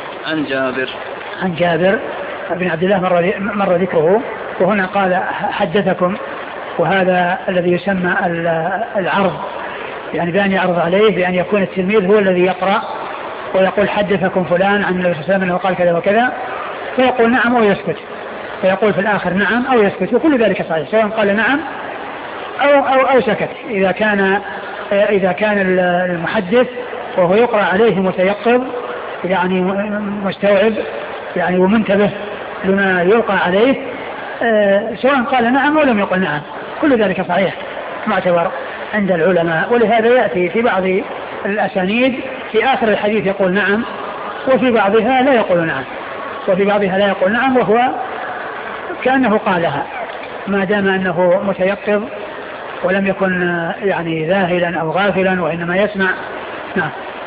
عن جابر بن عبد الله مر ذكره، وهنا قال حدثكم، وهذا الذي يسمى العرض، يعني بأن يعرض عليه بأن يكون التلميذ هو الذي يقرأ ويقول حدثكم فلان عن النبي صلى الله عليه وسلم أنه قال كذا وكذا، فيقول نعم أو يسكت، فيقول في الآخر نعم أو يسكت، وكل ذلك صحيح، سواء قال نعم أو سكت. إذا كان المحدث وهو يقرأ عليه متيقظ، يعني مستوعب، يعني ومنتبه لما يلقى عليه، سواء قال نعم أو لم يقل نعم، كل ذلك صحيح معتبر عند العلماء. ولهذا يأتي في بعض الأسانيد في آخر الحديث يقول نعم، وفي بعضها لا يقول نعم، وهو كأنه قالها، ما دام أنه متيقظ ولم يكن يعني ذاهلا أو غافلا، وإنما يسمع. نعم.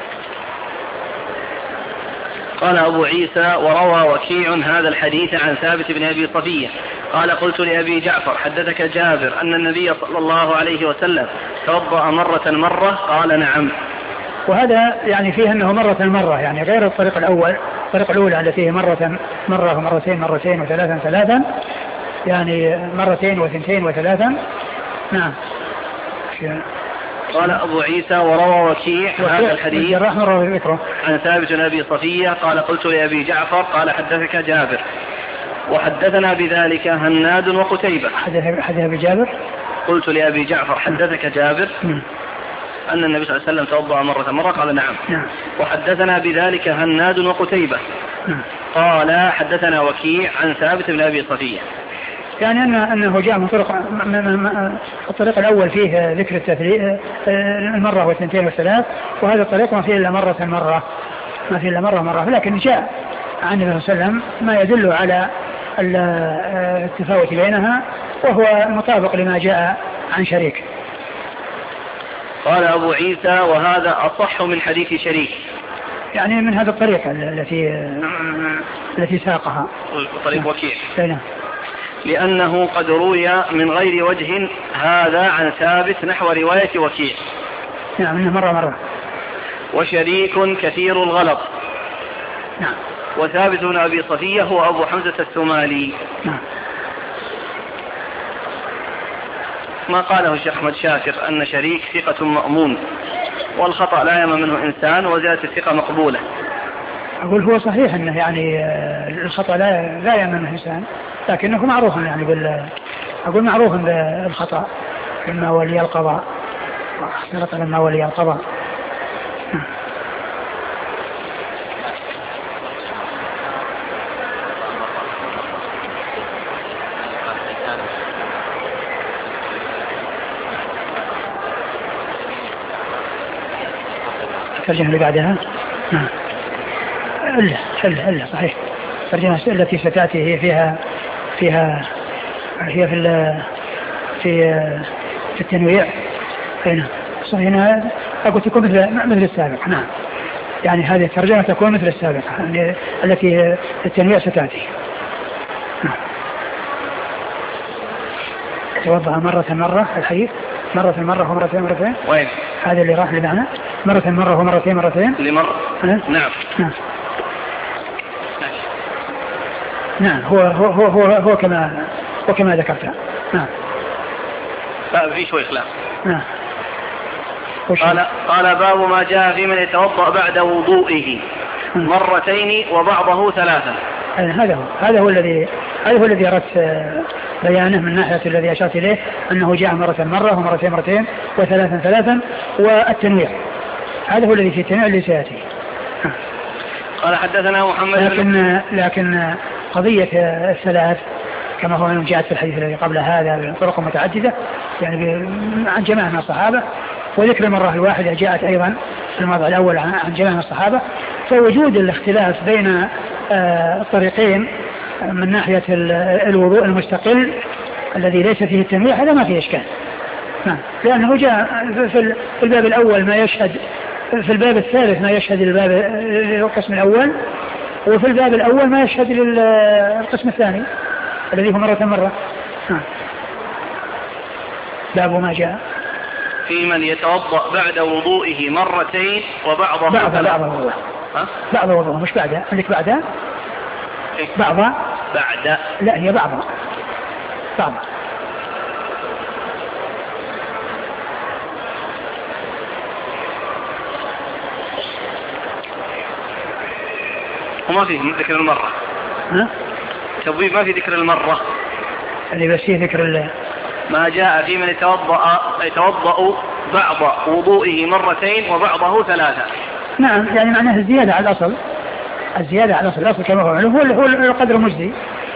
قال أبو عيسى وروى وكيع هذا الحديث عن ثابت بن أبي صفية قال قلت لأبي جعفر حدثك جابر أن النبي صلى الله عليه وسلم توضأ مرة قال نعم. وهذا يعني فيه أنه مرة، يعني غير الطريق الأولى التي فيه مرة ومرتين وثلاثا، يعني مرتين وثنتين وثلاثا. نعم. قال أبو عيسى وروى وكيع هذا الحديث عن ثابت بن أبي صفية قال قلت لأبي جعفر قال حدثك جابر، وحدثنا بذلك هناد وقتيبة. حدث بجابر قلت لأبي جعفر حدثك جابر أن النبي صلى الله عليه وسلم توضأ مرة قال نعم. وحدثنا بذلك هناد وقتيبة. قال حدثنا وكيع عن ثابت بن أبي صفية. يعني أنه جاء من طرق، الطريق الأول فيه ذكر التثليث المرة والثنتين والثلاث، وهذا الطريق ما فيه إلا مرة، لكن جاء عن النبي صلى الله عليه وسلم ما يدل على التفاوت بينها، وهو مطابق لما جاء عن شريك. قال أبو عيسى وهذا أصح من حديث شريك، يعني من هذا الطريقة التي ساقها طريق وكيع، نعم. لأنه قد روي من غير وجه هذا عن ثابت نحو رواية وكيع. نعم، منه مرة. وشريك كثير الغلط. نعم. وثابت بن أبي صفية هو أبو حمزة الثمالي. نعم. ما قاله الشيخ أحمد شاكر أن شريك ثقة مأمون والخطأ لا يم منه إنسان وزيادة الثقة مقبولة. أقول هو صحيح أنه يعني الخطأ لا يم منه إنسان، لكنه معروف يعني أقول معروف بالخطأ لما ولي القضاء، لما ولي القضاء. الترجمة اللي بعدها إلا صحيح. الترجمة التي ستأتي هي في التنويع. هنا صحيح، هنا أقول تكون مثل السابق. نعم، يعني هذه الترجمة تكون مثل السابقة يعني التي التنويع ستأتي. توضأ مرة الحديث مرة ومرتين. وين هذا اللي راح لمعنى مرة ومرتين لمرة. نعم. نعم، هو كما ذكرت. نعم. في شوي خلاف. نعم. قال باب ما جاء في من يتوضأ بعد وضوئه مرتين وبعضه ثلاثة. هذا هو الذي أردت بيانه من ناحية الذي أشرت إليه أنه جاء مرة ومرتين وثلاثا والتنويع. هذا هو الذي في التنويع اللي سيأتي. قال حدثنا محمد لكن قضية الثلاث كما هو جاءت في الحديث الذي قبل هذا بطرق متعددة يعني عن جماعة من الصحابة، وذكر المرة الواحدة جاءت أيضا في الموضع الأول عن جماعة من الصحابة. فوجود الاختلاف بين الطريقين من ناحية الوضوء المستقل الذي ليس فيه التنويع هذا ما فيه إشكال. لأنه جاء في الباب الأول ما يشهد، في الباب الثالث ما يشهد القسم الأول، وفي الباب الأول ما يشهد للقسم الثاني الذي هو مرة. باب ما جاء في من يتوضأ بعد وضوئه مرتين وبعضه بعض وضوء مش بعد. عندك بعد لا هي بعض. وما فيه ذكر المرة. تبويب ما في ذكر المرة اللي بس فيه ذكر ما جاء في من يتوضأ بعض وضوئه مرتين وبعضه ثلاثة. نعم، يعني معناه الزيادة على الأصل كما هو القدر المجزي.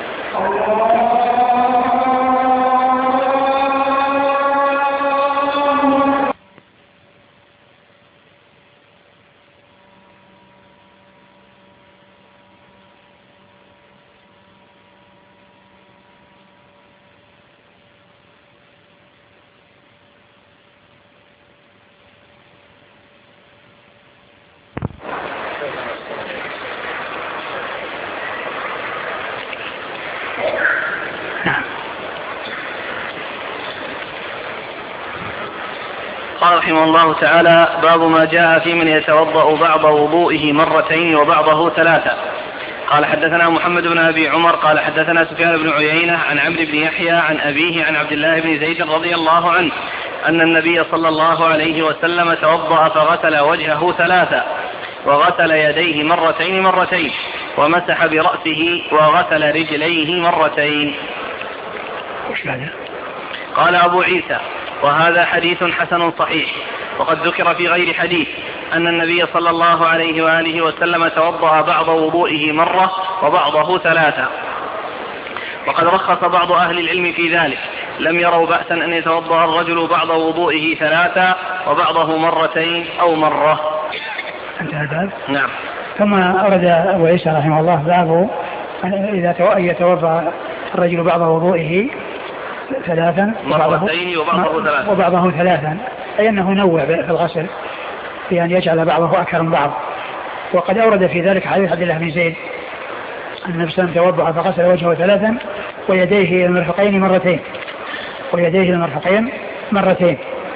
قال رحمه الله تعالى باب ما جاء في من يتوضأ بعض وضوئه مرتين وبعضه ثلاثة. قال حدثنا محمد بن أبي عمر قال حدثنا سفيان بن عيينة عن عمرو بن يحيى عن أبيه عن عبد الله بن زيد رضي الله عنه أن النبي صلى الله عليه وسلم توضأ فغسل وجهه ثلاثة وغسل يديه مرتين ومسح برأسه وغسل رجليه مرتين. قال أبو عيسى: وهذا حديث حسن صحيح. وقد ذكر في غير حديث أن النبي صلى الله عليه وآله وسلم توضأ بعض وضوئه مرة وبعضه ثلاثة، وقد رخص بعض أهل العلم في ذلك، لم يروا بأسا أن يتوضأ الرجل بعض وضوئه ثلاثة وبعضه مرتين أو مرة. انتهى الباب. نعم. ثم أورد أبو عيسى رحمه الله باب إذا يتوضأ الرجل بعض وضوئه ثلاثا مرتين وبعضه ثلاثا، أي أنه نوع في الغسل بأن يجعل بعضه أكثر من بعض. وقد أورد في ذلك حديث عبد الله بن زيد أن النبي صلى الله عليه وسلم توضأ فغسل وجهه ثلاثا ويديه المرفقين مرتين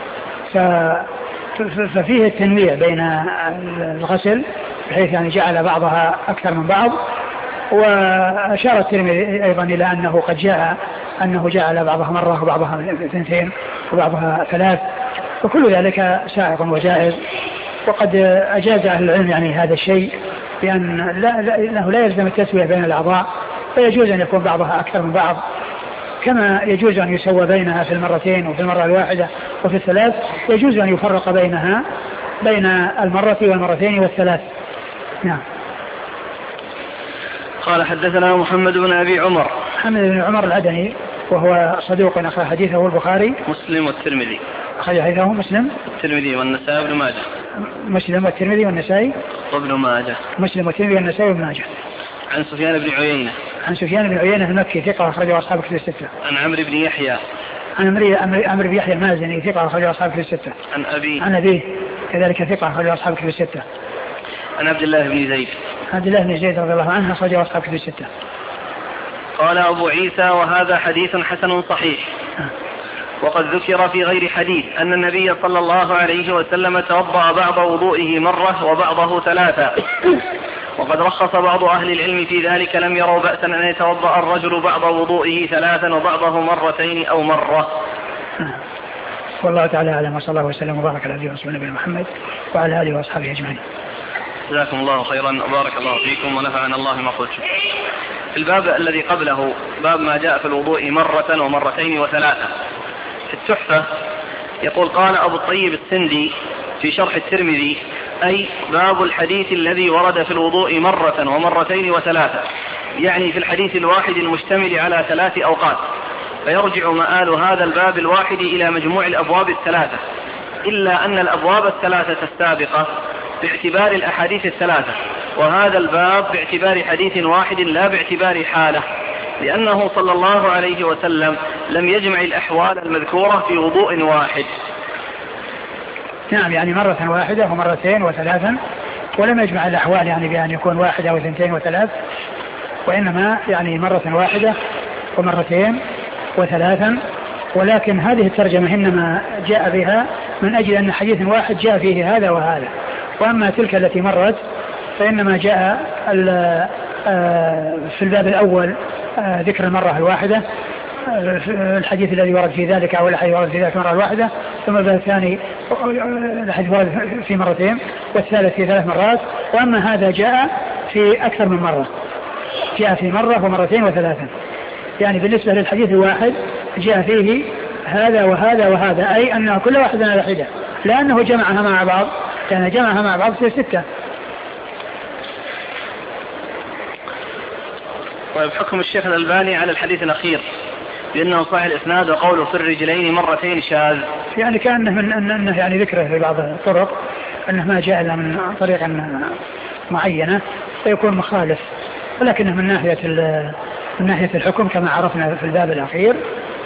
ففيه التنويع بين الغسل بحيث يعني جعل بعضها أكثر من بعض. وأشار الترمذي أيضا إلى أنه قد جاء أنه جعل بعضها مرة وبعضها اثنتين وبعضها ثلاث، وكل ذلك سائق وجائز. وقد أجاز أهل العلم يعني هذا الشيء لأنه لا يلزم التسوية بين الأعضاء، فيجوز أن يكون بعضها أكثر من بعض، كما يجوز أن يسوى بينها في المرتين وفي المرة الواحدة وفي الثلاث، يجوز أن يفرق بينها بين المرة والمرتين والثلاث. نعم. قال: حدثنا محمد بن أبي عمر. محمد بن عمر العدني وهو صدوق أخرج حديثه البخاري مسلم والترمذي. أخرج حديثه مسلم الترمذي والنسائي وابن ماجه. مسلم والترمذي والنسائي وابن ماجه. مسلم والترمذي والنسائي وابن ماجه. عن سفيان بن عيينة. عن سفيان بن عيينة المكي ثقة أخرجه أصحاب الكتب الستة. عن عمرو بن يحيى. عن عمرو بن يحيى المازني ثقة أخرجه أصحاب الكتب الستة. عن أبيه كذلك ثقة أخرجه أصحاب الكتب الستة. عن عبد الله بن زيد. عبد الله بن زيد رضي الله عنه أخرجه أصحاب الكتب الستة. قال أبو عيسى: وهذا حديث حسن صحيح. وقد ذكر في غير حديث أن النبي صلى الله عليه وسلم توضأ بعض وضوئه مرة وبعضه ثلاثة، وقد رخص بعض أهل العلم في ذلك، لم يروا بأسا أن يتوضأ الرجل بعض وضوئه ثلاثا وبعضه مرتين أو مرة. والله تعالى أعلم، وصلى الله وسلم وبارك على نبينا محمد وعلى آله وأصحابه أجمعين. جزاكم الله خيرا وبارك الله فيكم ونفعنا الله ما قلت. في الباب الذي قبله باب ما جاء في الوضوء مرة ومرتين وثلاثة، في التحفة يقول: قال أبو الطيب السندي في شرح الترمذي: أي باب الحديث الذي ورد في الوضوء مرة ومرتين وثلاثة، يعني في الحديث الواحد المشتمل على 3 أوقات، فيرجع مآل هذا الباب الواحد إلى مجموع الأبواب الثلاثة، إلا أن الأبواب الثلاثة السابقة باعتبار الأحاديث الثلاثة، وهذا الباب باعتبار حديث واحد لا باعتبار حالة، لأنه صلى الله عليه وسلم لم يجمع الأحوال المذكورة في وضوء واحد. نعم، يعني مرة واحدة ومرتين وثلاثا، ولم يجمع الأحوال يعني بأن يكون 1 أو 2 و3، وإنما يعني مرة واحدة ومرتين وثلاثا. ولكن هذه الترجمة إنما جاء بها من أجل أن حديث واحد جاء فيه هذا وهذا، وأما تلك التي مرت فإنما جاء في الباب الأول ذكر المرة الواحدة، الحديث الذي ورد في ذلك أو الحديث ورد في ذلك مرة واحدة، ثم الباب الثاني الحديث ورد في مرتين، والثالث في 3 مرات. وأما هذا جاء في أكثر من مرة، جاء في مرة ومرتين وثلاثا، يعني بالنسبة للحديث الواحد جاء فيه هذا وهذا وهذا، أي أن كل واحد على حدة، لأنه جمعها مع بعض، كان جمعها مع بعض في 6. طيب، حكم الشيخ الألباني على الحديث الأخير بأنه صحيح الإسناد وقوله في الرجلين مرتين شاذ؟ يعني كأنه أنه يعني ذكره في بعض الطرق أنه ما جاء إلا من طريقة معينة فيكون مخالف، ولكنه من ناحية الحكم كما عرفنا في الباب الأخير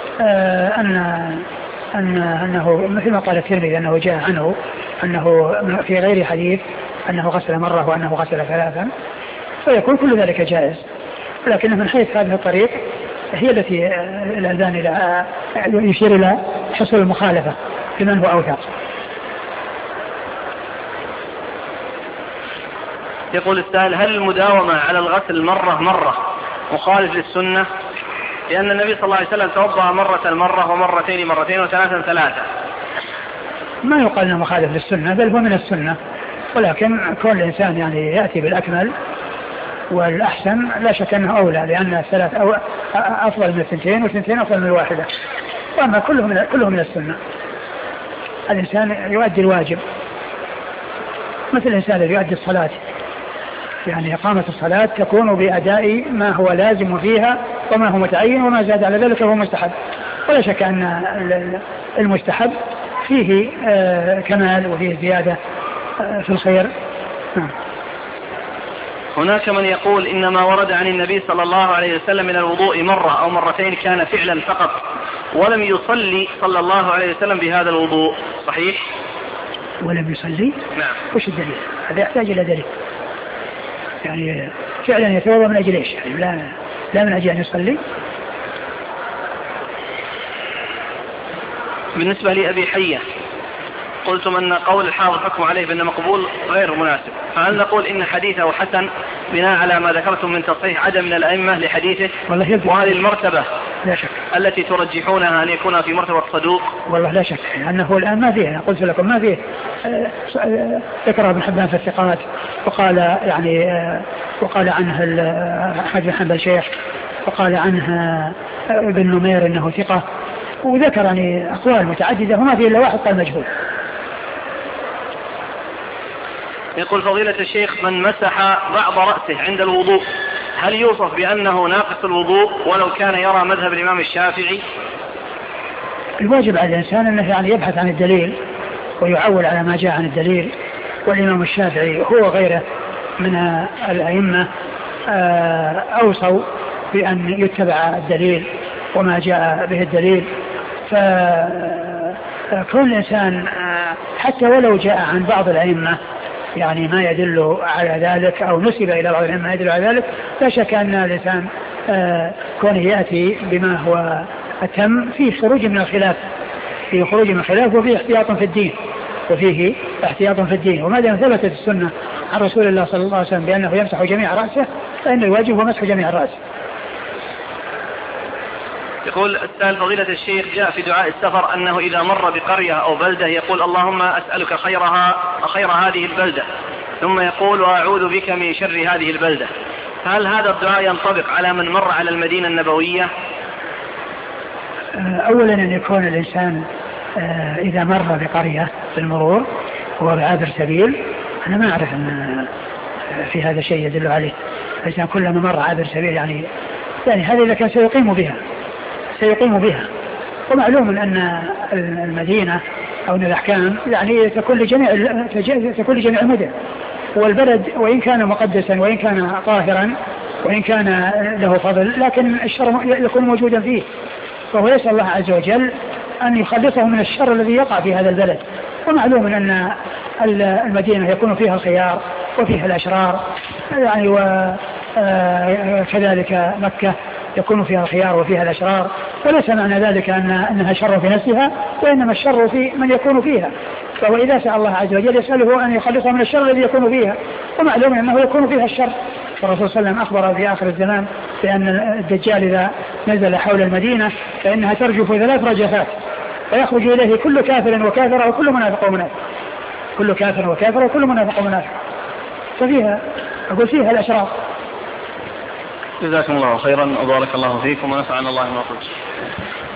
أنه مثل ما قال الترمذي أنه جاء عنه أنه في غير حديث أنه غسل مرة وأنه غسل 3، فيكون كل ذلك جائز، ولكنه من حيث هذه الطريق هي التي الألباني يشير إلى حصول المخالفة لمن هو أوثق. يقول السائل: هل المداومة على الغسل مرة مخالف للسنة؟ لأن النبي صلى الله عليه وسلم توضأ مرة ومرتين وثلاثا. ما يقال أنه مخالف للسنة، بل هو من السنة، ولكن كل إنسان يعني يأتي بالأكمل والأحسن لا شك أنه أولى، لأن 3 أفضل من 2 و2 أفضل من 1. وأما كله من السنة. الإنسان يؤدي الواجب مثل الإنسان الذي يؤدي الصلاة، يعني إقامة الصلاة تكون بأداء ما هو لازم فيها وما هو متعين، وما زاد على ذلك هو مستحب. ولا شك أن المستحب فيه كمال وفيه زيادة في الخير. هناك من يقول إن ما ورد عن النبي صلى الله عليه وسلم من الوضوء مرة أو مرتين كان فعلا فقط، ولم يصلي صلى الله عليه وسلم بهذا الوضوء، صحيح؟ ولم يصلي؟ نعم. وش الدليل؟ هذا يحتاج إلى دليل. يعني فعلا يتوضأ من أجل إيش؟ يعني لا من أجل أن يصلي. بالنسبة لأبي حية قلتم أن قول الحافظ حكم عليه بأنه مقبول غير مناسب، فهل نقول إن حديثه حسن بناء على ما ذكرتم من تصحيح عدم من الأئمة لحديثه؟ وهذه المرتبة لا شك التي ترجحونها أن يكون في مرتبة صدوق؟ والله لا شك أنه الآن ما فيه، أنا قلت لكم ما فيه. ذكر ابن حبان في الثقات وقال عنه أحمد بن حنبل شيخ، وقال عنه ابن نمير أنه ثقة، وذكر يعني أقوال متعددة وما فيه إلا واحد قال مجهول. يقول فضيلة الشيخ من مسح بعض رأسه عند الوضوء هل يوصف بأنه ناقص الوضوء ولو كان يرى مذهب الإمام الشافعي؟ الواجب على الإنسان أنه يعني يبحث عن الدليل ويعول على ما جاء عن الدليل، والإمام الشافعي هو غيره من الأئمة أوصوا بأن يتبع الدليل وما جاء به الدليل. فكل إنسان حتى ولو جاء عن بعض الأئمة يعني ما يدل على ذلك أو نسب إلى بعض الأئمة ما يدل على ذلك، لا شك أن الإنسان كونه يأتي بما هو أتم فيه خروج من الخلاف، وفيه احتياط في الدين. وما دام ثبتت السنة عن رسول الله صلى الله عليه وسلم بأنه يمسح جميع رأسه فإن الواجب هو مسح جميع الرأس. يقول السائل فضيلة الشيخ جاء في دعاء السفر أنه إذا مر بقرية أو بلدة يقول اللهم أسألك خير هذه البلدة، ثم يقول وأعوذ بك من شر هذه البلدة، فهل هذا الدعاء ينطبق على من مر على المدينة النبوية؟ أولا أن يكون الإنسان إذا مر بقرية في المرور هو بعابر سبيل، أنا ما أعرف أن في هذا شيء يدل عليه. الإنسان كلما مر عابر سبيل يعني هذا إذا كان سيقيم بها. ومعلوم أن المدينة أو أن الأحكام يعني تكون لجميع المدن، والبلد وإن كان مقدسا وإن كان طاهرا وإن كان له فضل لكن الشر يكون موجودا فيه، فهو يسأل الله عز وجل أن يخلصه من الشر الذي يقع في هذا البلد. ومعلوم أن المدينة يكون فيها الخيار وفيها الأشرار يعني، وكذلك مكة يكون فيها الخيار وفيها الأشرار، وليس معنى ذلك أنها شر في نفسها، وإنما الشر في من يكون فيها. فهو إذا سأل الله عز وجل يسأله أن يخلصه من الشر الذي يكون فيها، ومعلوم أنه يكون فيها الشر. الرسول صلى الله عليه وسلم أخبر في آخر الزمان بأن الدجال إذا نزل حول المدينة فإنها ترجف 3 رجفات ويخرج إليه كل كافر وكافر وكل منافق ومنافق، كل كافر وكافر وكل منافق ومنافق، ففيها الأشرار. جزاكم الله خيرا وبارك الله فيكم ونفعنا الله ما قلت.